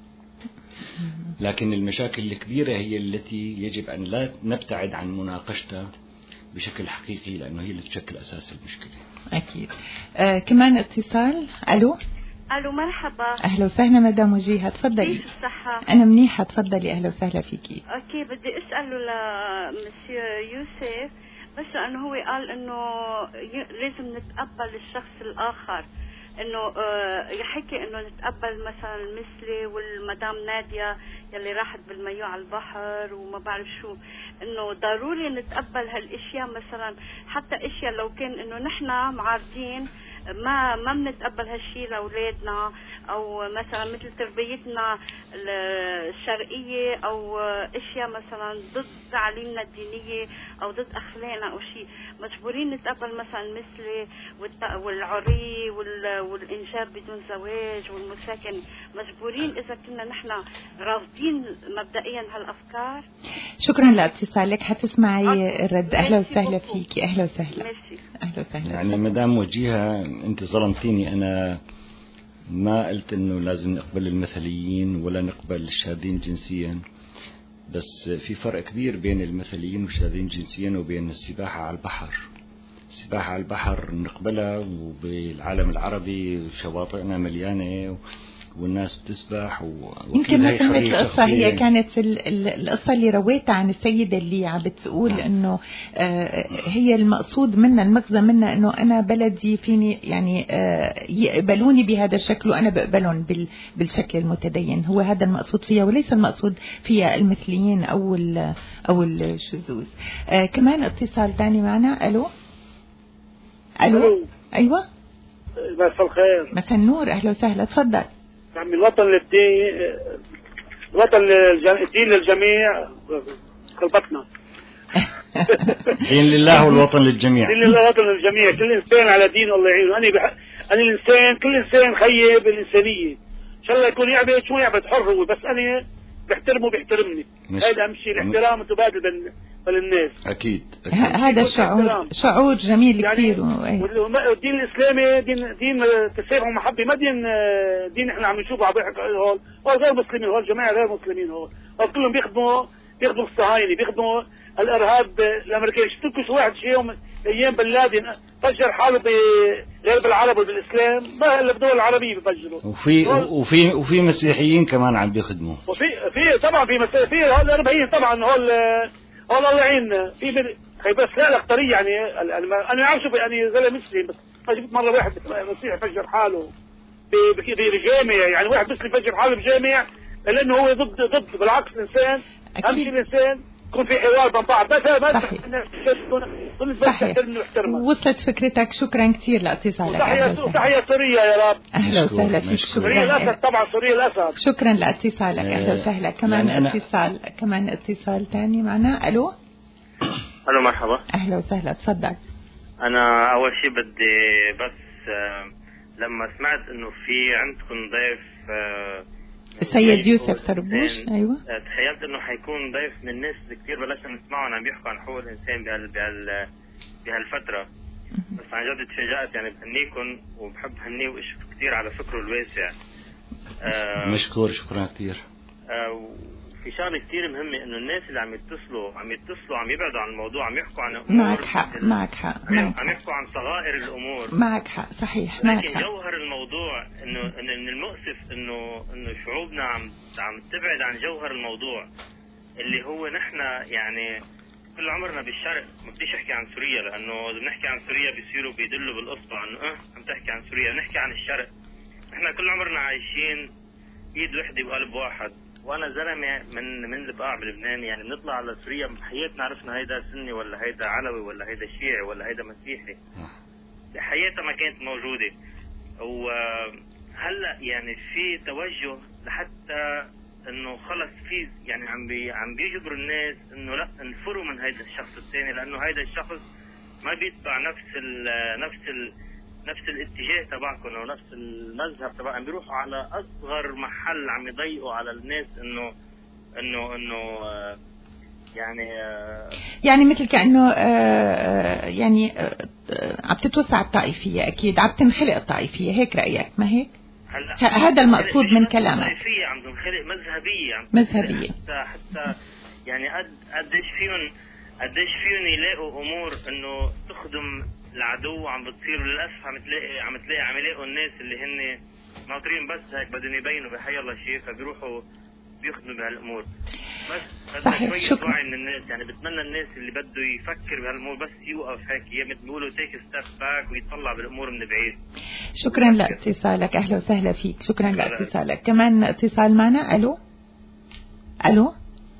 لكن المشاكل الكبيرة هي التي يجب أن لا نبتعد عن مناقشتها بشكل حقيقي، لأنه هي اللي تشكل أساس المشكلة. أكيد. آه كمان اتصال. ألو الو مرحبا. اهلا وسهلا مدام وجيهة، تفضلي. كيف الصحة؟ انا منيحة، تفضلي. اهلا وسهلا فيكي. اوكي، بدي اساله لمسيو يوسف، بس انه هو قال انه لازم نتقبل الشخص الاخر، انه يحكي انه نتقبل مثلا مثلي والمدام نادية يلي راحت بالمايو على البحر وما بعرف شو، انه ضروري نتقبل هالاشياء، مثلا حتى اشياء لو كان انه نحن معارضين ما ما بنتقبل هالشيء لاولادنا، او مثلا مثل تربيتنا الشرقيه، او اشياء مثلا ضد تعاليمنا الدينيه او ضد اخلاقنا او شيء، مجبورين نتقبل مثلا مثلي والعري والانجاب بدون زواج والمساكنه، مجبورين اذا كنا نحن رافضين مبدئيا هالافكار. شكرا لاتصالك، حتسمعي الرد. اهلا وسهلا فيكي. اهلا وسهلا. اهلا وسهلا. يعني مدام وجيهة انت ظلمتيني، انا ما قلت انه لازم نقبل المثليين ولا نقبل الشاذين جنسيا، بس في فرق كبير بين المثليين والشاذين جنسيا وبين السباحة على البحر. السباحة على البحر نقبلها، وبالعالم العربي شواطئنا مليانة والناس بتسبح و... يمكن ما سمعت القصة، هي كانت القصة اللي رويتها عن السيدة اللي عم بتقول نعم. انه آه هي المقصود منها، المغزى منها انه انا بلدي فيني يعني آه يقبلوني بهذا الشكل وانا بقبلهم بال بالشكل المتدين، هو هذا المقصود فيها، وليس المقصود فيها المثليين او ال او الشذوذ. آه كمان اتصال ثاني معنا. الو الو ايوه مساء الخير. مساء النور، اهلا وسهلا، تفضل. عمي الوطن للدين، الوطن الدين للجميع، خلبتنا. دين لله والوطن للجميع. دين لله والوطن للجميع، كل انسان على دين الله يعينه. انا بح... انا الانسان، كل انسان خيب الانسانيه، ان شاء الله يكون يعبد شو يعبد حر هو، بس انا بحترمه بيحترمني، هذا اهم شيء، الاحترام متبادل بين الناس. اكيد, أكيد. هذا الشعور شعور جميل يعني كثير. والدين الاسلامي دين دين تسامح ومحبه، ما دين دين احنا عم نشوفه عم بيحكوا هول هول غير مسلمين، هول جماعه غير مسلمين، هول هول كلهم بيخدموا بيخدموا الصهاينه، بيخدموا الارهاب الامريكي. شفتوا شو واحد شيء يوم ايام بن لادن فجر حاله غير بالعرب وبالاسلام، ما الا بالدول العربيه بفجروا. وفي وفي وفي مسيحيين كمان عم بيخدموا، وفي في طبعا في مسيحيين، في هول الاربعين طبعا، هول هول الله يعين. في خي بس لا الاختاريه يعني انا ما اعرف شو يعني زلمه مسلم، بس شفت مره واحد مسيحي فجر حاله بجامع، يعني واحد مسلم فجر حاله بجامع، لانه هو ضد ضد بالعكس الانسان اهم شيء الانسان يكون في حوار بين بعض، بس ما صحيح. وصلت فكرتك، شكرا كثير لاتصالك. تحية سوريا يا رب. اهلا وسهلا فيك. سوريا الاسد طبعا، سوريا الاسد. شكرا لاتصالك. اهلا وسهلا. كمان يعني اتصال كمان اتصال ثاني معنا. الو الو مرحبا. اهلا وسهلا، تفضل. انا اول شيء بدي بس لما سمعت انه في عندكم ضيف السيد يوسف سربوش، ايوه تخيلت انه حيكون ضيف من الناس كثير بلشنا نسمعهم عم بيحكوا عن حقوق الانسان بهال بهال بهالفتره، بس عن جد تفاجأت، يعني بهنيكم وبحب هنيه واشكر كثير على فكره الواسع. آه مشكور، شكرا كثير. آه في شغله كثير مهمه، انه الناس اللي عم يتصلوا عم يتصلوا عم يبعدوا عن الموضوع، عم يحكوا عن امور، معك حق معك حق عم يحكوا عن صغائر الامور، معك حق صحيح، معك لكن جوهر الموضوع انه ان المؤسف انه انه شعوبنا عم عم تبعد عن جوهر الموضوع اللي هو نحن يعني كل عمرنا بالشرق. ما بديش احكي عن سوريا، لانه اذا بنحكي عن سوريا بيصيروا بيدلوا بالاصبع انه اه عم تحكي عن سوريا، نحكي عن الشرق. احنا كل عمرنا عايشين ايد وحده وقلب واحد، وانا زلمه من من البقاع بلبنان، يعني بنطلع على سوريا بحياتنا عرفنا هيدا سني ولا هيدا علوي ولا هيدا شيعي ولا هيدا مسيحي، بحياتها ما كانت موجوده. وهلا يعني في توجه لحتى انه خلص في يعني عم بي عم بيجبروا الناس انه لا انفروا من هيدا الشخص الثاني، لانه هيدا الشخص ما بيتبع نفس ال نفس ال نفس الاتجاه تبعكم او نفس المذهب تبعكم، عم بيروحوا على اصغر محل عم يضيقوا على الناس انه انه انه يعني يعني مثل كانه يعني عم تتوسع الطائفيه، اكيد عم تنخلق الطائفيه، هيك رايك ما هيك؟ هذا المقصود من كلامك. طائفيه عم تنخلق مذهبيه، عم مذهبيه حتى حتى يعني قد قديش فيهم قديش فيهم يلاقوا امور انه تخدم العدو عم بتصير، للاسف عم تلاقي عم تلاقي عم يلاقوا الناس اللي هن ناطرين بس هيك بدهم يبينوا بحي الله شيء فبيروحوا بيخدموا بهالامور. بس بدنا شويه وعي من الناس، يعني بتمنى الناس اللي بده يفكر بهالامور بس يوقف هيك مثل بيقولوا تيك ستيب باك ويطلع بالامور من بعيد. شكرا لاتصالك، اهلا وسهلا فيك، شكرا لاتصالك. كمان اتصال معنا. الو الو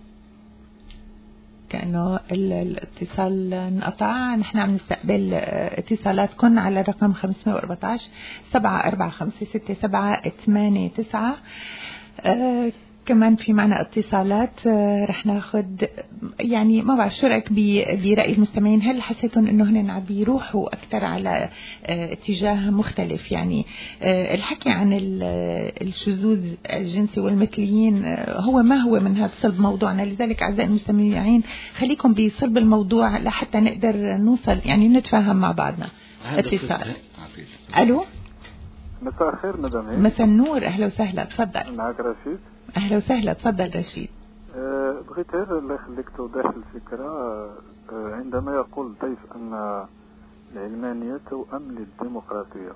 كأنه الاتصال انقطع. نحن عم نستقبل اتصالاتكم على الرقم خمسة أربعة عشر سبعة أربعة خمسة ستة سبعة ثمانية تسعة. أه كمان في معنا اتصالات. أه رح ناخد يعني ما بعرف شو رأيك برأي المستمعين، هل حسيتم انه هن عم بيروحوا اكثر على أه اتجاه مختلف؟ يعني أه الحكي عن الشذوذ الجنسي والمثليين أه هو ما هو من هذا صلب موضوعنا، لذلك اعزائي المستمعين خليكم بصلب الموضوع لحتى نقدر نوصل يعني نتفاهم مع بعضنا. اتصال. الو مساء الخير مدام. مساء النور، اهلا وسهلا، تفضل. معك رشيد. اهلا وسهلا، تفضل رشيد. أه بغيت غير الله يخليك توضيح الفكره. أه عندما يقول ضيف ان العلمانيه توأم للديمقراطيه،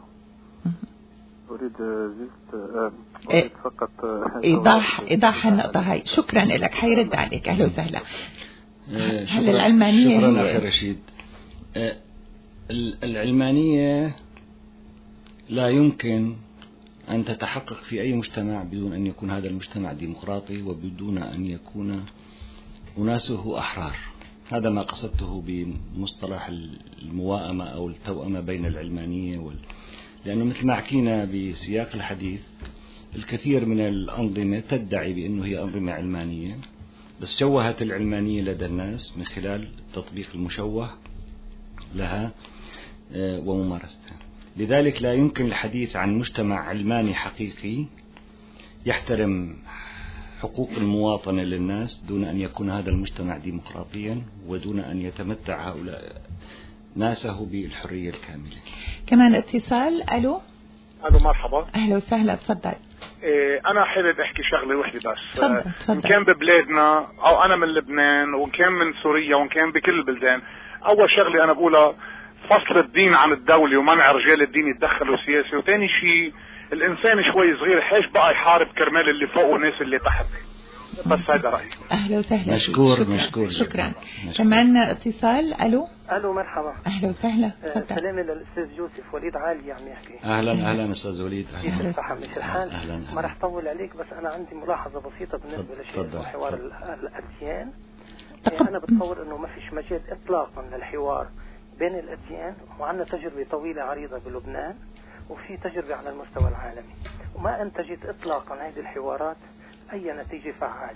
اريد جست أه اريد فقط ايضاح ايضاح النقطه هاي. شكرا لك، حيرد عليك. اهلا وسهلا. هل العلمانيه شكرا هي... اخي رشيد. أه العلمانيه لا يمكن أن تتحقق في أي مجتمع بدون أن يكون هذا المجتمع ديمقراطي وبدون أن يكون أناسه أحرار. هذا ما قصدته بمصطلح المواءمة أو التوأمة بين العلمانية وال... لأنه مثل ما حكينا بسياق الحديث الكثير من الأنظمة تدعي بأنه هي أنظمة علمانية، بس شوهت العلمانية لدى الناس من خلال التطبيق المشوه لها وممارستها. لذلك لا يمكن الحديث عن مجتمع علماني حقيقي يحترم حقوق المواطنة للناس دون أن يكون هذا المجتمع ديمقراطيا ودون أن يتمتع هؤلاء ناسه بالحرية الكاملة. كمان اتصال. ألو ألو مرحبا. أهلا وسهلا، تفضل. إيه أنا حابب أحكي شغلة وحدة بس. تفضل تفضل. إن كان ببلادنا أو أنا من لبنان وإن كان من سوريا وإن كان بكل البلدان، أول شغلة أنا بقولها فصل الدين عن الدولة ومنع رجال الدين يتدخلوا سياسي، وثاني شيء الإنسان شوي صغير حيش بقى يحارب كرمال اللي فوق والناس اللي تحت. بس هذا رأيي. أهلا وسهلا. مشكور شكرا. مشكور شكرا. مشكور. كمان اتصال. ألو ألو مرحبا. أهلا وسهلا. أه سلامي للأستاذ يوسف وليد علي عم يحكي. أهلا أهلا أستاذ وليد. أهلا. صحة مش الحال. أهلا أهلا. ما رح طول عليك، بس أنا عندي ملاحظة بسيطة بالنسبة لشيء حوار الأديان. أنا بتصور إنه ما فيش مجال إطلاقا للحوار بين الأديان، وعندنا تجربة طويلة عريضة بلبنان وفي تجربة على المستوى العالمي، وما أنتجت إطلاقا هذه الحوارات أي نتيجة فعالة.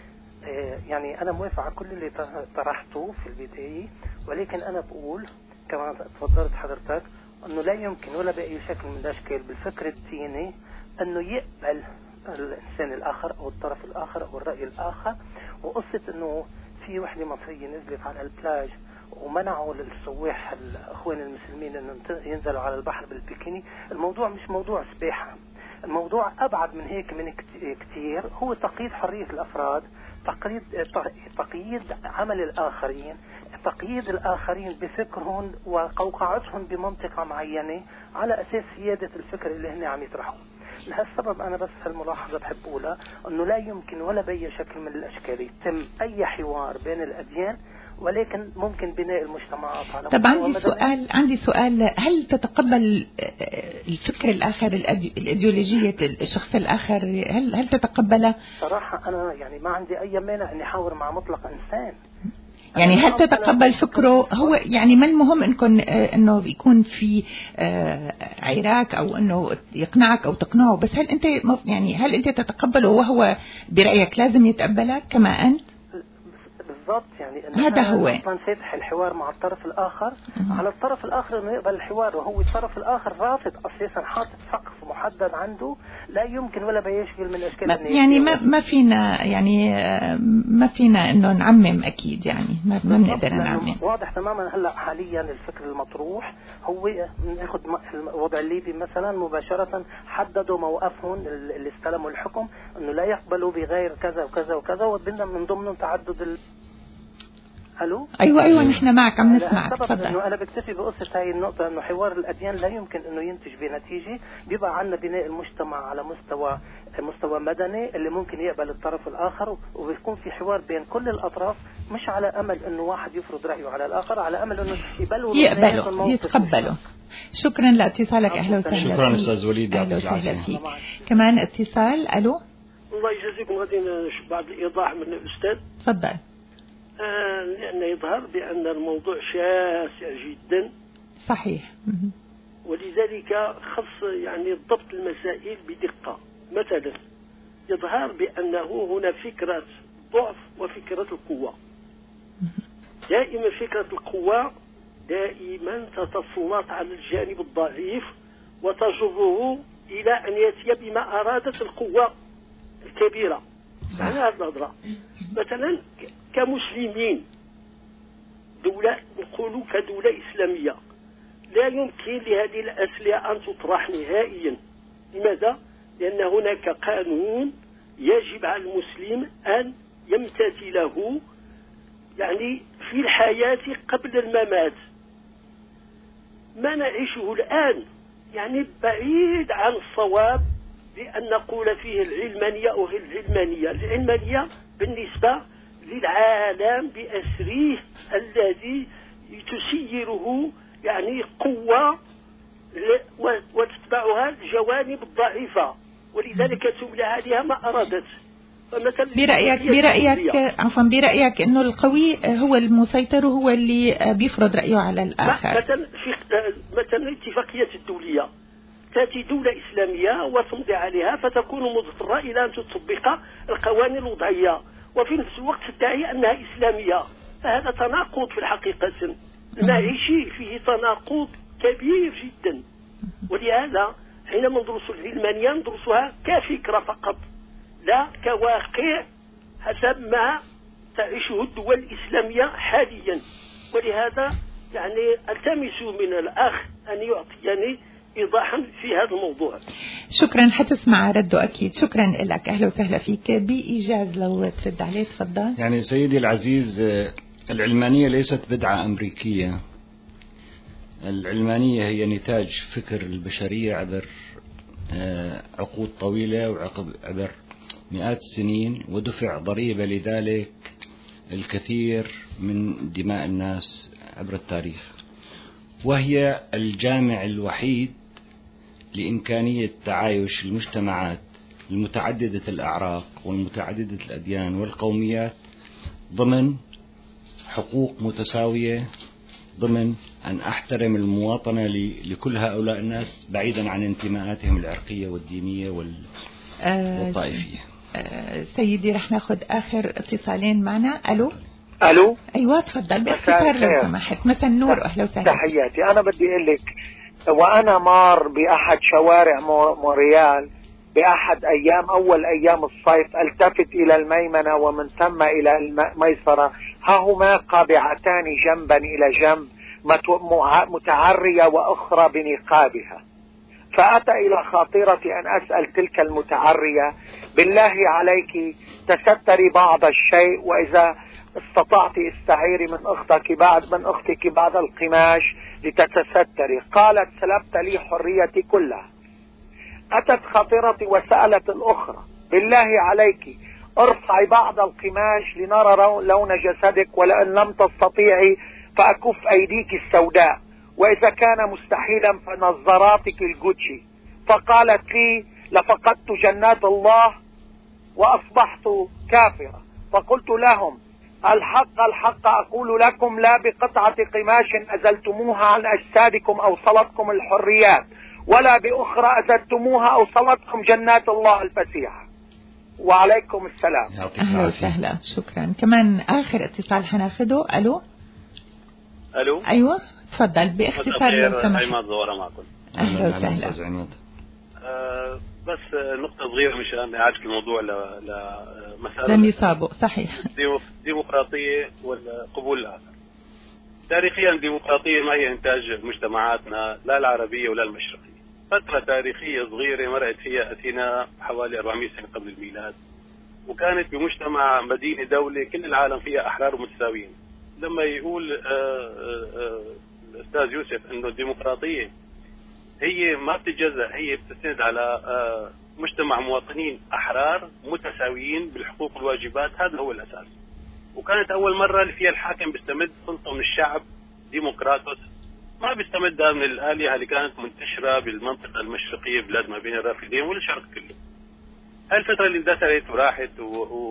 يعني أنا موافق على كل اللي طرحته في البداية، ولكن أنا بقول كما تفضلت حضرتك أنه لا يمكن ولا بأي شكل من الأشكال بالفكر الديني أنه يقبل الإنسان الآخر أو الطرف الآخر أو الرأي الآخر. وقصة أنه في وحدة مصرية نزلت على البلاج ومنعوا للسواح الأخوان المسلمين أن ينزلوا على البحر بالبيكيني، الموضوع مش موضوع سباحة، الموضوع أبعد من هيك من كتير. هو تقييد حرية الأفراد، تقييد تقييد عمل الآخرين، تقييد الآخرين بفكرهم وقوقعتهم بمنطقة معينة على أساس سيادة الفكر اللي هن عم يطرحوه. لهالسبب أنا بس هالملاحظة بحب أقولها أنه لا يمكن ولا بأي شكل من الأشكال يتم أي حوار بين الأديان، ولكن ممكن بناء المجتمعات على. طب عندي سؤال عندي سؤال هل تتقبل الفكر الآخر الإيديولوجية الشخص الآخر؟ هل هل تتقبله؟ صراحة أنا يعني ما عندي أي مانع إني أحاور مع مطلق إنسان. يعني هل تتقبل فكره هو؟ يعني ما المهم انكم انه يكون في عراك او انه يقنعك او تقنعه، بس هل انت يعني هل انت تتقبله وهو برأيك لازم يتقبلك كما انت؟ بالضبط، يعني هذا هو اصلا فاتح الحوار مع الطرف الاخر م- على الطرف الاخر انه يقبل الحوار، وهو الطرف الاخر رافض اساسا، حاطط سقف محدد عنده لا يمكن ولا بيشكل من اشكال النية. يعني ما ما فينا يعني ما فينا انه نعمم اكيد، يعني ما ما بنقدر نعمم. واضح تماما. هلا حاليا الفكر المطروح هو ناخذ الوضع الليبي مثلا مباشره، حددوا موقفهم اللي استلموا الحكم انه لا يقبلوا بغير كذا وكذا وكذا، وبدنا من ضمنهم تعدد ال... الو ايوه ايوه نحن معك عم نسمعك. تفضل. انه انا بكتفي بقصه هاي النقطه، انه حوار الاديان لا يمكن انه ينتج بنتيجه. بيبقى عندنا بناء المجتمع على مستوى مستوى مدني اللي ممكن يقبل الطرف الاخر، وبيكون في حوار بين كل الاطراف، مش على امل انه واحد يفرض رايه على الاخر، على امل انه يقبلوا يقبلوا يتقبلوا. شكرا لاتصالك. اهلا وسهلا. شكرا استاذ وليد. اهلا وسهلا فيك. كمان اتصال. الو. الله يجزيكم. غادي بعض الايضاح من الاستاذ. تفضل. آه لأن يظهر بأن الموضوع شاسع جدا. صحيح. ولذلك خص يعني ضبط المسائل بدقة. مثلا يظهر بأنه هنا فكرة ضعف وفكرة القوة. دائما فكرة القوة دائما تتسلط على الجانب الضعيف وتجره إلى أن يأتي بما أرادت القوة الكبيرة. على هذه النظرة مثلا كمسلمين دولة نقولوا كدولة إسلامية لا يمكن لهذه الأسلحة أن تطرح نهائيا. لماذا؟ لأن هناك قانون يجب على المسلم أن يمتثله يعني في الحياة قبل الممات. ما نعيشه الآن يعني بعيد عن الصواب بأن نقول فيه العلمانية أو غير العلمانية. العلمانية بالنسبة للعالم بأسره الذي تسيره يعني قوة وتتبعها الجوانب الضعيفة، ولذلك تملى عليها ما أرادت. برأيك برأيك عفوا برأيك إنه القوي هو المسيطر وهو اللي بيفرض رأيه على الآخر. مثلا في مثلا الاتفاقية الدولية تأتي دولة إسلامية وتمضي عليها فتكون مضطرة إلى أن تطبق القوانين الوضعية، وفي نفس الوقت تدعي أنها إسلامية. فهذا تناقض في الحقيقة نعيش فيه، تناقض كبير جدا. ولهذا حينما ندرس العلمانية ندرسها كفكرة فقط لا كواقع حسب ما تعيشه الدول الإسلامية حاليا. ولهذا يعني التمس من الأخ أن يعطيني إيضاحا في هذا الموضوع. شكرا. حتسمع رده أكيد. شكرا لك. أهلا وسهلا فيك. بإيجاز لو ترد عليه تفضل. يعني سيدي العزيز، العلمانية ليست بدعة أمريكية. العلمانية هي نتاج فكر البشرية عبر عقود طويلة وعبر مئات السنين، ودفع ضريبة لذلك الكثير من دماء الناس عبر التاريخ، وهي الجامع الوحيد لإمكانية تعايش المجتمعات المتعددة الأعراق والمتعددة الأديان والقوميات ضمن حقوق متساوية، ضمن أن أحترم المواطنة لكل هؤلاء الناس بعيدا عن انتماءاتهم العرقية والدينية والطائفية. أه سيدي رح ناخذ آخر اتصالين معنا. ألو. ألو. أيوة تفضل باختصار لو سمحت. مساء النور. أهلا وسهلا. تحياتي. أنا بدي أقول لك وأنا مار بأحد شوارع موريال بأحد أيام أول أيام الصيف التفت إلى الميمنة ومن ثم إلى الميسرة، ها هما قابعتان جنبا إلى جنب متعرية وأخرى بنقابها، فأتى إلى خاطرتي أن أسأل تلك المتعرية بالله عليك تستري بعض الشيء، وإذا استطعت استعيري من أختك بعد من أختك بعض القماش لتتستري. قالت سلبت لي حريتي كلها. أتت خاطرتي وسألت الأخرى بالله عليك ارفعي بعض القماش لنرى لون جسدك، ولأن لم تستطيعي فأكف أيديك السوداء، وإذا كان مستحيلا فنظاراتك الجوتشي. فقالت لي لفقدت جنات الله وأصبحت كافرة. فقلت لهم الحق الحق أقول لكم لا بقطعة قماش أزلتموها عن أجسادكم أوصلتكم الحريات، ولا بأخرى أزلتموها أوصلتكم جنات الله الفسيحة. وعليكم السلام. أهلا وسهلا. شكرا. كمان آخر اتصال حناخده. ألو. ألو. أيوة تفضل باختصار لو سمحت. عماد زوارة معكم. أهلا وسهلا. أه بس نقطة صغيرة مشان إعادة الموضوع لمسألة لم يصابوا. صحيح. الديمقراطية والقبول الآخر. تاريخيا الديمقراطية ما هي إنتاج مجتمعاتنا لا العربية ولا المشرقية. فترة تاريخية صغيرة مرقت فيها أثينا حوالي أربعمائة سنة قبل الميلاد، وكانت بمجتمع مدينة دولة كل العالم فيها أحرار ومتساويين. لما يقول آه آه الأستاذ يوسف إنه الديمقراطية هي ما بتتجزأ، هي بتستند على آه مجتمع مواطنين أحرار متساويين بالحقوق والواجبات، هذا هو الأساس. وكانت أول مرة اللي فيها الحاكم بيستمد سلطة من الشعب، ديمقراطوس، ما بيستمدها من الآلهة اللي كانت منتشرة بالمنطقة المشرقية بلاد ما بين الرافدين والشرق كله. هاي الفترة اللي اندثرت وراحت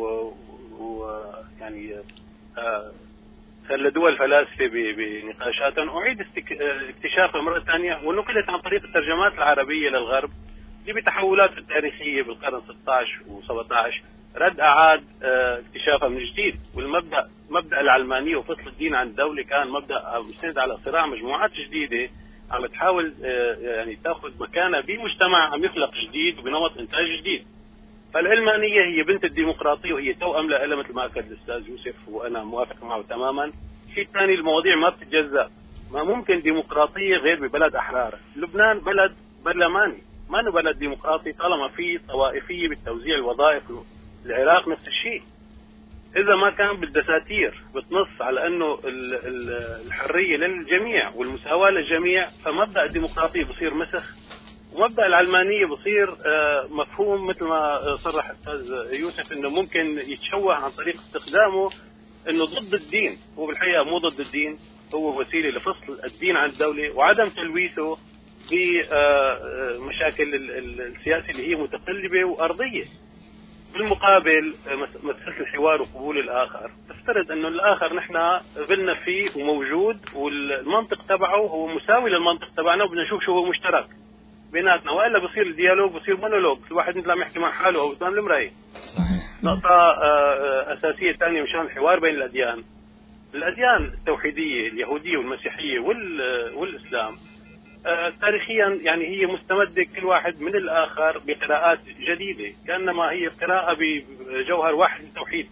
ويعني آه خلدوها الفلاسفة بنقاشاتهم، أعيد اكتشافها مرة ثانية ونقلت عن طريق الترجمات العربية للغرب اللي بتحولات التاريخية بالقرن ستة عشر وسبعة عشر رد أعاد اكتشافها من جديد. والمبدأ مبدأ العلمانية وفصل الدين عن الدولة كان مبدأ مستند على صراع مجموعات جديدة عم تحاول يعني تأخذ مكانها بمجتمع عم يخلق جديد وبنمط إنتاج جديد. فالعلمانية هي بنت الديمقراطية وهي توأم لها مثل ما أكد الأستاذ يوسف وأنا موافق معه تماما. شيء ثاني، المواضيع ما بتتجزأ، ما ممكن ديمقراطية غير ببلد أحرار. لبنان بلد برلماني، ما انه بلد ديمقراطي طالما في طوائفيه بالتوزيع الوظائف. العراق نفس الشيء، اذا ما كان بالدساتير بتنص على انه الحريه للجميع والمساواه للجميع، فمبدا الديمقراطيه بصير مسخ، ومبدا العلمانيه بصير مفهوم مثل ما صرح الاستاذ يوسف انه ممكن يتشوه عن طريق استخدامه انه ضد الدين. هو بالحقيقه مو ضد الدين، هو وسيله لفصل الدين عن الدوله وعدم تلويثه بمشاكل السياسة اللي هي متقلبة وأرضية. بالمقابل مسألة الحوار وقبول الآخر تفترض أنه الآخر نحن قلنا فيه وموجود والمنطق تبعه هو مساوي للمنطق تبعنا، وبدنا نشوف شو هو مشترك بيناتنا، وإلا بصير الديالوج بصير مونولوج، الواحد مثل عم يحكي مع حاله أو قدام المراية. نقطة أساسية ثانية مشان الحوار بين الأديان. الأديان التوحيدية اليهودية والمسيحية والإسلام آه تاريخيا يعني هي مستمدة كل واحد من الآخر بقراءات جديدة، كأنما هي قراءة بجوهر واحد من التوحيد.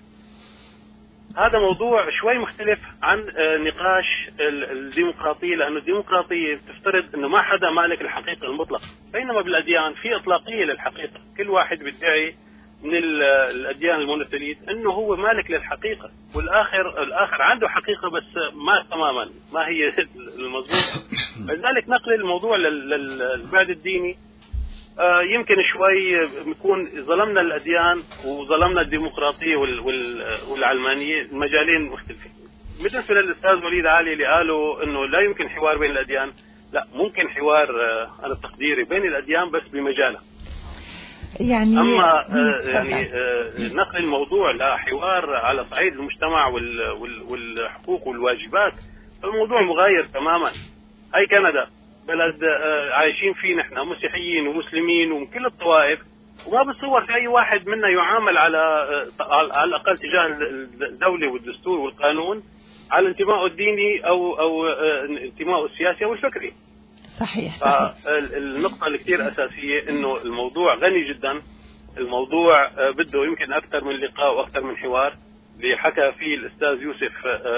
هذا موضوع شوي مختلف عن آه نقاش الديمقراطية، لأنه الديمقراطية تفترض أنه ما حدا مالك الحقيقة المطلقة، بينما بالأديان في إطلاقية للحقيقة، كل واحد بيدعي من الأديان المونوثيليت أنه هو مالك للحقيقة، والآخر الآخر عنده حقيقة بس ما تماما ما هي المضبوط. لذلك نقل الموضوع للبعد الديني آه يمكن شوي يكون ظلمنا الأديان وظلمنا الديمقراطية والعلمانية، المجالين مختلفين. بالنسبة للأستاذ وليد علي اللي قالوا أنه لا يمكن حوار بين الأديان، لا ممكن حوار آه أنا تقديري بين الأديان بس بمجالها. يعني أما آه يعني آه نقل الموضوع لحوار على صعيد المجتمع والحقوق والواجبات، الموضوع مغاير تماما. هاي كندا بلد آه عايشين فيه نحن مسيحيين ومسلمين ومن كل الطوائف، وما بتصور في أي واحد منا يعامل على آه على الأقل تجاه الدولة والدستور والقانون على انتمائه الديني أو أو آه انتمائه السياسي أو الفكري. صحيح, صحيح. النقطة اللي كتير أساسية إنه الموضوع غني جدا، الموضوع بده يمكن أكثر من لقاء وأكثر من حوار. اللي حكى فيه الأستاذ يوسف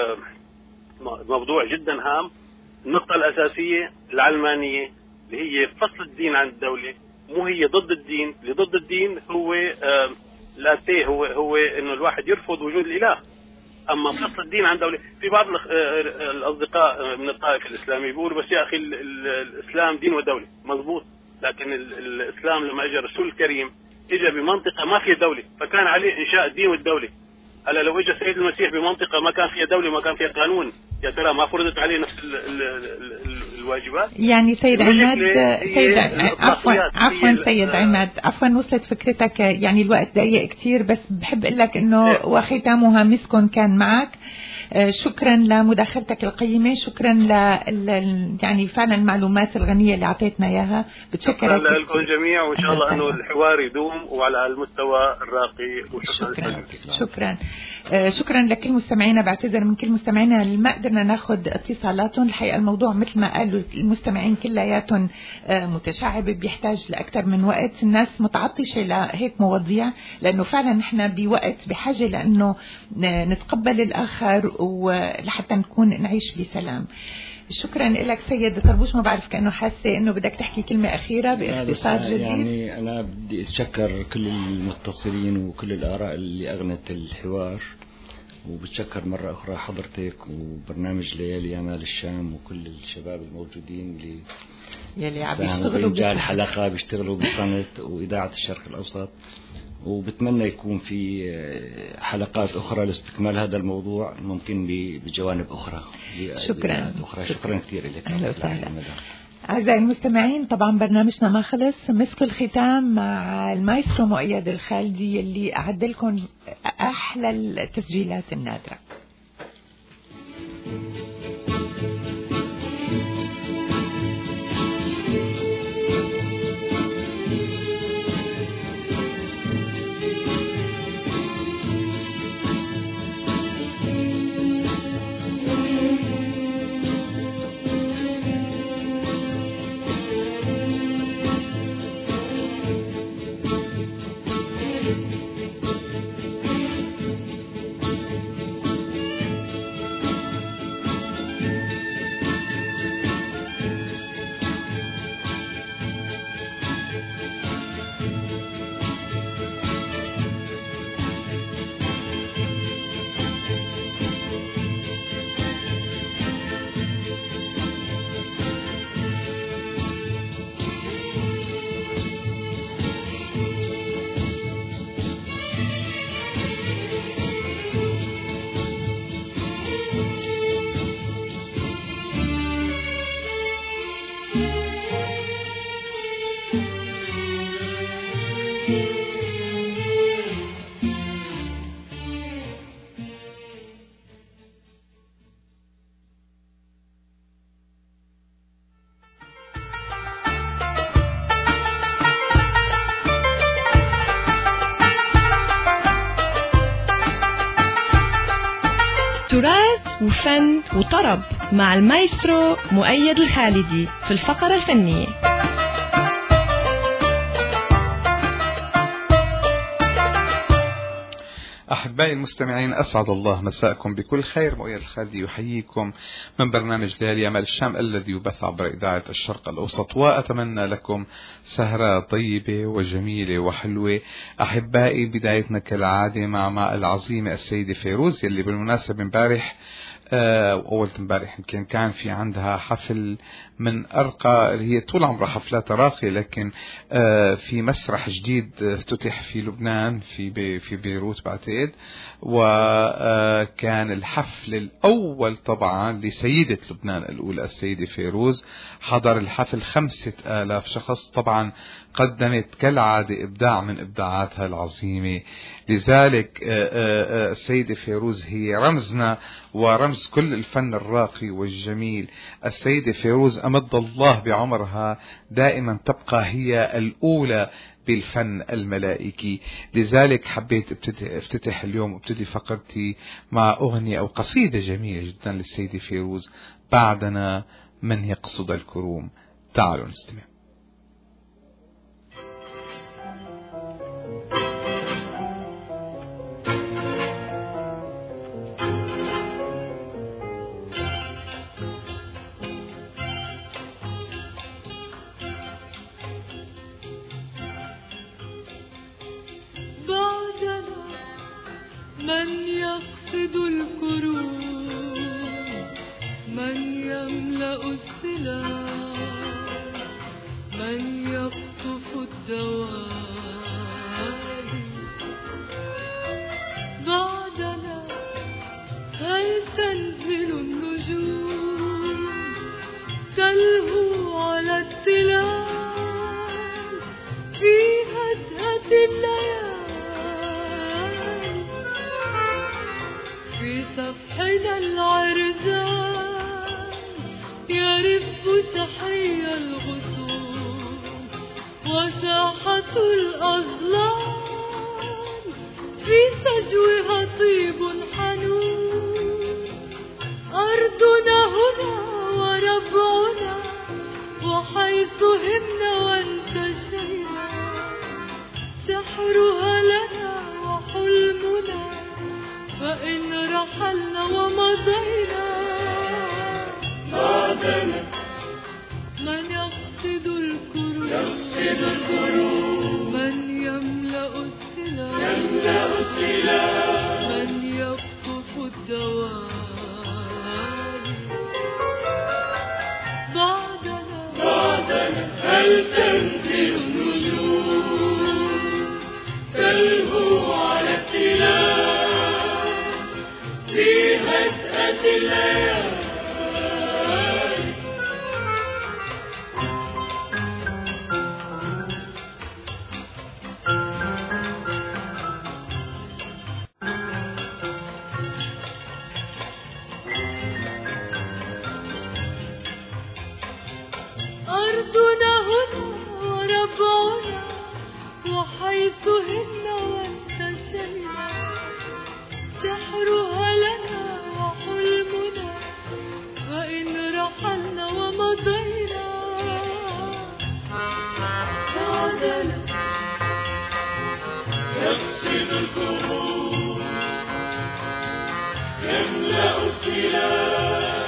موضوع جدا هام. النقطة الأساسية العلمانية اللي هي فصل الدين عن الدولة، مو هي ضد الدين. اللي ضد الدين هو لاتيه هو هو إنه الواحد يرفض وجود الإله. أما فصل الدين عن دولة، في بعض الأصدقاء من الطائفة الإسلامية بيقولوا بس يا أخي الإسلام دين ودولة، مضبوط، لكن الإسلام لما أجى الرسول الكريم إجا بمنطقة ما فيها دولة، فكان عليه إنشاء الدين والدولة. هلا لو إجا سيد المسيح بمنطقة ما كان فيها دولة ما كان فيها قانون، يا ترى ما فرضت عليه نفس ال ال ال الواجبات؟ يعني سيد عماد سيد عفوا عفوا سيد عماد عفوا وصلت فكرتك، يعني الوقت ضيق كتير، بس بحب اقول لك انه وختامها مسكن كان معك. شكرا لمداخلتك القيمة، شكرا ل يعني فعلا المعلومات الغنية اللي اعطيتنا اياها. بتشكرك شكرا لكم جميع، وان شاء الله انه الحوار يدوم وعلى المستوى الراقي. وشكرا شكرا شكرا, شكرا لكل مستمعينا. بعتذر من كل مستمعينا اللي ما قدرنا ناخذ اتصالاتهم. الحقيقة الموضوع مثل ما قالوا المستمعين كلياتهم متشعب، بيحتاج لأكثر من وقت. الناس متعطشة لهيك مواضيع، لأنه فعلا نحن بوقت بحاجة لأنه نتقبل الآخر ولحتى نكون نعيش بسلام. شكرا لك سيد طربوش. ما بعرف كأنه حاسة انه بدك تحكي كلمة أخيرة باختصار جديد. يعني أنا بدي أتشكر كل المتصلين وكل الآراء اللي أغنت الحوار، وبتشكر مرة أخرى حضرتك وبرنامج ليالي يمال الشام وكل الشباب الموجودين اللي يلي عم يشتغلوا الحلقة بيشتغلوا بصنت وإذاعة الشرق الأوسط، وبتمنى يكون في حلقات أخرى لاستكمال هذا الموضوع ممكن بجوانب أخرى. شكرا أخرى. شكرا, شكرا كثير لك. أهلا وسهلا. أعزائي المستمعين، طبعا برنامجنا ما خلص، مسك الختام مع المايسترو مؤيد الخالدي اللي أعد لكم أحلى التسجيلات النادرة. تراث وفن وطرب مع المايسترو مؤيد الخالدي في الفقرة الفنية. أحبائي المستمعين، أسعد الله مساءكم بكل خير. مؤيد الخالدي يحييكم من برنامج ليالي يمال الشام الذي يبث عبر إذاعة الشرق الأوسط، وأتمنى لكم سهرة طيبة وجميلة وحلوة. أحبائي، بدايتنا كالعادة مع ماء العظيمة السيدة فيروز، يلي بالمناسبة امبارح أول امبارح يمكن كان في عندها حفل من أرقى، هي طول عمرها حفلات راقية، لكن في مسرح جديد افتتح في لبنان في في بيروت بعتقد، وكان الحفل الأول طبعا لسيدة لبنان الأولى السيدة فيروز. حضر الحفل خمسة آلاف شخص. طبعا قدمت كالعادة إبداع من إبداعاتها العظيمة. لذلك السيدة فيروز هي رمزنا ورمز كل الفن الراقي والجميل. السيدة فيروز أمد الله بعمرها دائما تبقى هي الأولى بالفن الملائكي. لذلك حبيت افتتح اليوم وابتدي فقرتي مع أغنية أو قصيدة جميلة جدا للسيدة فيروز، بعدنا من يقصد الكروم. تعالوا نستمع. من يقصد الكروم، من يملأ السلام، من يقطف الدوالي. بعدنا هل تنزل النجوم تلهو على التلال في هدهة الليالي، في صفحنا العرزان يرف سحي الغصون، وساحة الأظلام في سجوها طيب حنون. أرضنا هنا وربعنا، وحيث همنا وانتشينا سحرها لنا وحلمنا، فإن رحلنا ومضينا بعدنا من يقصد الكروم، يقصد الكروم، من يملأ السلام، يملأ السلام، من يقطف حيث هن وانتشينا سحرها لنا وحلمنا وإن رحلنا ومضينا بعدنا يفسد الكروب يملأ السلاح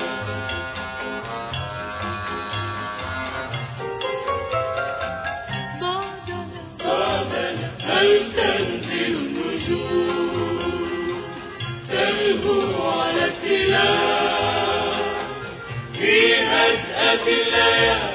هل تنزل النجوم تلهو على التلال في هدأة الليالي.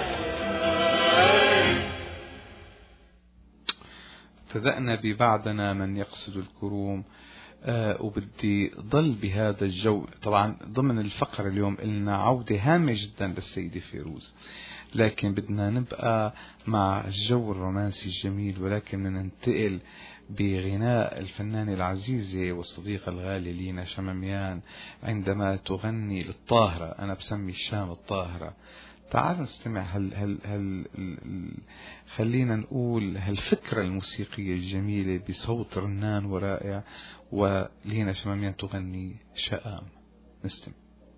ابتدأنا ببعدنا من يقصد الكروم. آه وبدي ضل بهذا الجو. طبعا ضمن الفقرة اليوم قلنا عودة هامة جدا للسيدة فيروز، لكن بدنا نبقى مع الجو الرومانسي الجميل، ولكن بدنا ننتقل بغناء الفنانة العزيزة والصديقة الغالية لينا شماميان عندما تغني للطاهرة. أنا بسمي الشام الطاهرة. تعالوا نستمع هل هل هل خلينا نقول هالفكرة الموسيقية الجميلة بصوت رنان ورائع، ولينا شماميان تغني شآم. نستمع.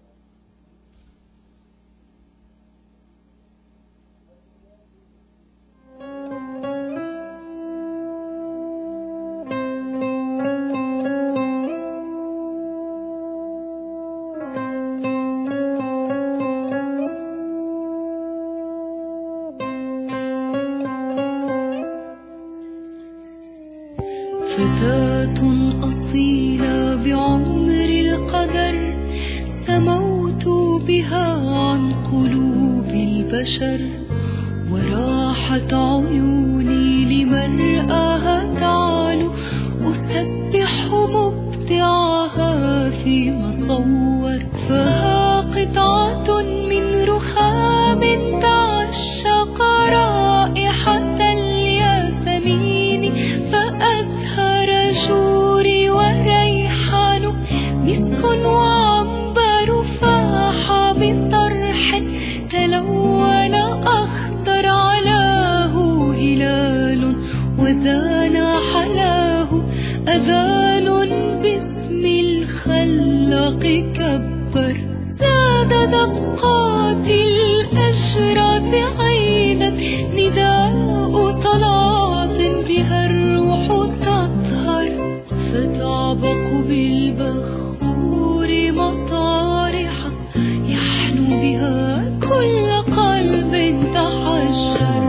فتاة أصيلة بعمر القدر سموت بها عن قلوب البشر، وراحت عيوني لمرآها تعالو أسبح مبدعها في مصور، فها قطعة من رخام تعشق رائحة الياسمين، فأزهر جوري وريحان مسك وعنبر فاح بطرح تلون أخضر علاه هلال وزان حلاه أذان باسم الخلاق كبر، زاد دقات الأشراف عيدا نداء طلعت بها الروح تطهر، فتعبق بالبخور مطارحا يحنو بها كل قلب تحجر.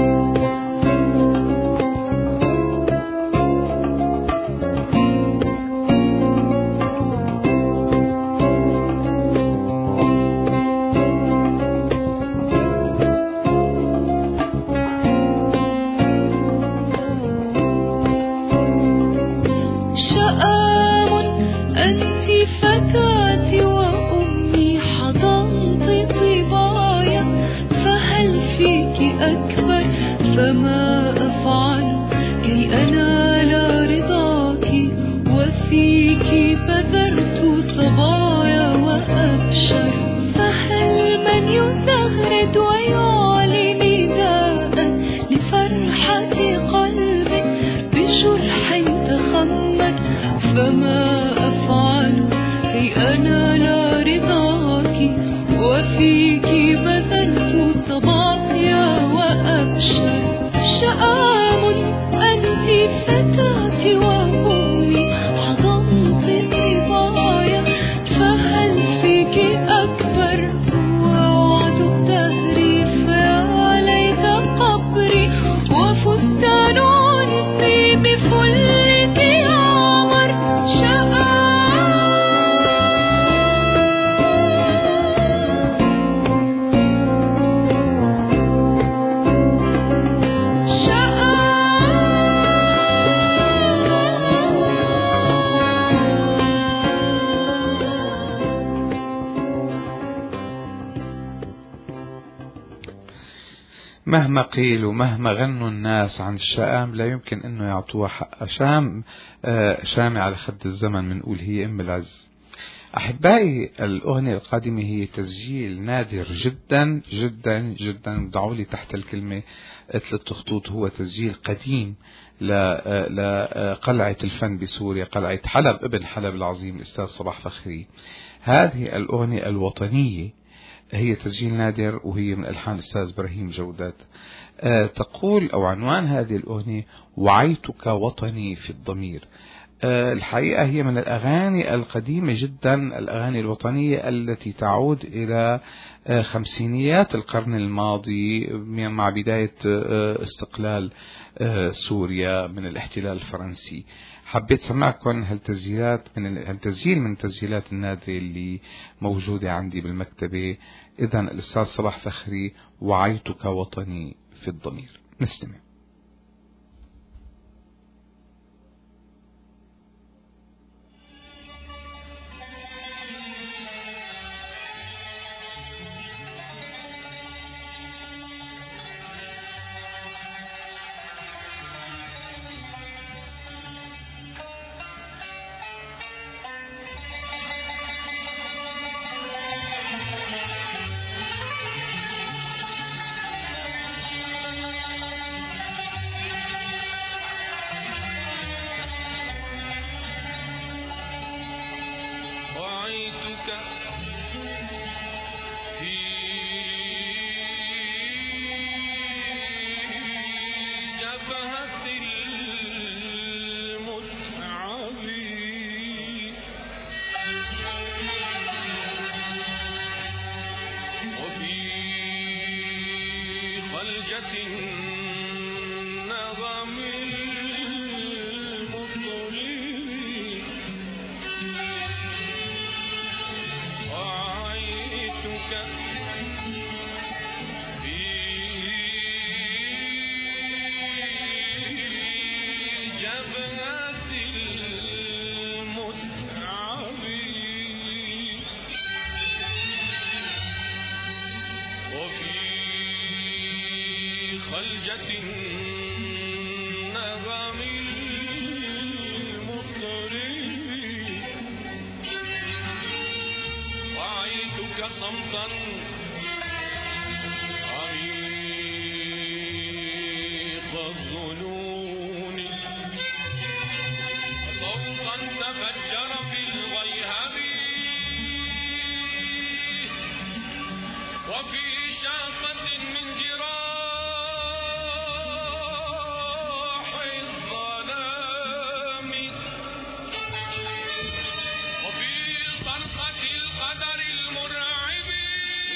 فتاتي وأمي حضنت طبايا، فهل فيك أكبر فما أفعل كي أنال رضاك، وفيك بذرت صبايا وأبشر، فهل من يزغرد ويعلي نداء لفرحة قلب بجرح تخمر، فما أفعل كي أنال رضاك، وفيك بذلت صبايا وأبشر. شآم أنت فتاتي وأمي حضنت طبايا، فهل فيك أكبر ووعد الدهر، فيا ليت قبري وفستان عنقي بفلك يعمر. شآم مهما قيل ومهما غنوا الناس عن الشآم لا يمكن انه يعطوها حق. شام آه شامي على خد الزمن، منقول هي ام العز. أحبائي، الأغنية القادمة هي تسجيل نادر جدا جدا جدا، دعوا لي تحت الكلمة ثلاث خطوط، هو تسجيل قديم لقلعة الفن بسوريا، قلعة حلب، ابن حلب العظيم الأستاذ صباح فخري. هذه الأغنية الوطنية هي تسجيل نادر، وهي من ألحان الأستاذ إبراهيم جودات. أه تقول أو عنوان هذه الأغنية: وعيتك وطني في الضمير. أه الحقيقة هي من الأغاني القديمة جدا، الأغاني الوطنية التي تعود إلى أه خمسينيات القرن الماضي مع بداية أه استقلال أه سوريا من الاحتلال الفرنسي. حبيت سمعكم هالتسجيلات من هالتسجيل من التسجيلات النادرة اللي موجودة عندي بالمكتبة. إذن الأستاذ صباح فخري، وعيتك وطني في الضمير. نستمع. وفي صرخة القدر المرعب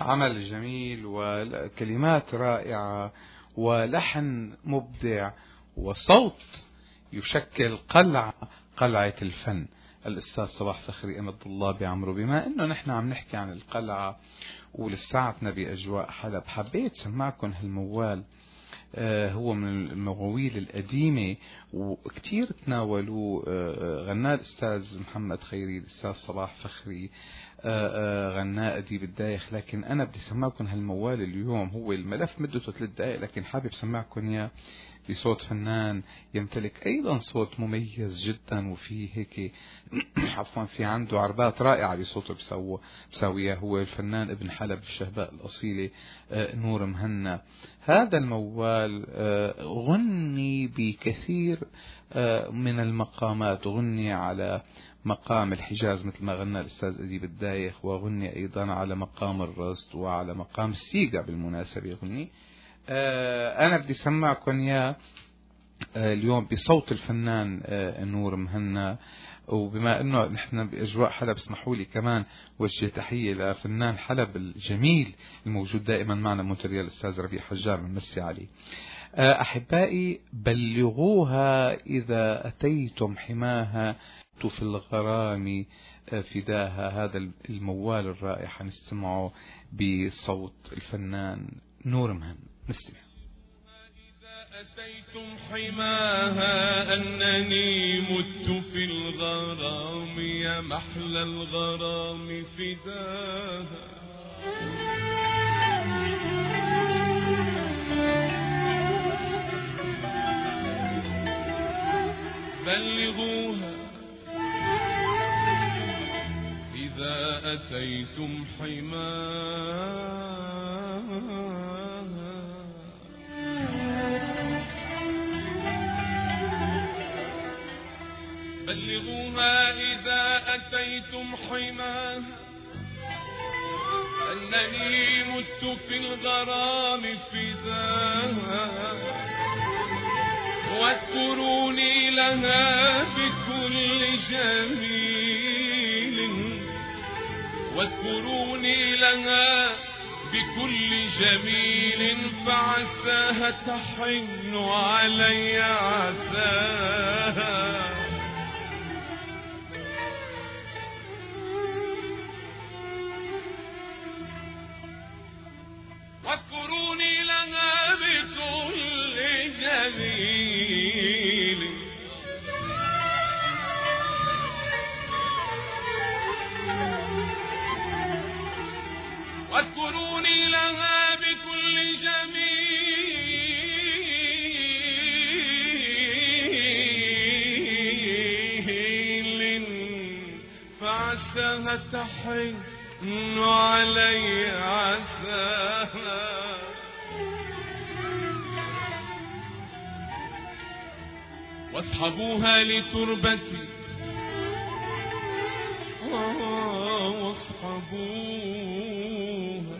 عمل جميل وكلمات رائعة ولحن مبدع وصوت يشكل قلعة قلعة الفن. الأستاذ صباح فخري أمد الله بعمره، بما أنه نحن عم نحكي عن القلعة ولساعتنا بأجواء حلب، حبيت سمعكم هالموال. آه هو من المواويل القديمة وكتير تناولوه. آه غناه الأستاذ محمد خيري، الأستاذ صباح فخري آه آه غناه أديب الدايخ، لكن أنا بدي سمعكم هالموال اليوم. هو الملف مدته ثلاث دقائق، لكن حابب سمعكم إياه بصوت فنان يمتلك أيضا صوت مميز جدا، وفيه هيك عفوا في عنده عربات رائعة بصوته بسوى بساويها. هو الفنان ابن حلب الشهباء الأصيلة آه نور مهنا. هذا الموال آه غني بكثير آه من المقامات، غني على مقام الحجاز مثل ما غنى الأستاذ أديب الدايخ، وغني أيضا على مقام الرصد وعلى مقام السيقة بالمناسبة غني. آه أنا بدي سمعكم يا آه اليوم بصوت الفنان آه نور مهنا. وبما أنه نحن بأجواء حلب اسمحوا لي كمان وجه تحية لفنان حلب الجميل الموجود دائما معنا مونتريال الأستاذ ربيع حجار، بنمسي عليه. آه أحبائي بلغوها إذا أتيتم حماها في الغرام فداها. هذا الموال الرائع نستمعه بصوت الفنان نور مهنا. نستمع. إذا أتيتم حماها أنني مت في الغرام يا محلى الغرام فداها. بلغوها إذا أتيتم حماها بلغوها إذا أتيتم حماها أنني مت في الغرام فداها. واذكروني لها بكل جميل واذكروني لها بكل جميل فعساها تحن علي عساها. واذكروني لها بكل جميل واذكروني لها بكل جميل فعساها تحن علي عساها. واصحبوها لتربتي واصحبوها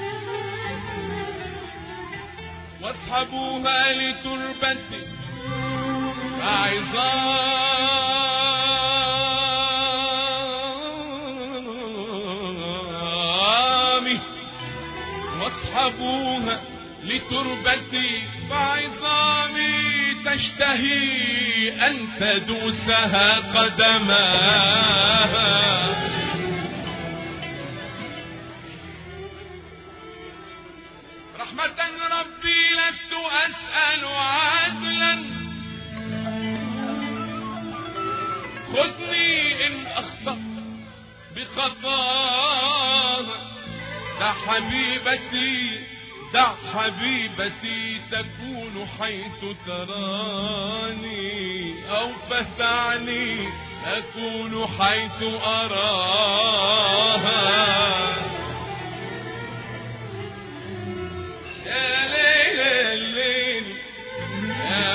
واصحبوها لتربتي فعظامي واصحبوها لتربتي فعظامي تشتهي أن تدوسها قدماها. رحمة ربي لست أسأل عدلا خذني إن أخطأ بخطاها. دع حبيبتي دع حبيبتي تكون حيث تراني أو فتعني أكون حيث أراها. يا ليل الليل يا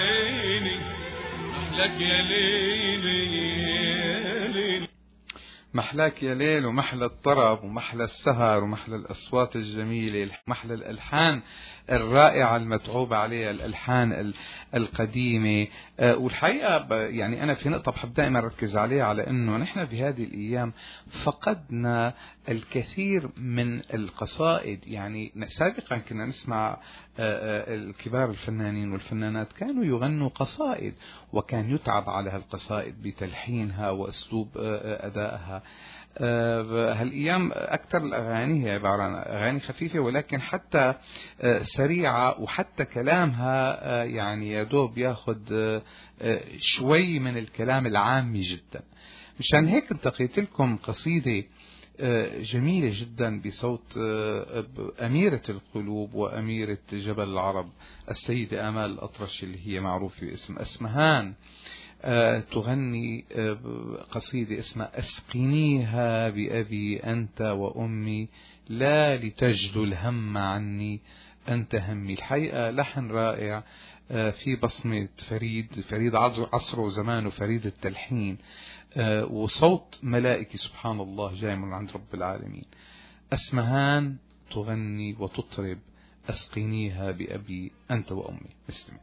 عيني أحلك يا ليل يا ليل. محلاك يا ليل ومحلى الطرب ومحلى السهر ومحلى الأصوات الجميلة، محلى الألحان الرائعة المتعوبة عليها، الألحان القديمة. والحقيقة يعني أنا في نقطة بحب دائما أركز عليها، على أنه نحن في هذه الأيام فقدنا الكثير من القصائد. يعني سابقا كنا نسمع الكبار الفنانين والفنانات كانوا يغنوا قصائد، وكان يتعب على هالقصائد بتلحينها وأسلوب أدائها. هالأيام أكثر الأغاني هي عبارة عن أغاني خفيفة، ولكن حتى سريعة، وحتى كلامها يعني يدوب ياخد شوي من الكلام العامي جدا. مشان هيك انتقيت لكم قصيدة جميلة جدا بصوت أميرة القلوب وأميرة جبل العرب السيدة آمال الأطرش، اللي هي معروفة باسم أسمهان. تغني قصيدة اسمها أسقنيها بأبي أنت وأمي، لا لتجلو الهم عني أنت همي. الحقيقة لحن رائع في بصمة فريد فريد عصره وزمانه، فريد التلحين، وصوت ملائكي سبحان الله جاي من عند رب العالمين. أسمهان تغني وتطرب أسقنيها بأبي أنت وأمي. استمع.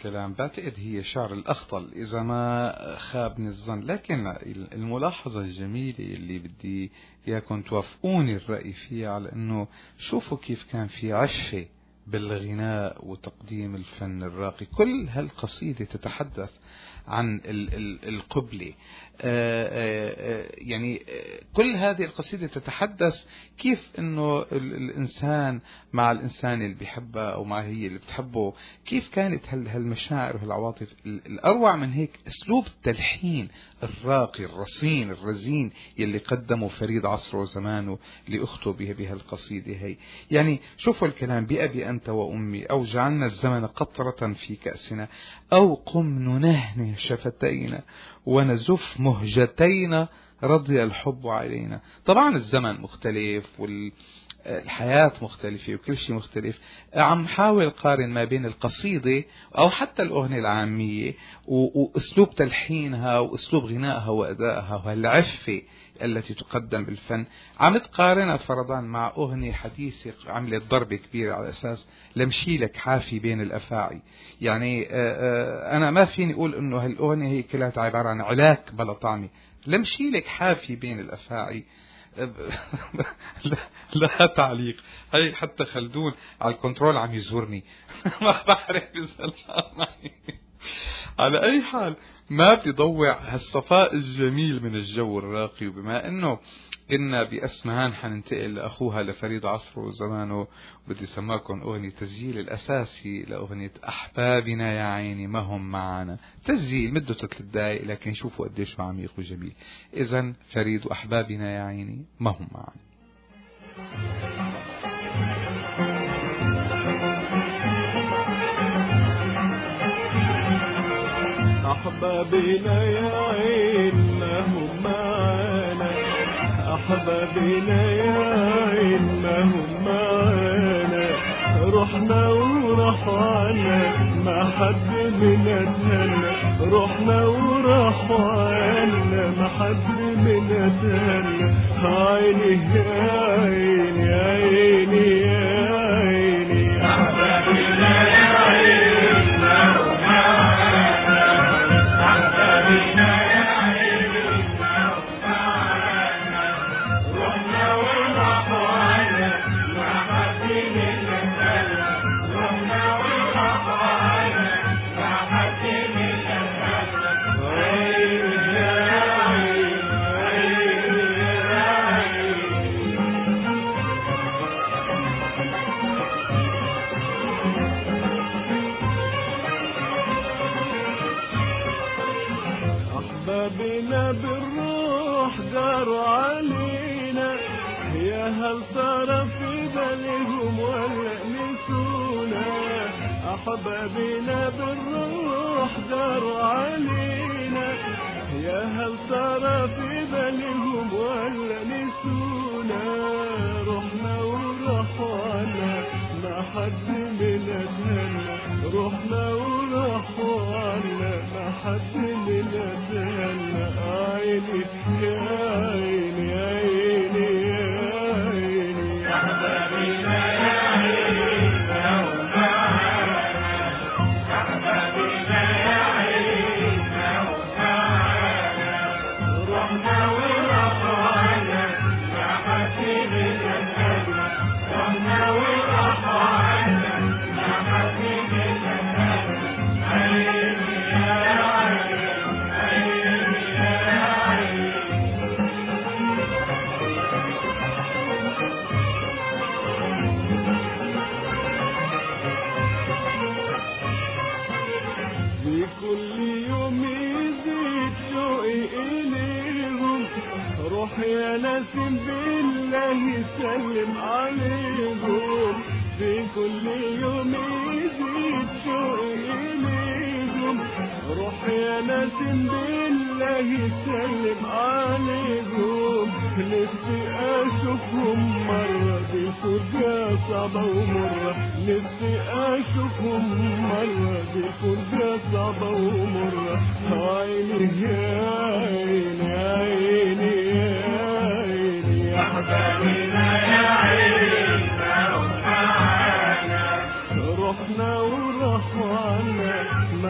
الكلام بعتقد هي شعر الأخطل إذا ما خابني الظن، لكن الملاحظة الجميلة اللي بدي إياكم توافقوني الرأي فيها على أنه شوفوا كيف كان في عفة بالغناء وتقديم الفن الراقي. كل هالقصيدة تتحدث عن القبلة، يعني كل هذه القصيدة تتحدث كيف انه الانسان مع الانسان اللي بيحبه او مع هي اللي بتحبه، كيف كانت هالمشاعر وهالعواطف. الاروع من هيك اسلوب التلحين الراقي الرصين الرزين يلي قدمه فريد عصره وزمانه لاخته بهالقصيدة هي. يعني شوفوا الكلام: بأبي انت وامي، او جعلنا الزمن قطرة في كأسنا، او قم ننهنه شفتينا ونزف مهجتينا رضي الحب علينا. طبعا الزمن مختلف والحياة مختلفة وكل شيء مختلف. عم حاول قارن ما بين القصيدة أو حتى الأغنية العامية وأسلوب تلحينها وأسلوب غنائها وأدائها والعفة التي تقدم بالفن، عم تقارنها فرضان مع أغنية حديثة عملت ضربة كبيرة على أساس لمشيلك حافي بين الأفاعي. يعني أنا ما فيني أقول إنه هالأغنية هي كلها عبارة عن علاك بلا طعمي. لمشيلك حافي بين الأفاعي لا تعليق. هي حتى خلدون على الكنترول عم يزورني ما بعرف إذا على أي حال ما بدي ضوع هالصفاء الجميل من الجو الراقي. وبما أنه إنا بأسمهان حننتقل لأخوها لفريد عصره وزمانه، بدي سماكم أغنية تسجيل الأساسي لأغنية أحبابنا يا عيني ما هم معنا. تسجيل مدته ثلاث دقائق لكن شوفوا قديش عميق وجميل. إذن فريد وأحبابنا يا عيني ما هم معنا. أحبابنا يا عين ما هم معانا، أحبابنا يا عين ما هم معانا، رحنا ورحنا ما حد منا تهنى، رحنا ورحنا ما حد منا تهنى. عيني يا عيني يا عيني يا عيني أحبابنا يا عين ما هم معانا، أحبابنا يا عين ما هم معانا، رحنا ورحنا ما حد منا تهنى، رحنا ورحنا ما حد منا تهنى. عيني يا عين عيني يا عين. أحبابنا بالروح داروا علينا، يا هل صار في بالهم ولا نسونا. أحبابنا بالروح داروا علينا، يا هل صار في بالهم ولا نسونا. رحنا ورحنا ما حد منا تهنى، رحنا ورحنا ما حد منا تهنى. عيني يا عيني يا عيني يا عيني أحبابنا يا عيني ما هم معانا، أحبابنا يا عيني ما هم معانا، رحنا ورحنا ما حد منا تهنى، رحنا ورحنا ما حد منا تهنى. عيني يا عيني عيني يا عيني. بكل يوم يزيد شوقي إليهم، روح يا نسيم بالله سلم عليهم. بكل يوم يزيد شوقي إليهم، روح يا نسيم بالله سلم عليهم. نفسي أشوفهم مرة بفرجة صعبة ومرة، نفسي أشوفهم مرة بفرجة صعبة ومرة. عيني يا عيني يا عيني يا عيني أحبابنا يا عيني ما هم معانا، رحنا ورحنا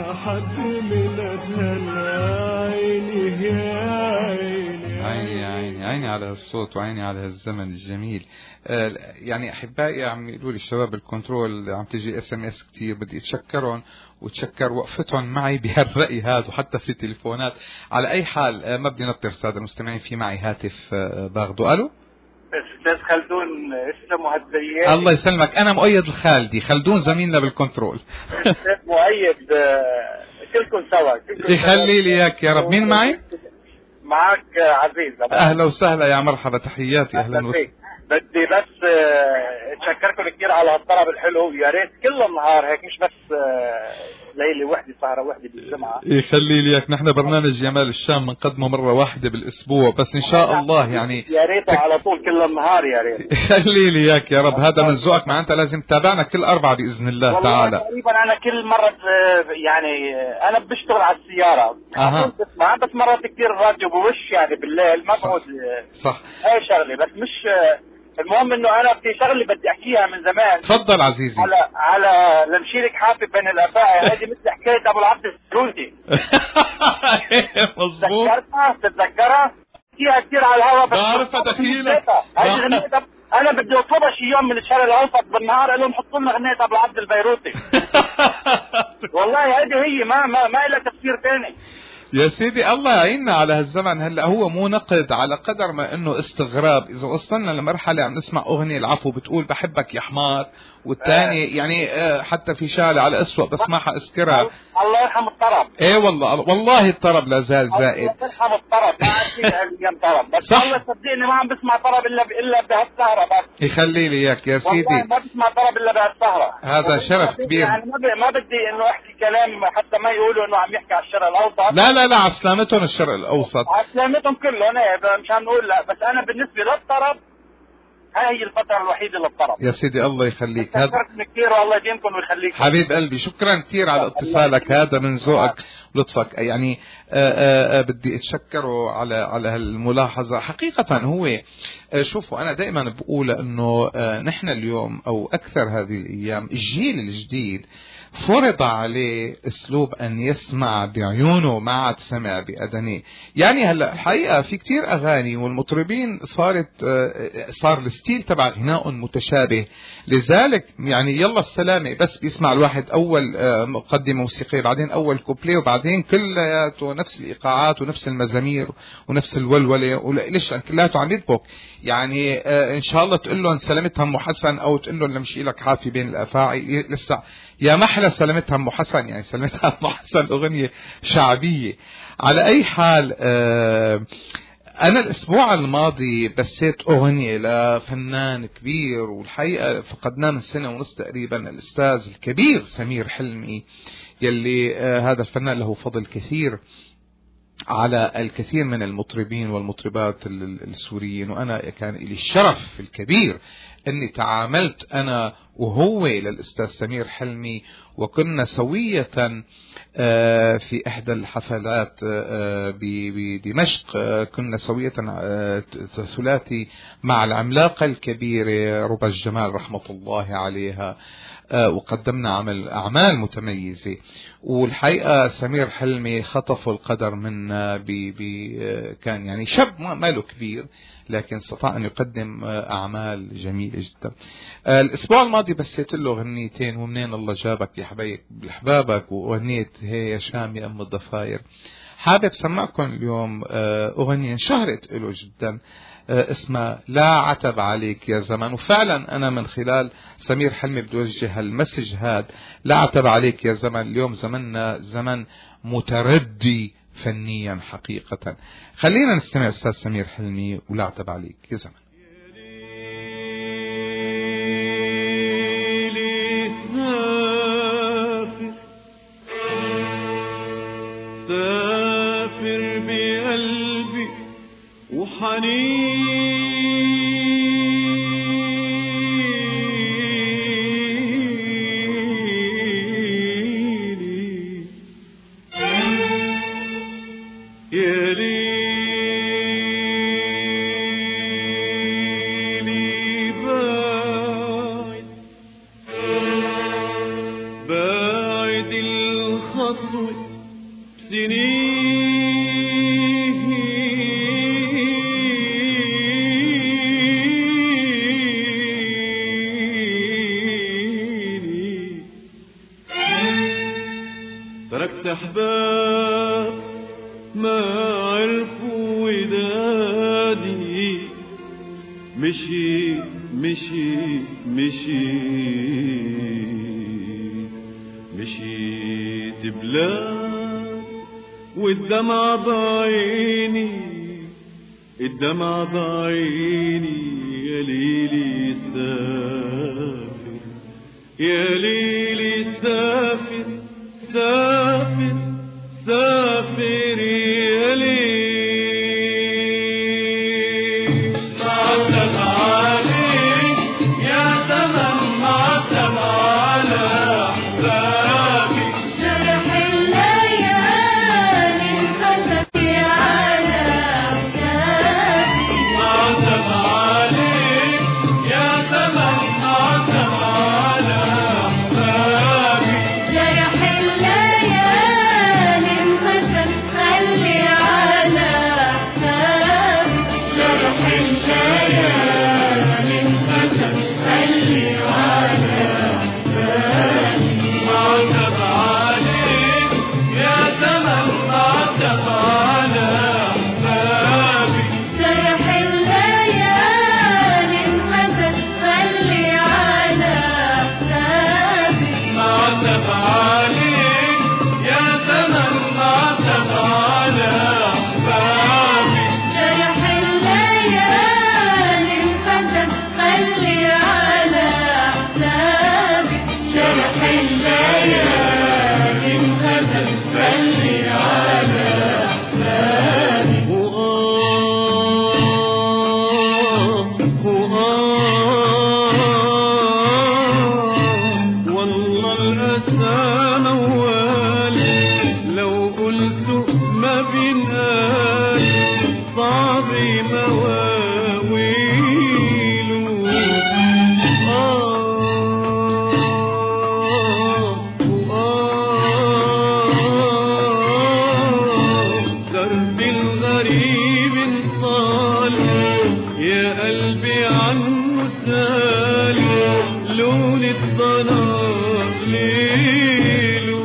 على هالصوت وعيني على هالزمن الجميل. آه يعني أحبائي عم يقولوا لي الشباب الكنترول عم تجي اس ام اس كتير، بدي أتشكرهم وتشكر وقفتهم معي بهالرأي هذا وحتى في تليفونات. على أي حال آه ما بدي نطر سادة المستمعين، في معي هاتف آه باخده. ألو استاذ خلدون، اسلموا هالزيات. الله يسلمك، انا مؤيد الخالدي، خلدون زميلنا بالكنترول. استاذ مؤيد، كلكم سوا. يخلي لي اياك يا رب. مين معي؟ معك عزيز. اهلا وسهلا، يا مرحبا، تحياتي، اهلا وسهلا. بدي بس اتشكركم كثير على هالطلب الحلو، يا ريت كل النهار هيك، مش بس ليله وحده سهره وحده بالجمعه. يخلي لي اياك، نحن برنامج جمال الشام بنقدمه مره واحده بالاسبوع بس ان شاء الله يعني. يا ريت على طول كل النهار يا ريت. يخلي لي اياك يا رب، هذا من ذوقك. معناتها لازم تتابعنا كل اربعه باذن الله والله تعالى. تقريبا انا كل مره يعني انا بشتغل على السياره اها بسمع، بس مرات كثير الراديو بوش يعني بالليل ما بقعد. صح، هاي شغله، بس مش المهم انه انا في شغله بدي احكيها من زمان. تفضل عزيزي. على على لمشيلك حافي بين الافاعي، هذه مثل حكايه ابو العبد السعودي. مظبوط، تتذكرها تتذكرها فيها كثير على الهواء، بس بعرفها دخيلك. هذه غنية انا بدي اطلبها شي يوم من الشرق الاوسط بالنهار، قال لهم حطوا لنا غنية ابو العبد البيروتي. والله هذه هي، ما ما ما لها تفسير ثاني. يا سيدي الله يعيننا على هالزمن. هلا هو مو نقد على قدر ما انه استغراب. اذا وصلنا لمرحله عم نسمع اغنيه العفو بتقول بحبك يا حمار، والثاني يعني حتى في شارع على اسوء بسمعها اسكرها. الله يرحم الطرب. ايه والله والله الطرب لا زال زائد. الله يرحم الطرب، ما عارفين هالايام طرب، بس الله صدقني ما عم بسمع طرب الا الا بهالسهره بس. يخلي لي اياك يا سيدي، والله ما بسمع طرب الا بهالسهره. هذا شرف كبير. يعني ما بدي انه احكي كلام حتى ما يقولوا انه عم يحكي على الشرق الاوسط. لا لا لا، على سلامتهم الشرق الاوسط، على سلامتهم كلهم، مش عم نقول لا، بس انا بالنسبه للطرب هاي هي الفترة الوحيدة للطرب. يا سيدي الله يخليك. هذا كثير والله يديمكم ويخليك حبيب قلبي، شكرا كثير على اتصالك، هذا من ذوقك ولطفك. يعني آآ آآ بدي اتشكره على على هالملاحظة. حقيقة هو شوفوا أنا دائما بقول إنه نحن اليوم أو أكثر هذه الأيام الجيل الجديد فرض عليه اسلوب ان يسمع بعيونه ما عاد سمع باذنيه. يعني هلا الحقيقه في كتير اغاني والمطربين صارت صار الستيل تبع غناء متشابه، لذلك يعني يلا السلامه بس بيسمع الواحد اول مقدمه موسيقيه بعدين اول كوبليه وبعدين كلياته نفس الايقاعات ونفس المزامير ونفس الولوله، وليش كلياته عم يدبك. يعني ان شاء الله تقول لهم سلامتها ام حسن او تقول لهم لمشي لك حافي بين الافاعي، لسه يا محلى سلامتها ام حسن، يعني سلامتها ام حسن اغنيه شعبيه. على اي حال آه انا الاسبوع الماضي بثيت اغنيه لفنان كبير والحقيقه فقدناه من سنه ونص تقريبا، الاستاذ الكبير سمير حلمي، يلي آه هذا الفنان له فضل كثير على الكثير من المطربين والمطربات السوريين، وأنا كان لي الشرف الكبير أني تعاملت أنا وهو للأستاذ سمير حلمي، وكنا سوية في إحدى الحفلات بدمشق، كنا سوية ثلاثي مع العملاقة الكبيرة ربى الجمال رحمة الله عليها، وقدمنا عمل أعمال متميزة. والحقيقة سمير حلمي خطف القدر منا، بي بي كان يعني شاب ما له كبير لكن استطاع أن يقدم أعمال جميلة جدا. الأسبوع الماضي بثيت له غنيتين، ومنين الله جابك يا حبيب لحبابك، وغنيت هي يا شام يا أم الضفاير. حابب سمعكم اليوم أغنية انشهرت له جدا اسمها لا عتب عليك يا زمان، وفعلا أنا من خلال سمير حلمي بدي أوجه المسج هاد، لا عتب عليك يا زمان. اليوم زمننا زمن متردي فنيا حقيقة. خلينا نستمع أستاذ سمير حلمي ولا عتب عليك يا زمان. سافر بقلبي وحنين سنين عرفوا ودادي مشي مشي مشي مشيت بلاد والدمع بعيني الدمع بعيني يا ليلي سافر يا ليلي سافر سافر سافر يا ليل معتب عليك يا زمن معتب على أحبابي جرح الليالي انفتح على أحبابي معتب عليك يا زمن معتب على أحبابي جرح الليالي انفتح خلي على أحبابي جرح الليالي انفتح خلي على أحبابي معتب عليك يا زمن معتب على أحبابي جرح الليالي انفتح خلي على أحبابي معتب عليك يا زمن معتب على أحبابي جرح الليالي انفتح خلي على أحبابي جرح الليالي انفتح خلي على أحبابي والله الأسى موالي لو قلت ما بينقال صعب مواويله درب الغريب انطال يا قلبي عنه سالي لون الضناء ليله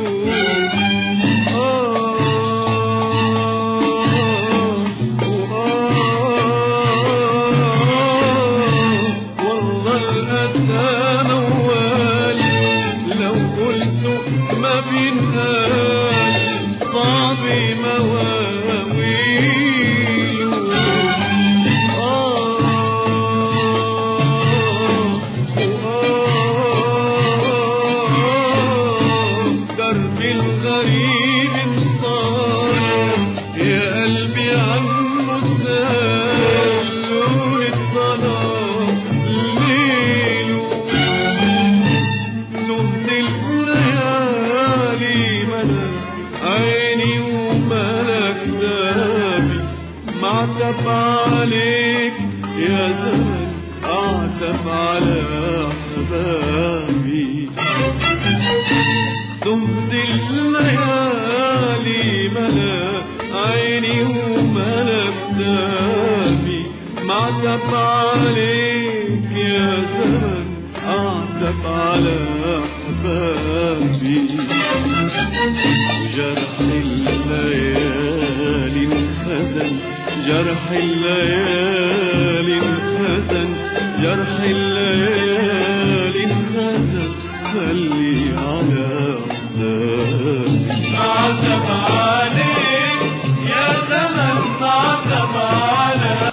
والله الأسى موالي لو قلت ما بينقال صعب درب الغريب انطال يا قلبي عنه سال لون الظلام ليله تهت الليالي ملا عيني وملك دابي معتب عليك يا زمن اعتب على احبابي تهت الليالي ملا عيني وملك دابي معتب عليك يا زمن اعتب على احبابي جرح الليالي انخزن جرح الليالي انخزن جرح الليالي انخزن خلي